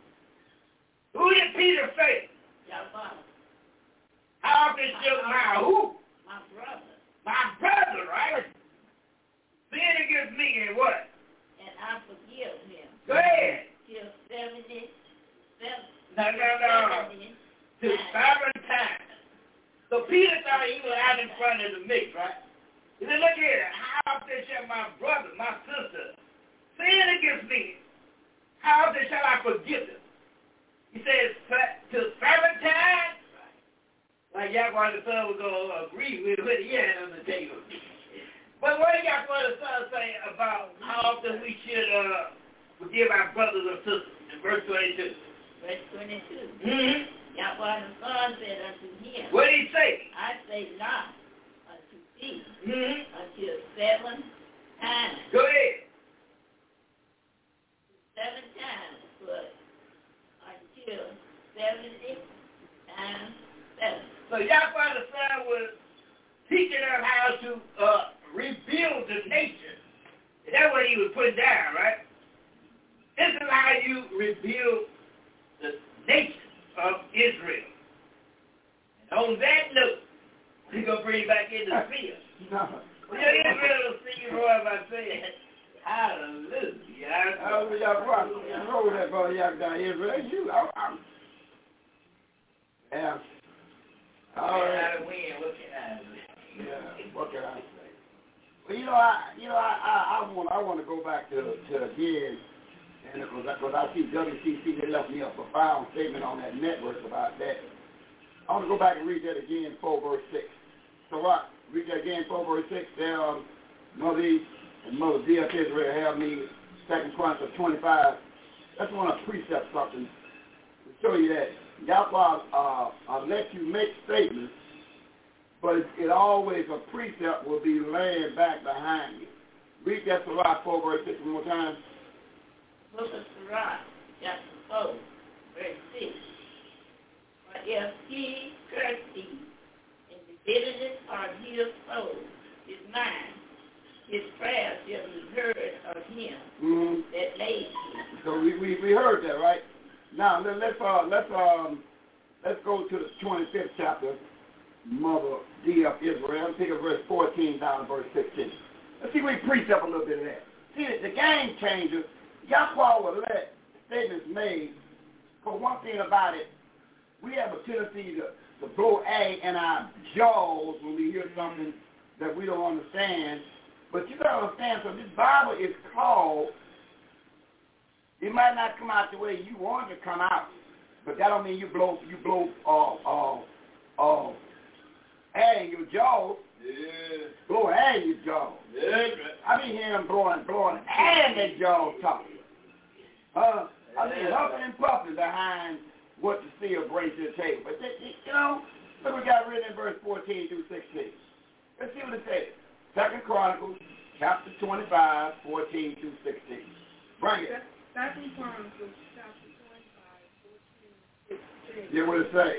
Who did Peter say? Yahweh, How often shall my who? my brother, My brother, right? Sin against me and what? and I forgive him. Go ahead. Till seventy, seven, No, no, no. seventy To seven times. So Peter thought he was out in front of the mix, right? He said, look here, how often shall my brother, my sister, sin against me? How often shall I forgive them? He says, to seven times? Like Yahweh the Son was going to agree with what he had on the table. But what did Yahweh the Son say about how often we should uh, forgive our brothers and sisters in verse twenty-two? Verse twenty-two. Mm-hmm. Yahweh the Son said unto him, What did he say? I say not unto thee Mm-hmm. until seven times. Go ahead. Seven times, but until seventy times seven. So Yahweh the Son was teaching us how to uh, rebuild the nation. That's what he was putting down, right? This is how you rebuild the nation of Israel. And on that note, we're going to bring it back into the field. No. Well, Israel will see you, Roy, by saying, hallelujah. Hallelujah. What? What's wrong with that brother Yahweh Israel? You, I'm, I'm, yeah. All right. How to win, what can I do? Yeah. What can I say? Well, you know, I, you know, I, I, I want, I want to go back to, to again, and because I, because I see W C C they left me a profound statement on that network about that. I want to go back and read that again, four verse six. So what? Read that again, four verse six. There, um, Mother E and Mother D of Israel have me Second Chronicles twenty-five. That's one of precept something to show you that Yahweh uh, uh, let you make statements, but it, it always a precept will be laying back behind you. Read that Sirach four verse six one more time. Book of Sirach, chapter four, verse six. For if he curse thee in the bitterness of his soul, his mind, his prayer shall be heard of him Mm-hmm. that made thee. So we, we, we heard that, right? Now let, let's uh let's um let's go to the twenty-fifth chapter, Mother D of Israel. Take a verse fourteen down to verse sixteen. Let's see if we preach up a little bit of that. See, the game changer, Yahweh will let statements made. For one thing about it, we have a tendency to, to blow A in our jaws when we hear something that we don't understand. But you gotta understand, so this Bible is called, it might not come out the way you want it to come out, but that don't mean you blow you blow uh uh uh air in your jaws. Yeah. Blow air in your jaws. Yeah. I be hearing them blowing blowing air in their jaws talking. Uh I mean huffing and puffing behind what the seer brings to the table. But they, they, you know, look what we got written in verse fourteen through sixteen. Let's see what it says. Second Chronicles, chapter twenty-five, fourteen through sixteen. Bring it. Second Chronicles, chapter twenty-five, fourteen through sixteen. Hear what it says.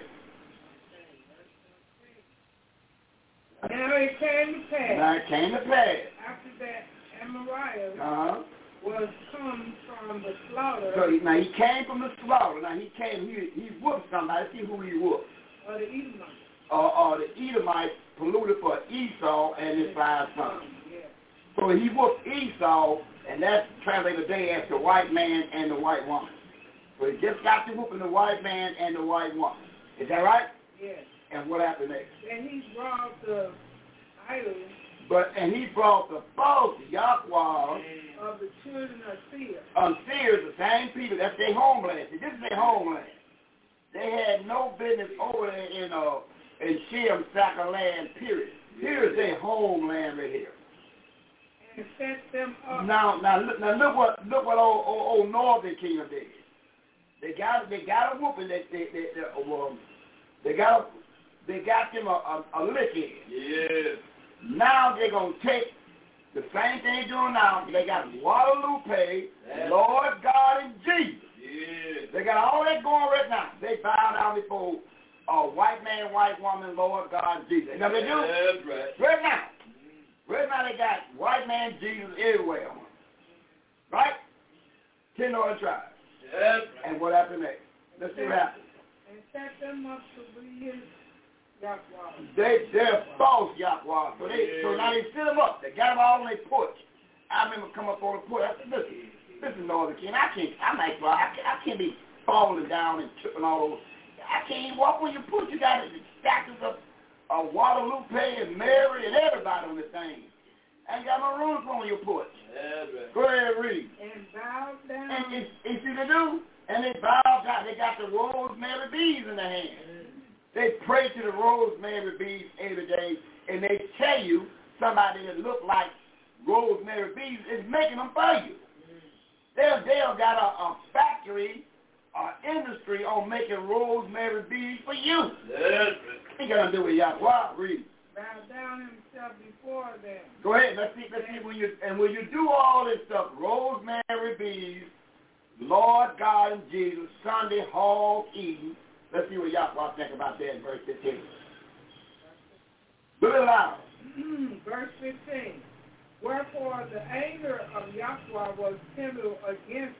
Now it came to pass. Now it came to pass. After that, Amariah uh-huh. was come from the slaughter. So he, now he came from the slaughter. Now he came, he, he whooped somebody. See who he whooped. Or the Edomites. Or uh, uh, the Edomites polluted for Esau and his five sons. Yeah. So he whooped Esau, and that's translated today as the white man and the white woman. So he just got to whooping the white man and the white woman. Is that right? Yes. And what happened next? And he brought the idols. But and he brought the false Yahweh of the children of Seir. Of Seir, the same people. That's their homeland. See, this is their homeland. They had no business over there in uh in Shem, Sacker land. Period. Here's their homeland right here. And set them up. Now, now, look, now look what look what old, old, old Northern Kingdom did. They got they got a whooping. They they they, they, um, they got a, they got them a, a, a licking. Yes. Now they're gonna take the same thing they're doing now. They got Guadalupe, yeah. Lord God, and Jesus. Yeah. They got all that going right now. They bow down before a uh, white man, white woman, Lord God, Jesus. You know what they do? That's right. Right now. Right now they got white man, Jesus everywhere. Right? Ten northern tribes. That's right. And what happened next? Let's see what happened. And set them up to be his Yahweh. They, they're false Yahweh. So, they, yeah. so now they set them up. They got them all on their porch. I remember coming up on the porch. I said, listen, this is Northern King. I can't, I'm like, well, I, can't, I can't be falling down and tripping all over. I can't even walk on your porch. You got statues of uh, Guadalupe and Mary and everybody on this thing. I ain't got no room on your porch. That's right. Go ahead and read. And bow down. And it's, it's easy to do. And they bow down. They got the rosemary beads in their hand. They pray to the rosemary beads every day, and they tell you somebody that look like rosemary beads is making them for you. They've, they've got a, a factory, an industry on making rosemary beads for you. Yes. What you gonna do with Yahweh? Read. Bow down himself before them. Go ahead. Let's see. Let's see when you and when you do all this stuff, rosemary beads, Lord God and Jesus, Sunday, Hall, Eden. Let's see what Yahweh think about that in verse fifteen. Do it loud. Verse fifteen. Wherefore the anger of Yahweh was kindled against.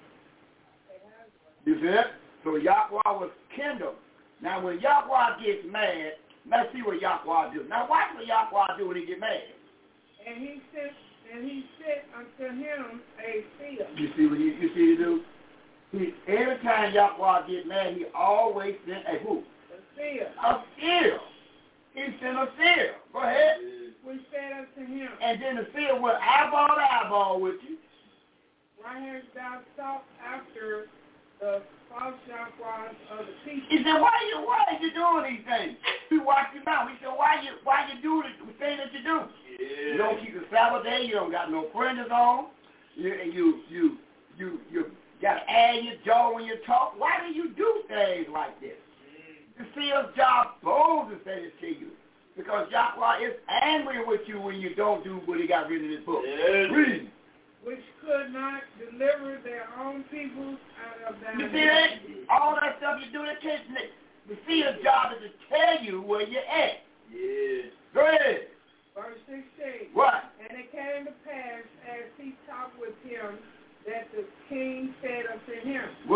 You see that? So Yahweh was kindled. Now when Yahweh gets mad, let's see what Yahweh do. Now watch what Yahweh do when he get mad. And he sent and he sent unto him a seer. You see what he you see he do? He, every time Yahweh get mad, he always sent a who? A seer. A seer. He sent a seer. Go ahead. We said unto him. And then the seer went eyeball to eyeball with you. Why hast thou sought after the false Yahweh of the people? He said, why you why are you doing these things? He watched him out. He said, why you why you do the thing that you do? Yeah. You don't keep the Sabbath day. You don't got no fringes on. You you you you you got to add your jaw when you talk. Why do you do things like this? The seer's job bold to say this to you. Because Yahweh is angry with you when you don't do what he got written in his book. Yeah. Read. Which could not deliver their own people out of that. You see that? All that stuff you do, that can't. The seer's job is to tell you where you're at. Yeah. Go ahead. Verse sixteen. What? And it came to pass as he talked with him that the king said unto him, what? Are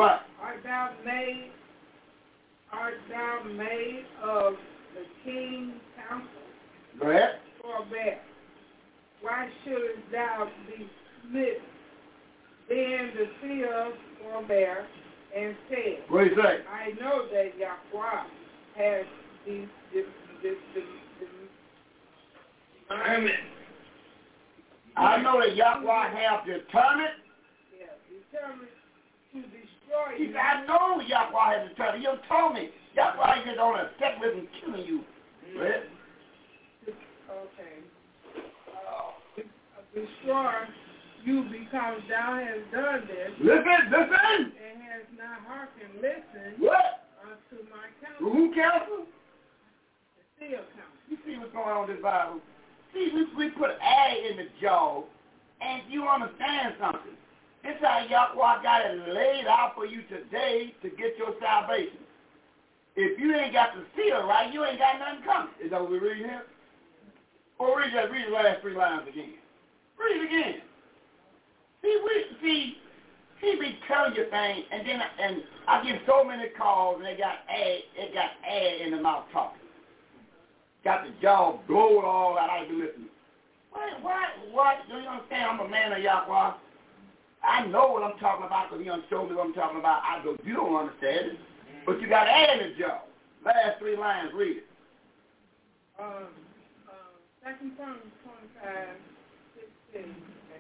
art thou made, art thou made of the king's counsel? Go ahead. Forbear. Why shouldst thou be smitten? Then the seer forbear and said, What do you say? I know that Yahweh has the the the the, the Determined. I know that Yahweh have determined. Yeah, determined to destroy He you. said, I know Yahweh has determined. You told me. Yahweh is on a step with him killing you. Go ahead. Okay. Uh, destroy you because thou hast done this. Listen, listen. And has not hearkened, listen. What? Unto my counsel. Who counsel? The seer counsel. You see what's going on in this Bible? See, we, we put ag in the jaw, and you understand something. This is how Yahweh got it laid out for you today to get your salvation. If you ain't got the seal right, you ain't got nothing coming. Is that what we're reading here? Or read that, read the last three lines again. Read it again. See, we see, he be telling you things, and then and I get so many calls, and they got ag, they got ag in the mouth talking. Got the jaw blowing all out. I be listening. What? What? What? Do you understand? I'm a man of Yahweh. I know what I'm talking about because he done showed me what I'm talking about. I go, you don't understand it, but you got ag in the jaw. Last three lines, read it. Um, uh, Second Chronicles twenty-five, sixteen.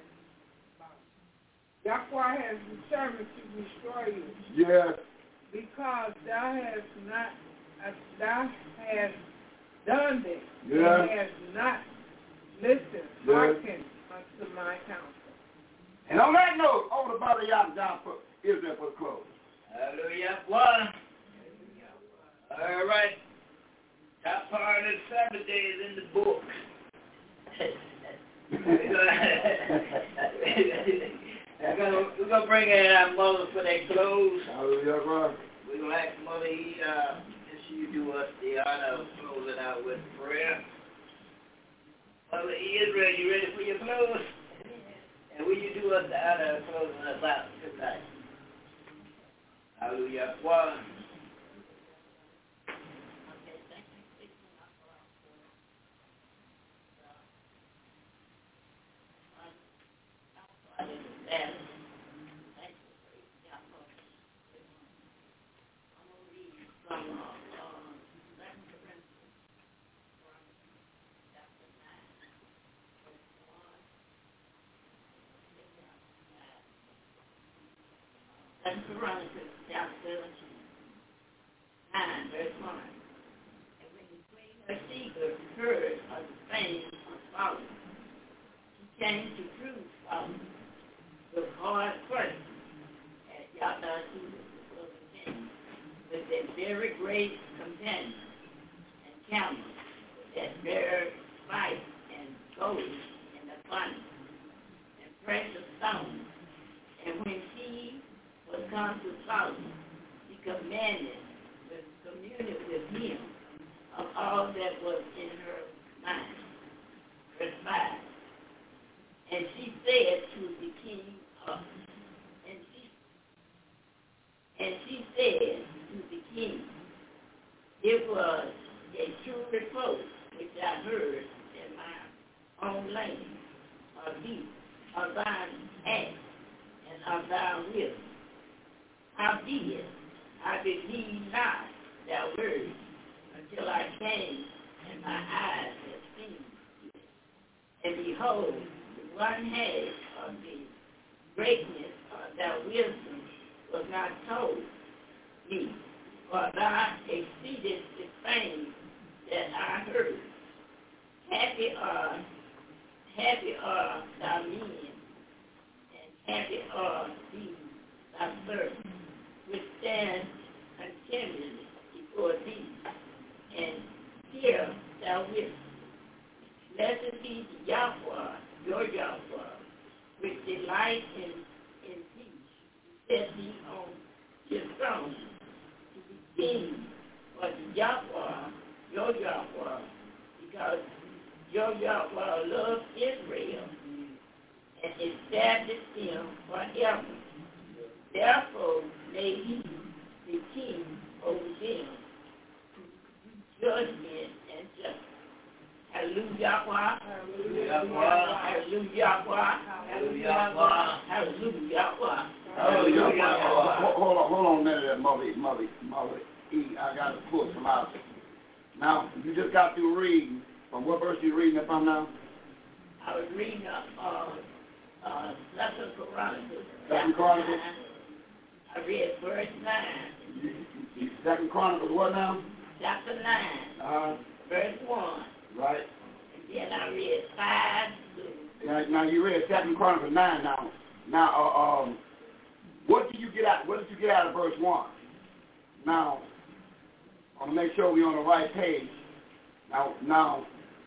Yahweh has determined to destroy you. Yes. Because thou hast not, uh, thou hast done this. Yeah. And hast not listened, Yeah. hearkened unto my counsel. And on that note, over to Brother Yahweh for Israel for the close. Hallelujah. One. All right. Top part of the Sabbath day is in the book. We're gonna, we're gonna bring in our mother for their clothes. Hallelujah. We're gonna ask Mother E, uh, if she do us the honor of closing out with prayer. Mother E Israel, you ready for your clothes? And will you do us the honor of closing us out tonight? Hallelujah. One. Second Chronicles chapter nine, verse one. And when the queen of Sheba heard of the fame of Solomon, she came to prove Solomon with hard questions at Yahweh with that very great companion and camels that bear spice and gold and abundance and precious stones. And when she was come to Solomon, he commanded to commune with him of all that was in her mind. Verse five. And she said to the king of, and she, and she said to the king, it was a true report which I heard in my own land of thee, of thine act, and of thy will. Howbeit, I believed not thy words until I came, and my eyes have seen it. And behold, the one half of the greatness of thy wisdom was not told me, for thou exceedest the fame that I heard. Happy are, happy are thy men, and happy are these thy servants, which stand continually before thee, and hear thou wisdom. Blessed be the Yahweh, your Yahweh, which delight in, in peace, set thee on his throne, to be king for the Yahweh, your Yahweh, because your Yahweh loves Israel and established him forever. Therefore may he the king over them to do judgment and justice. Hallelujah. Hallelujah. Hallelujah. Hallelujah. Hallelujah. Hallelujah. Hold on, hold on a minute there, Mother, Mother, Mother E. I got to pull some out. Now, you just got through reading. From what verse you reading from now? I was reading uh, uh, Second Chronicles. Second Chronicles? I read verse nine. Second Chronicles what now? Chapter nine. Uh-huh. Verse one. Right. And then I read five. Now, now you read Second Chronicles nine now. Now, uh, um, what did you get out? What did you get out of verse one? Now, I want to make sure we're on the right page. Now, now,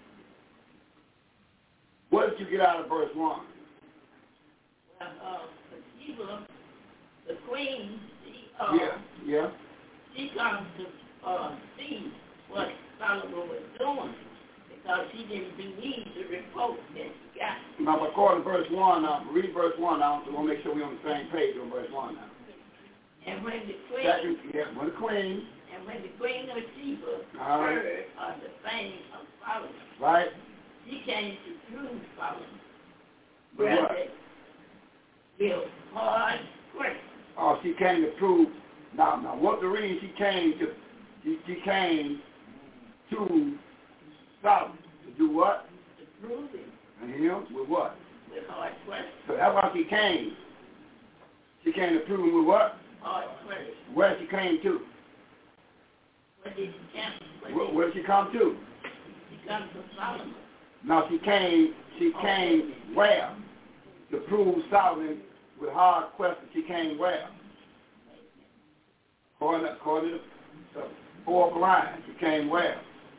what did you get out of verse one? Well, uh, Sheba, the queen, she, uh, yeah, yeah. She comes to uh, see what Solomon was doing because she didn't believe the report that she got. Now, according to verse one, now, read verse one now, so we'll make sure we're on the same page on verse one now. And when the queen, Second, yeah, when the queen, and when the queen of Sheba uh, heard of the fame of Solomon, right, she came to prove Solomon. With what? With hard questions. Oh, she came to prove. Now, now, what the reason she came to? She, she came to Solomon to do what? To prove him. And him with what? With hard questions. So that's why she came. She came to prove him with what? Hard questions. Where she came to? Where did she come? Where, where did she come to? She come to Solomon. No, she came. She came where? To prove Solomon with hard questions. She came where? According to, according to the fourth line, she came where?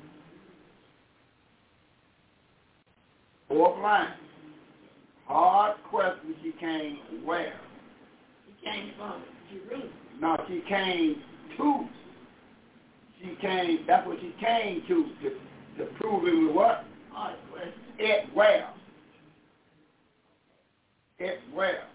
Fourth line. Hard questions. She came where? She came from Jerusalem. No, she came to. She came. That's what she came to. To, to prove it with what? Hard questions. It where? It where?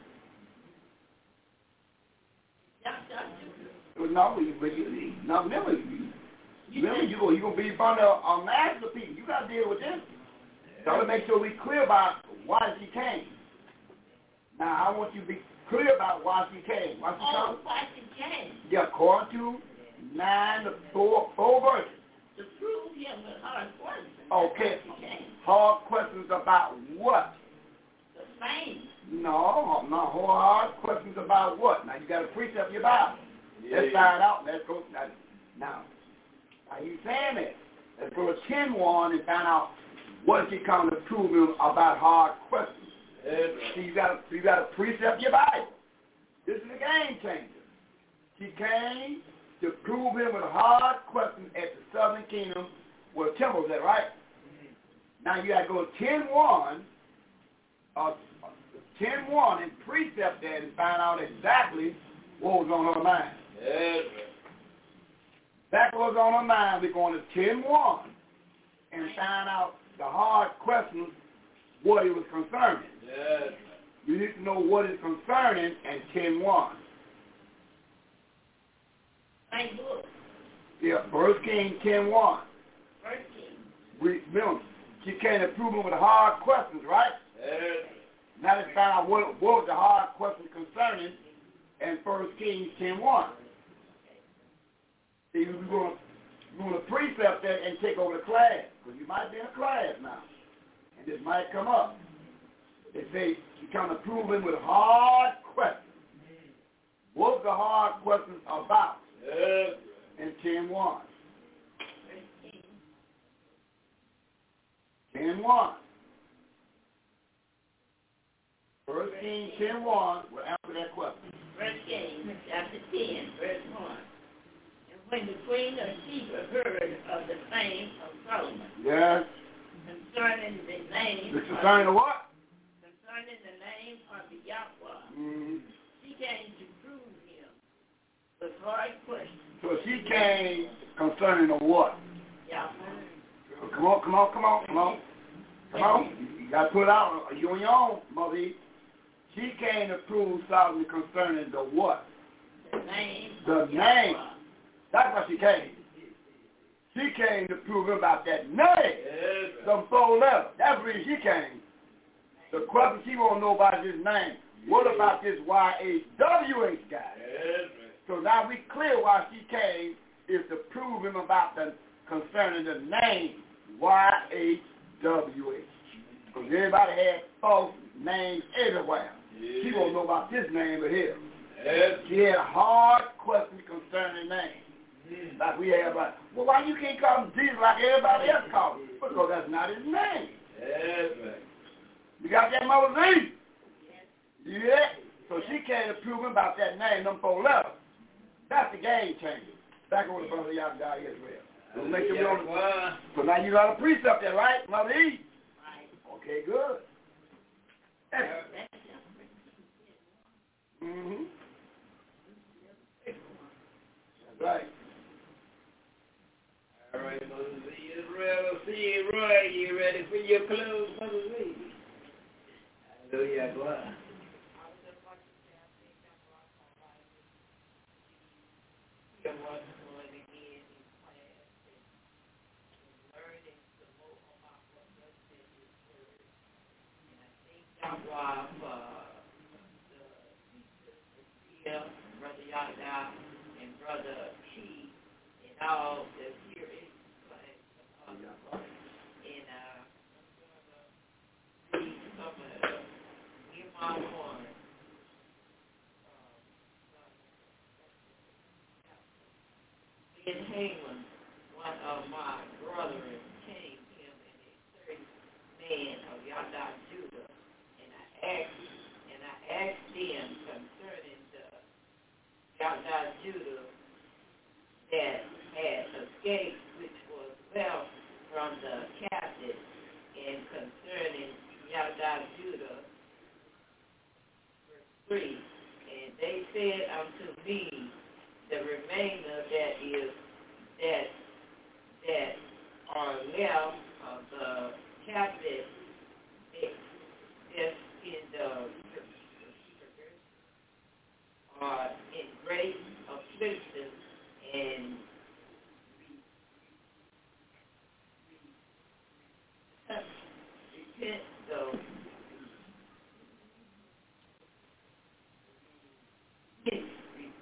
No, you, you, no, remember, you, remember you go, you gonna be in front of a master people. You gotta deal with them. So to make sure we clear about why she came. Now I want you to be clear about why she came. Why she oh, came? why she came? Yeah, according to nine to four, four verses. To prove him with hard questions. Okay. Hard questions about what? The fame. No, no, hard questions about what? Now you got to precept your Bible. Yeah, let's find out. Let's go. Now, now, are you saying that? Let's go to ten one and find out what is he coming to prove him about hard questions. Yeah. So you got to you got to precept your Bible. This is a game changer. She came to prove him with hard questions at the southern kingdom where the temple was at, right? Mm-hmm. Now you got to go to ten one, uh, ten one and precept that and find out exactly what was on her mind. Yes. That was on her mind. We're going to ten one and find out the hard questions, what it was concerning. Yes. You need to know what is concerning and ten one. Thank you. Yeah, First King ten one. First King. We, remember, she came to prove him with hard questions, right? Yes. Now let's find out what, what was the hard question concerning in First Kings ten one. See, we're going we're going to precept that and take over the class, because you might be in a class now, and this might come up. They say she come to prove him with hard questions. What was the hard questions about? Yes. In ten one. ten one. First Kings ten one will answer that question. First Kings chapter ten, verse one. And when the queen of Sheba heard of the fame of Solomon, yes, concerning the name, the concerning of what? Concerning the name of the Yahweh, mm-hmm. she came to prove him with hard questions. So she came concerning of what? Yahweh. Come on, come on, come on, come on. Come on. You got to put it out. You on your own, Mother. She came to prove Solomon concerning the what? The name. The name. That's what she came. She came to prove about that name. Yes. Some four letters. That's where she came. The question she won't know about his name. What about this Y H W H guy? Yes. So now we clear why she came is to prove him about the concerning the name Y H W H. Because everybody had false names everywhere. Yes. She won't know about this name but his. Yes. She had a hard question concerning the name. Mm. Like we have, like, well, why you can't call him Jesus like everybody else calls him? Because that's not his name. Yes, man. You got that, Mother Z? Yes. Yeah. So she came to prove him about that name, them four letters. That's the game changer. Back on the brother y'all die Israel. So, make sure yeah, well. So now you got a precept there, right, Mother E? Right. Okay, good. Mm-hmm. That's right. All right, Mother Z, Israel, see you, Roy. You ready for your clothes, Mother Z? Hallelujah, go on. Yahweh for the teacher, Brother Yada, and Brother Key, and all that's here in class. And uh, read some of the Nehemiah one. Ben Haman, one of my brethren, came him in a certain man of Yada, Judah. Asked, and I asked them concerning the Yada Judah that had escaped, which was left from the captive, and concerning Yada Judah, verse three, and they said unto me, the remainder that is that that are left of the captive is in the are in great affliction and repent though repent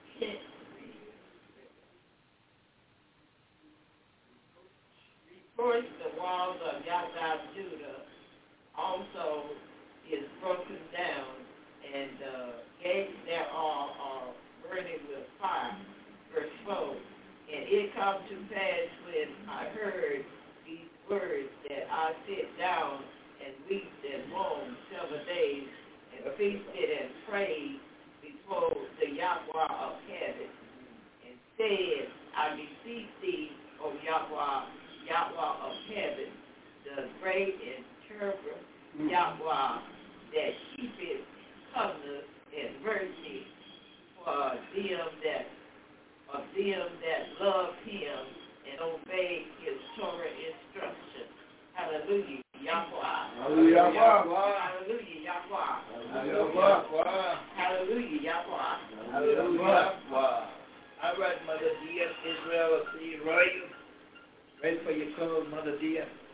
reinforce the walls of Yada Judah also is broken down, and the uh, gates thereof are burning with fire. Verse four. And it come to pass when I heard these words that I sat down and wept and moaned seven days, and feasted and prayed before the Yahweh of heaven, and said, I beseech thee, O Yahweh, Yahweh of heaven, the great and terrible Yahweh, that keepeth covenant and mercy for them that of them that love him and obey his Torah instruction. Hallelujah, Yahweh. Hallelujah, Yahweh. Hallelujah, Yahweh. Hallelujah, Yahweh. Hallelujah, Yahweh. All right, Mother dear, Israel, see you royal. Ready for your clothes, Mother dear.